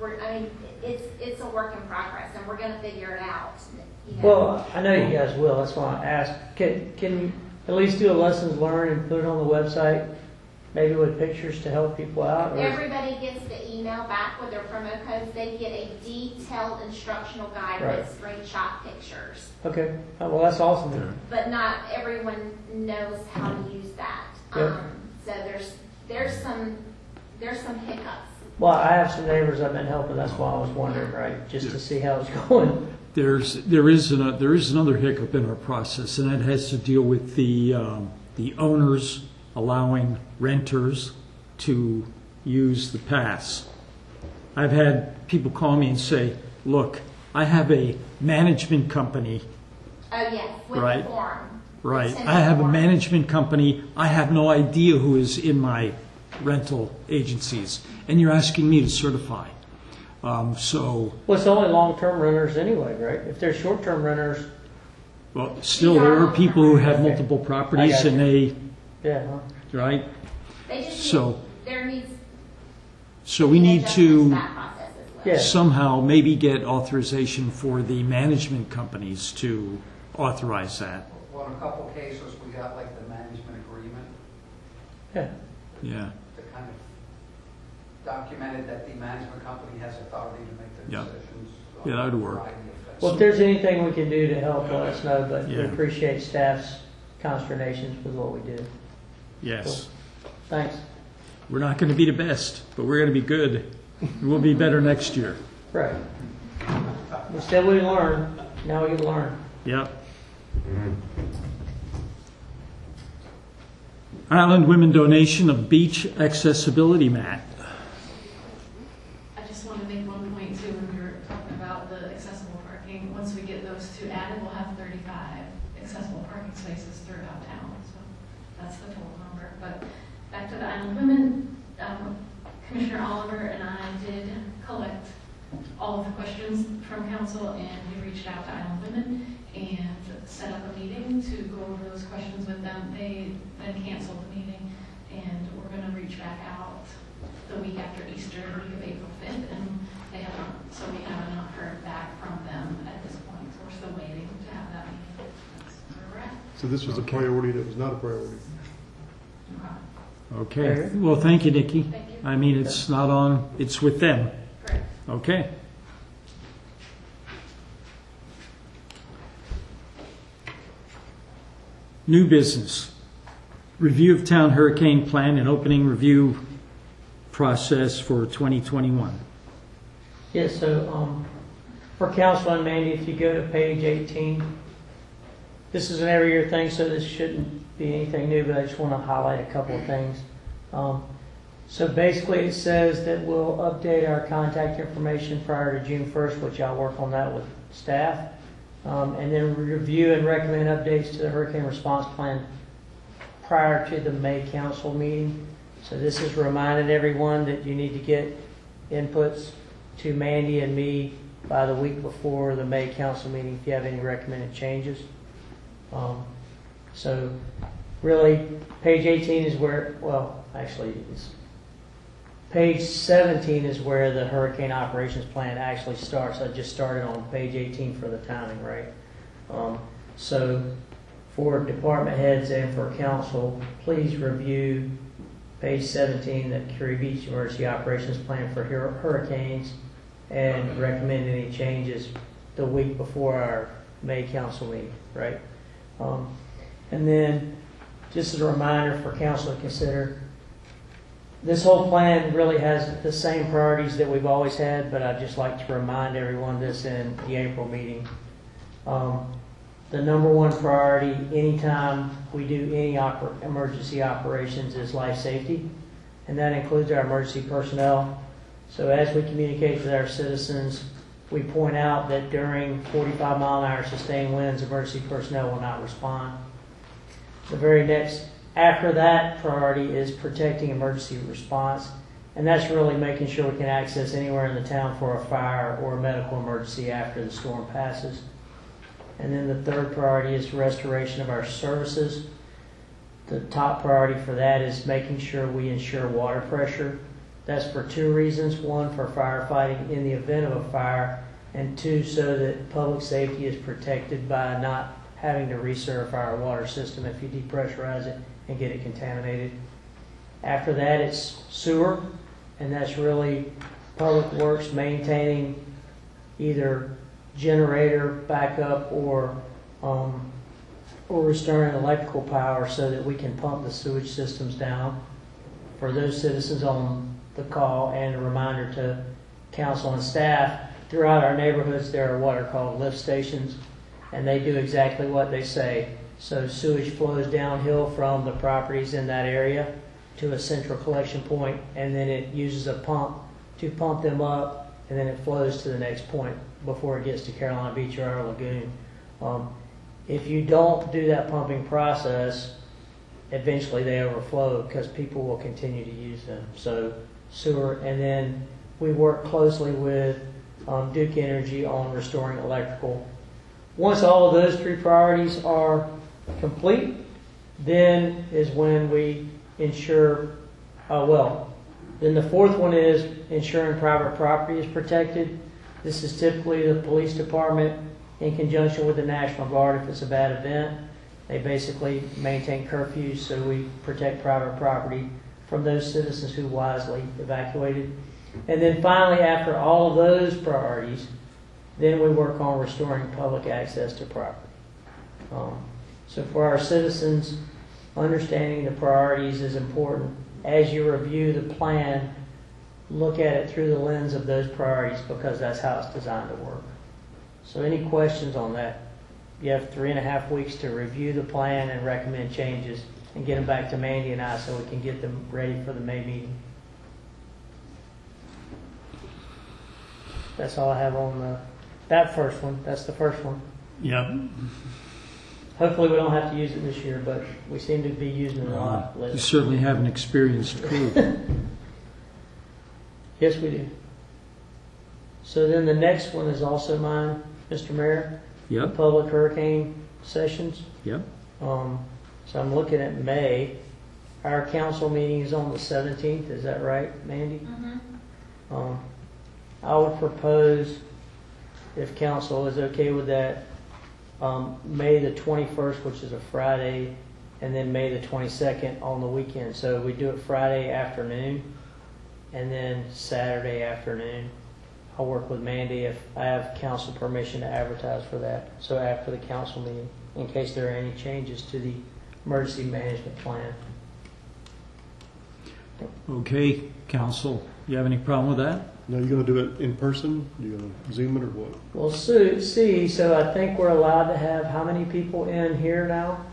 it's a work in progress, and we're going to figure it out. You know. Well, I know you guys will. That's why I asked. Can you at least do a lessons learned and put it on the website, maybe with pictures to help people out? Or Everybody gets the email back with their promo codes. They get a detailed instructional guide with screenshot pictures. Okay. Well, that's awesome. Then. But not everyone knows how to use that. Yep. So there's some hiccups. Well, I have some neighbors I've been helping. That's why I was wondering, right, just to see how it's going. There is another hiccup in our process, and that has to deal with the owners allowing renters to use the pass. I've had people call me and say, "Look, I have a management company." Oh yes, with right, the form. right. I have a management company. I have no idea who is in my rental agencies, and you're asking me to certify. Well, it's only long-term renters anyway, right? If they're short-term renters. Well, still, there are people who have multiple properties, and they. Yeah. Huh? Right. They just there needs. So we need to well. somehow maybe get authorization for the management companies to authorize that. Well, in a couple cases, we got like the management agreement. Yeah. Yeah. That kind of documented that the management company has authority to make their decisions. Yeah, that would work. Well, if there's anything we can do to help, let us know. But we appreciate staff's consternations with what we do. Yes. Cool. Thanks. We're not going to be the best, but we're going to be good. We'll be better next year. Right. We said we learn. Now we can learn. Yep. Island Women donation of beach accessibility mat. I just want to make one point too when we were talking about the accessible parking. Once we get those two added, we'll have 35 accessible parking spaces throughout town. So that's the total number. But back to the Island Women, Commissioner Oliver and I did collect all of the questions from council, and we reached out to Island Women and set up a meeting to go over those questions with them. They then canceled the meeting, and we're going to reach back out the week after Easter, the week of April 5th, and they haven't, so we have not heard back from them at this point. So we're still waiting to have that meeting. That's where we're at. So this was a priority that was not a priority. Okay. Well, thank you, Nikki. Thank you. I mean, it's not on, it's with them. Correct. Okay. New business. Review of town hurricane plan and opening review process for 2021. Yes, so for council and Mandy, if you go to page 18, this is an every year thing, so this shouldn't be anything new, but I just want to highlight a couple of things. So basically it says that we'll update our contact information prior to June 1st, which I'll work on that with staff. And then review and recommend updates to the hurricane response plan prior to the May council meeting. So this is reminding everyone that you need to get inputs to Mandy and me by the week before the May council meeting if you have any recommended changes. So really page 18 is where, well, actually it's page 17 is where the hurricane operations plan actually starts. I just started on page 18 for the timing, right? So for department heads and for council, please review page 17, the Curie Beach Emergency Operations Plan for hurricanes, and recommend any changes the week before our May council meeting, right? And then just as a reminder for council to consider, this whole plan really has the same priorities that we've always had, but I'd just like to remind everyone this in the April meeting. The number one priority anytime we do any emergency operations is life safety, and that includes our emergency personnel. So as we communicate with our citizens, we point out that during 45-mile-an-hour sustained winds, emergency personnel will not respond. The very next, after that priority is protecting emergency response. And that's really making sure we can access anywhere in the town for a fire or a medical emergency after the storm passes. And then the third priority is restoration of our services. The top priority for that is making sure we ensure water pressure. That's for two reasons. One, for firefighting in the event of a fire, and two, so that public safety is protected by not having to recertify our water system if you depressurize it and get it contaminated. After that, it's sewer, and that's really public works maintaining either generator backup or restoring electrical power so that we can pump the sewage systems down. For those citizens on the call, and a reminder to council and staff, throughout our neighborhoods there are what are called lift stations, and they do exactly what they say. So sewage flows downhill from the properties in that area to a central collection point, and then it uses a pump to pump them up, and then it flows to the next point before it gets to Carolina Beach or our lagoon. If you don't do that pumping process, eventually they overflow because people will continue to use them. So sewer, and then we work closely with Duke Energy on restoring electrical. Once all of those three priorities are complete, then is when we ensure, then the fourth one is ensuring private property is protected. This is typically the police department in conjunction with the National Guard if it's a bad event. They basically maintain curfews so we protect private property from those citizens who wisely evacuated. And then finally, after all of those priorities, then we work on restoring public access to property. So for our citizens, understanding the priorities is important. As you review the plan, look at it through the lens of those priorities because that's how it's designed to work. So any questions on that? You have 3.5 weeks to review the plan and recommend changes and get them back to Mandy and I so we can get them ready for the May meeting. That's all I have on that first one. That's the first one. Yep. Hopefully we don't have to use it this year, but we seem to be using it a lot. You certainly have an experienced crew. Yes, we do. So then the next one is also mine, Mr. Mayor. Yep. Public hurricane sessions. Yep. So I'm looking at May. Our council meeting is on the 17th. Is that right, Mandy? Mm-hmm. I would propose, if council is okay with that, May the 21st, which is a Friday, and then May the 22nd on the weekend. So we do it Friday afternoon and then Saturday afternoon. I'll work with Mandy if I have council permission to advertise for that. So after the council meeting, in case there are any changes to the emergency management plan. Okay, council, you have any problem with that? No, you're going to do it in person? You're going to Zoom it or what? Well, see, so I think we're allowed to have how many people in here now?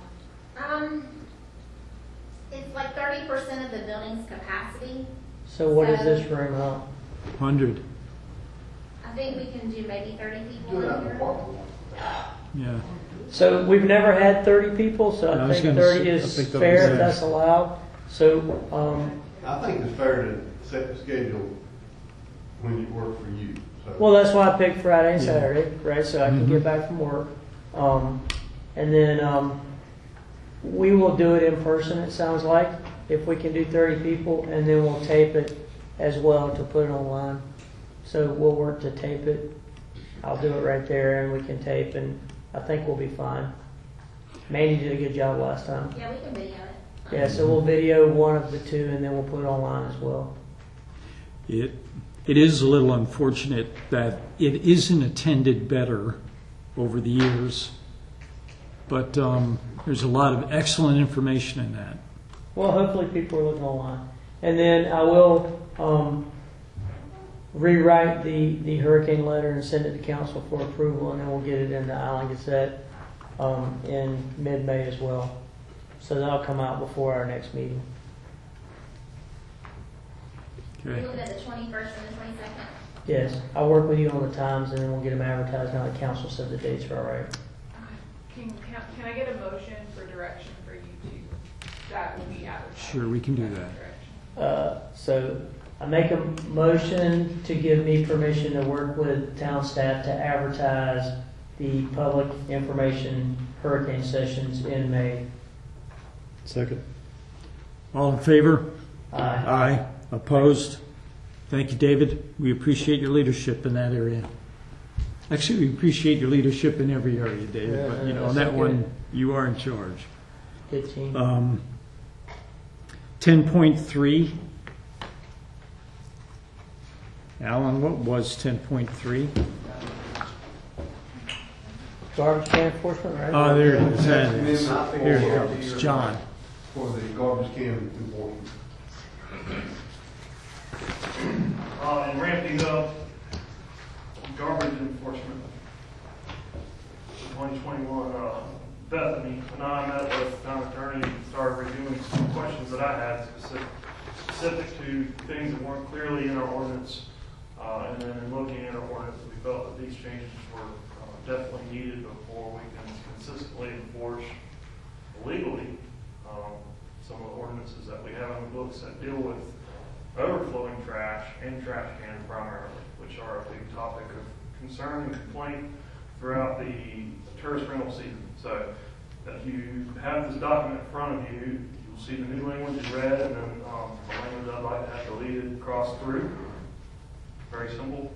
It's like 30% of the building's capacity. So what is this room up? 100. I think we can do maybe 30 people in here. Yeah. So we've never had 30 people, so I think 30 is fair if that's allowed. So I think it's fair to set the schedule when it works for you. So. well, that's why I picked Friday and Saturday, right? So I can get back from work. And then we will do it in person, it sounds like, if we can do 30 people, and then we'll tape it as well to put it online. So we'll work to tape it. I'll do it right there, and we can tape, and I think we'll be fine. Mandy did a good job last time. Yeah, we can video it. Yeah, so we'll video one of the two, and then we'll put it online as well. It is a little unfortunate that it isn't attended better over the years, but there's a lot of excellent information in that. Well, hopefully people are looking online. And then I will rewrite the hurricane letter and send it to council for approval, and then we'll get it in the Island Gazette in mid-May as well. So that'll come out before our next meeting. We're looking at the 21st and the 22nd. Yes, I'll work with you on the times, and then we'll get them advertised now that council said the dates are all right. Can I get a motion for direction for you that will be advertised. Sure, we can do that. So I make a motion to give me permission to work with town staff to advertise the public information hurricane sessions in May. Second. All in favor? Aye. Aye. Opposed? Thank you, David. We appreciate your leadership in that area. Actually, we appreciate your leadership in every area, David, Yeah, but you know, that's on that okay. one, you are in charge. Good team. 10.3. Alan, what was 10.3? Garbage can enforcement, right? Oh, there it is. That And is. then I think Here it we'll comes. hear John. For the garbage can enforcement. And ramping up garbage enforcement for 2021, Bethany and I met with town attorney and started reviewing some questions that I had specific to things that weren't clearly in our ordinance. And then in looking at our ordinance, we felt that these changes were definitely needed before we can consistently enforce legally some of the ordinances that we have on the books that deal with overflowing trash and trash cans primarily, which are a big topic of concern and complaint throughout the tourist rental season. So if you have this document in front of you, you'll see the new language in red, and then the language I'd like to have deleted cross through. Very simple.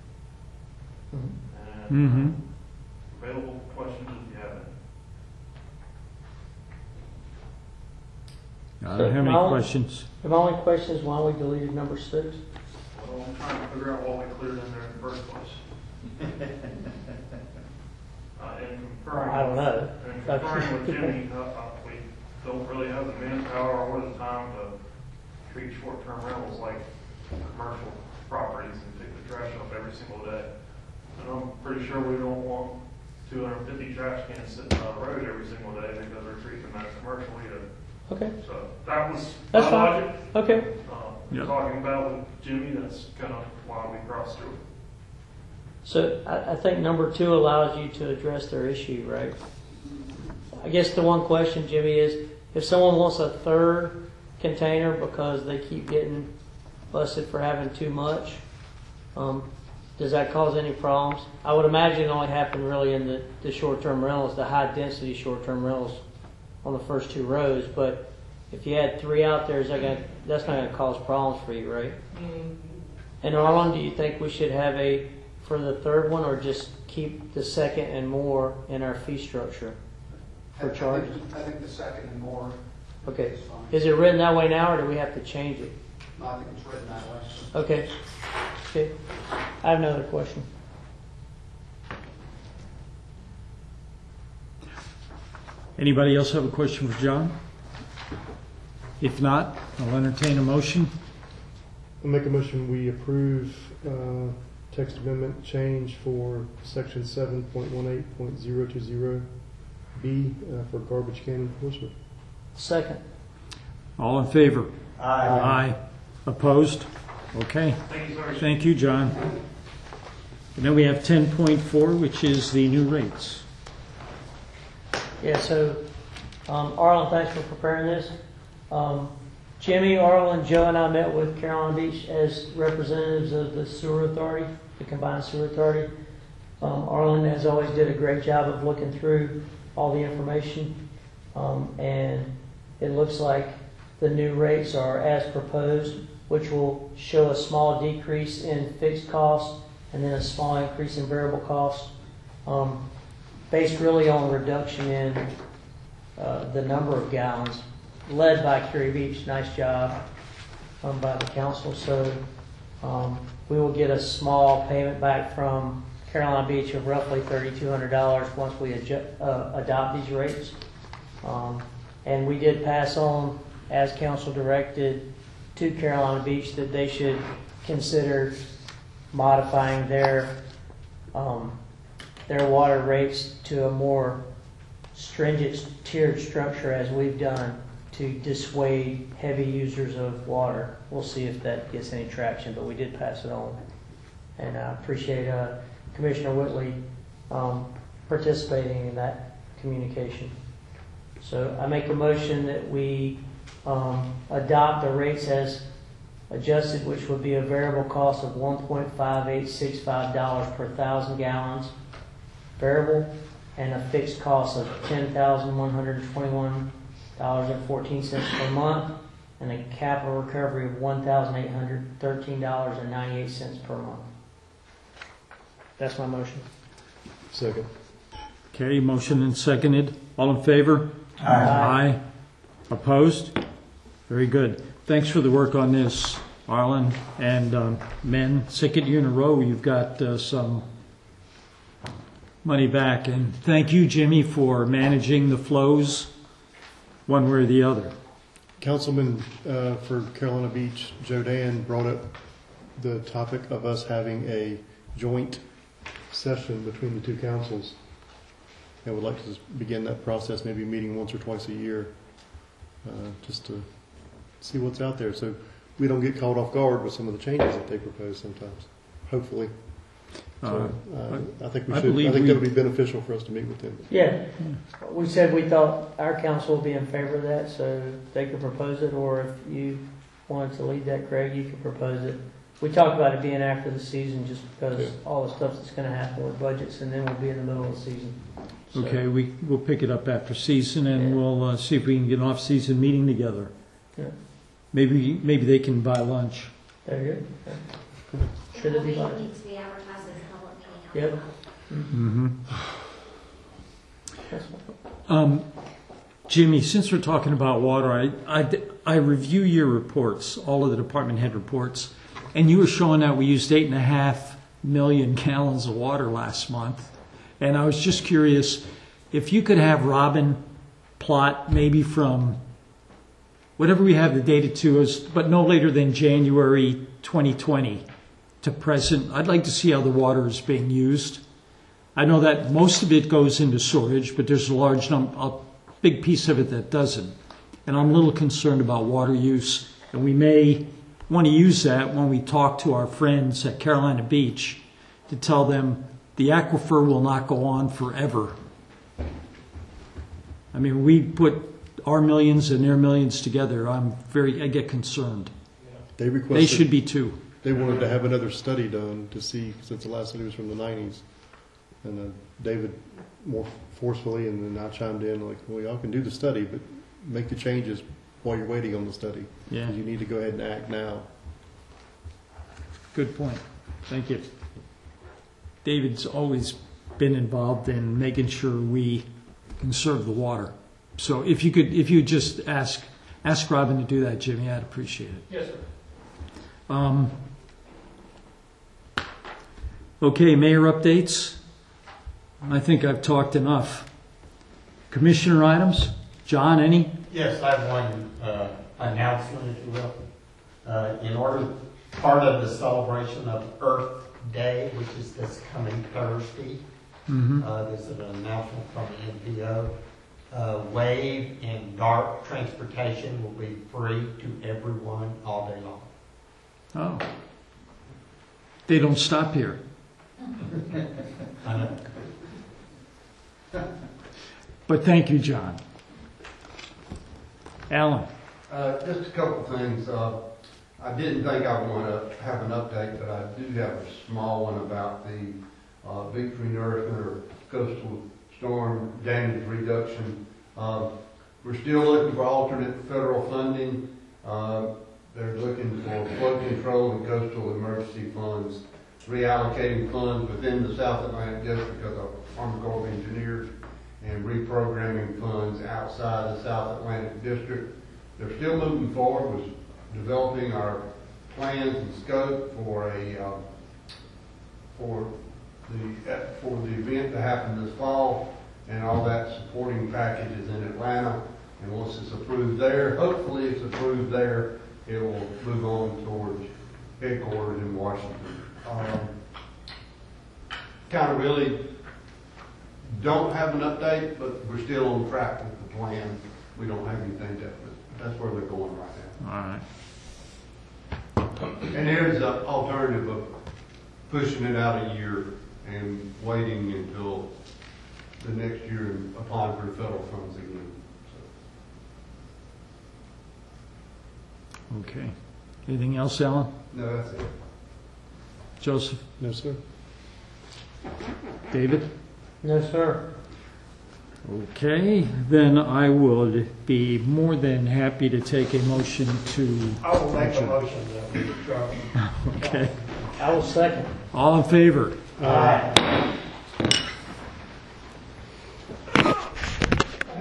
And available for questions if you have any. I don't have any questions. My only question is why we deleted number 6. Well, I'm trying to figure out what we cleared in there in the first place. And conferring, I don't know. And conferring with Jimmy, we don't really have the manpower or the time to treat short-term rentals like commercial properties and pick the trash up every single day. And I'm pretty sure we don't want 250 trash cans sitting on the road every single day because we're treating them as commercial either. Okay. So that was That's my fine. logic. Okay. Talking about with Jimmy, that's kind of why we crossed through. So I think number 2 allows you to address their issue, right? I guess the one question, Jimmy, is if someone wants a third container because they keep getting busted for having too much, does that cause any problems? I would imagine it only happen really in the short-term rentals, the high-density short-term rentals on the first 2 rows. But if you had 3 out there, that's not going to cause problems for you, right? And Arlen, do you think we should have for the third one, or just keep the second and more in our fee structure for charges? I think the second and more. Okay. Is fine. Is it written that way now, or do we have to change it? No, I think it's written that way. Okay. Okay. I have another question. Anybody else have a question for John? If not, I'll entertain a motion. I'll make a motion, we approve text amendment change for section 7.18.020B for garbage can enforcement. Second. All in favor? Aye. Aye. Opposed? Okay. Thank you, sir. Thank you, John. And then we have 10.4, which is the new rates. Yeah, so Arlen, thanks for preparing this. Jimmy, Arlen, Joe, and I met with Carolina Beach as representatives of the sewer authority, the combined sewer authority. Arlen, as always, did a great job of looking through all the information, and it looks like the new rates are as proposed, which will show a small decrease in fixed costs and then a small increase in variable costs, based really on reduction in the number of gallons, led by Curie Beach. Nice job by the council. So we will get a small payment back from Carolina Beach of roughly $3,200 once we adopt these rates. And we did pass on, as council directed, to Carolina Beach that they should consider modifying their water rates to a more stringent tiered structure as we've done to dissuade heavy users of water. We'll see if that gets any traction, but we did pass it on. And I appreciate Commissioner Whitley participating in that communication. So I make a motion that we adopt the rates as adjusted, which would be a variable cost of $1.5865 per 1,000 gallons variable, and a fixed cost of $10,121.14 per month, and a capital recovery of $1,813.98 per month. That's my motion. Second. Okay, motion and seconded. All in favor? Aye. Opposed? Very good. Thanks for the work on this, Arlen. And men, second year in a row, you've got some money back. And thank you, Jimmy, for managing the flows one way or the other. Councilman for Carolina Beach, Joe Dan, brought up the topic of us having a joint session between the two councils. I would like to begin that process, maybe meeting once or twice a year, just to see what's out there, so we don't get caught off guard with some of the changes that they propose sometimes. Hopefully, so, I think I think that would be beneficial for us to meet with them. Yeah, we said we thought our council would be in favor of that, so they could propose it, or if you wanted to lead that, Craig, you could propose it. We talked about it being after the season, just because all the stuff that's going to happen with budgets, and then we'll be in the middle of the season. So. Okay, we'll pick it up after season, and we'll see if we can get an off-season meeting together. Yeah. Maybe they can buy lunch. Very good. Should it be It like? needs to be advertised as a public meeting. Yep. Mm-hmm. Jimmy, since we're talking about water, I review your reports, all of the department head reports, and you were showing that we used 8.5 million gallons of water last month. And I was just curious if you could have Robin plot maybe from whatever we have the data to us, but no later than January 2020 to present. I'd like to see how the water is being used. I know that most of it goes into storage, but there's a big piece of it that doesn't. And I'm a little concerned about water use, and we may want to use that when we talk to our friends at Carolina Beach to tell them the aquifer will not go on forever. I mean, we put our millions and their millions together. I get concerned. They should be too. They wanted to have another study done to see, since the last study was from the 90s. And David more forcefully, and then I chimed in like, well, y'all can do the study, but make the changes while you're waiting on the study. Yeah. You need to go ahead and act now. Good point. Thank you. David's always been involved in making sure we conserve the water. So if you just ask Robin to do that, Jimmy, I'd appreciate it. Yes, sir. Okay, mayor updates. I think I've talked enough. Commissioner items? John, any? Yes, I have one announcement, if you will. In order, part of the celebration of Earth Day, which is this coming Thursday, there's an announcement from the NPO. Wave and dark transportation will be free to everyone all day long. Oh. They don't stop here. I know. But thank you, John. Alan. Just a couple things. I didn't think I want to have an update, but I do have a small one about the Victory Nourishment or coastal storm damage reduction. We're still looking for alternate federal funding. They're looking for flood control and coastal emergency funds, reallocating funds within the South Atlantic District because of Army Corps of Engineers, and reprogramming funds outside the South Atlantic District. They're still moving forward with developing our plans and scope for the event to happen this fall, and all that supporting package is in Atlanta. And once it's approved there, hopefully it's approved there, it will move on towards headquarters in Washington. Kind of really don't have an update, but we're still on track with the plan. We don't have anything definite. That's where they're going right now. All right. And there's an alternative of pushing it out a year and waiting until the next year and applying for federal funds again. So Okay. Anything else, Alan? No, that's it. Joseph? No, sir. David? No, sir. Okay, then I would be more than happy to take a motion to... I will make a motion that we adjourn. Okay. I will second. All in favor? Aye.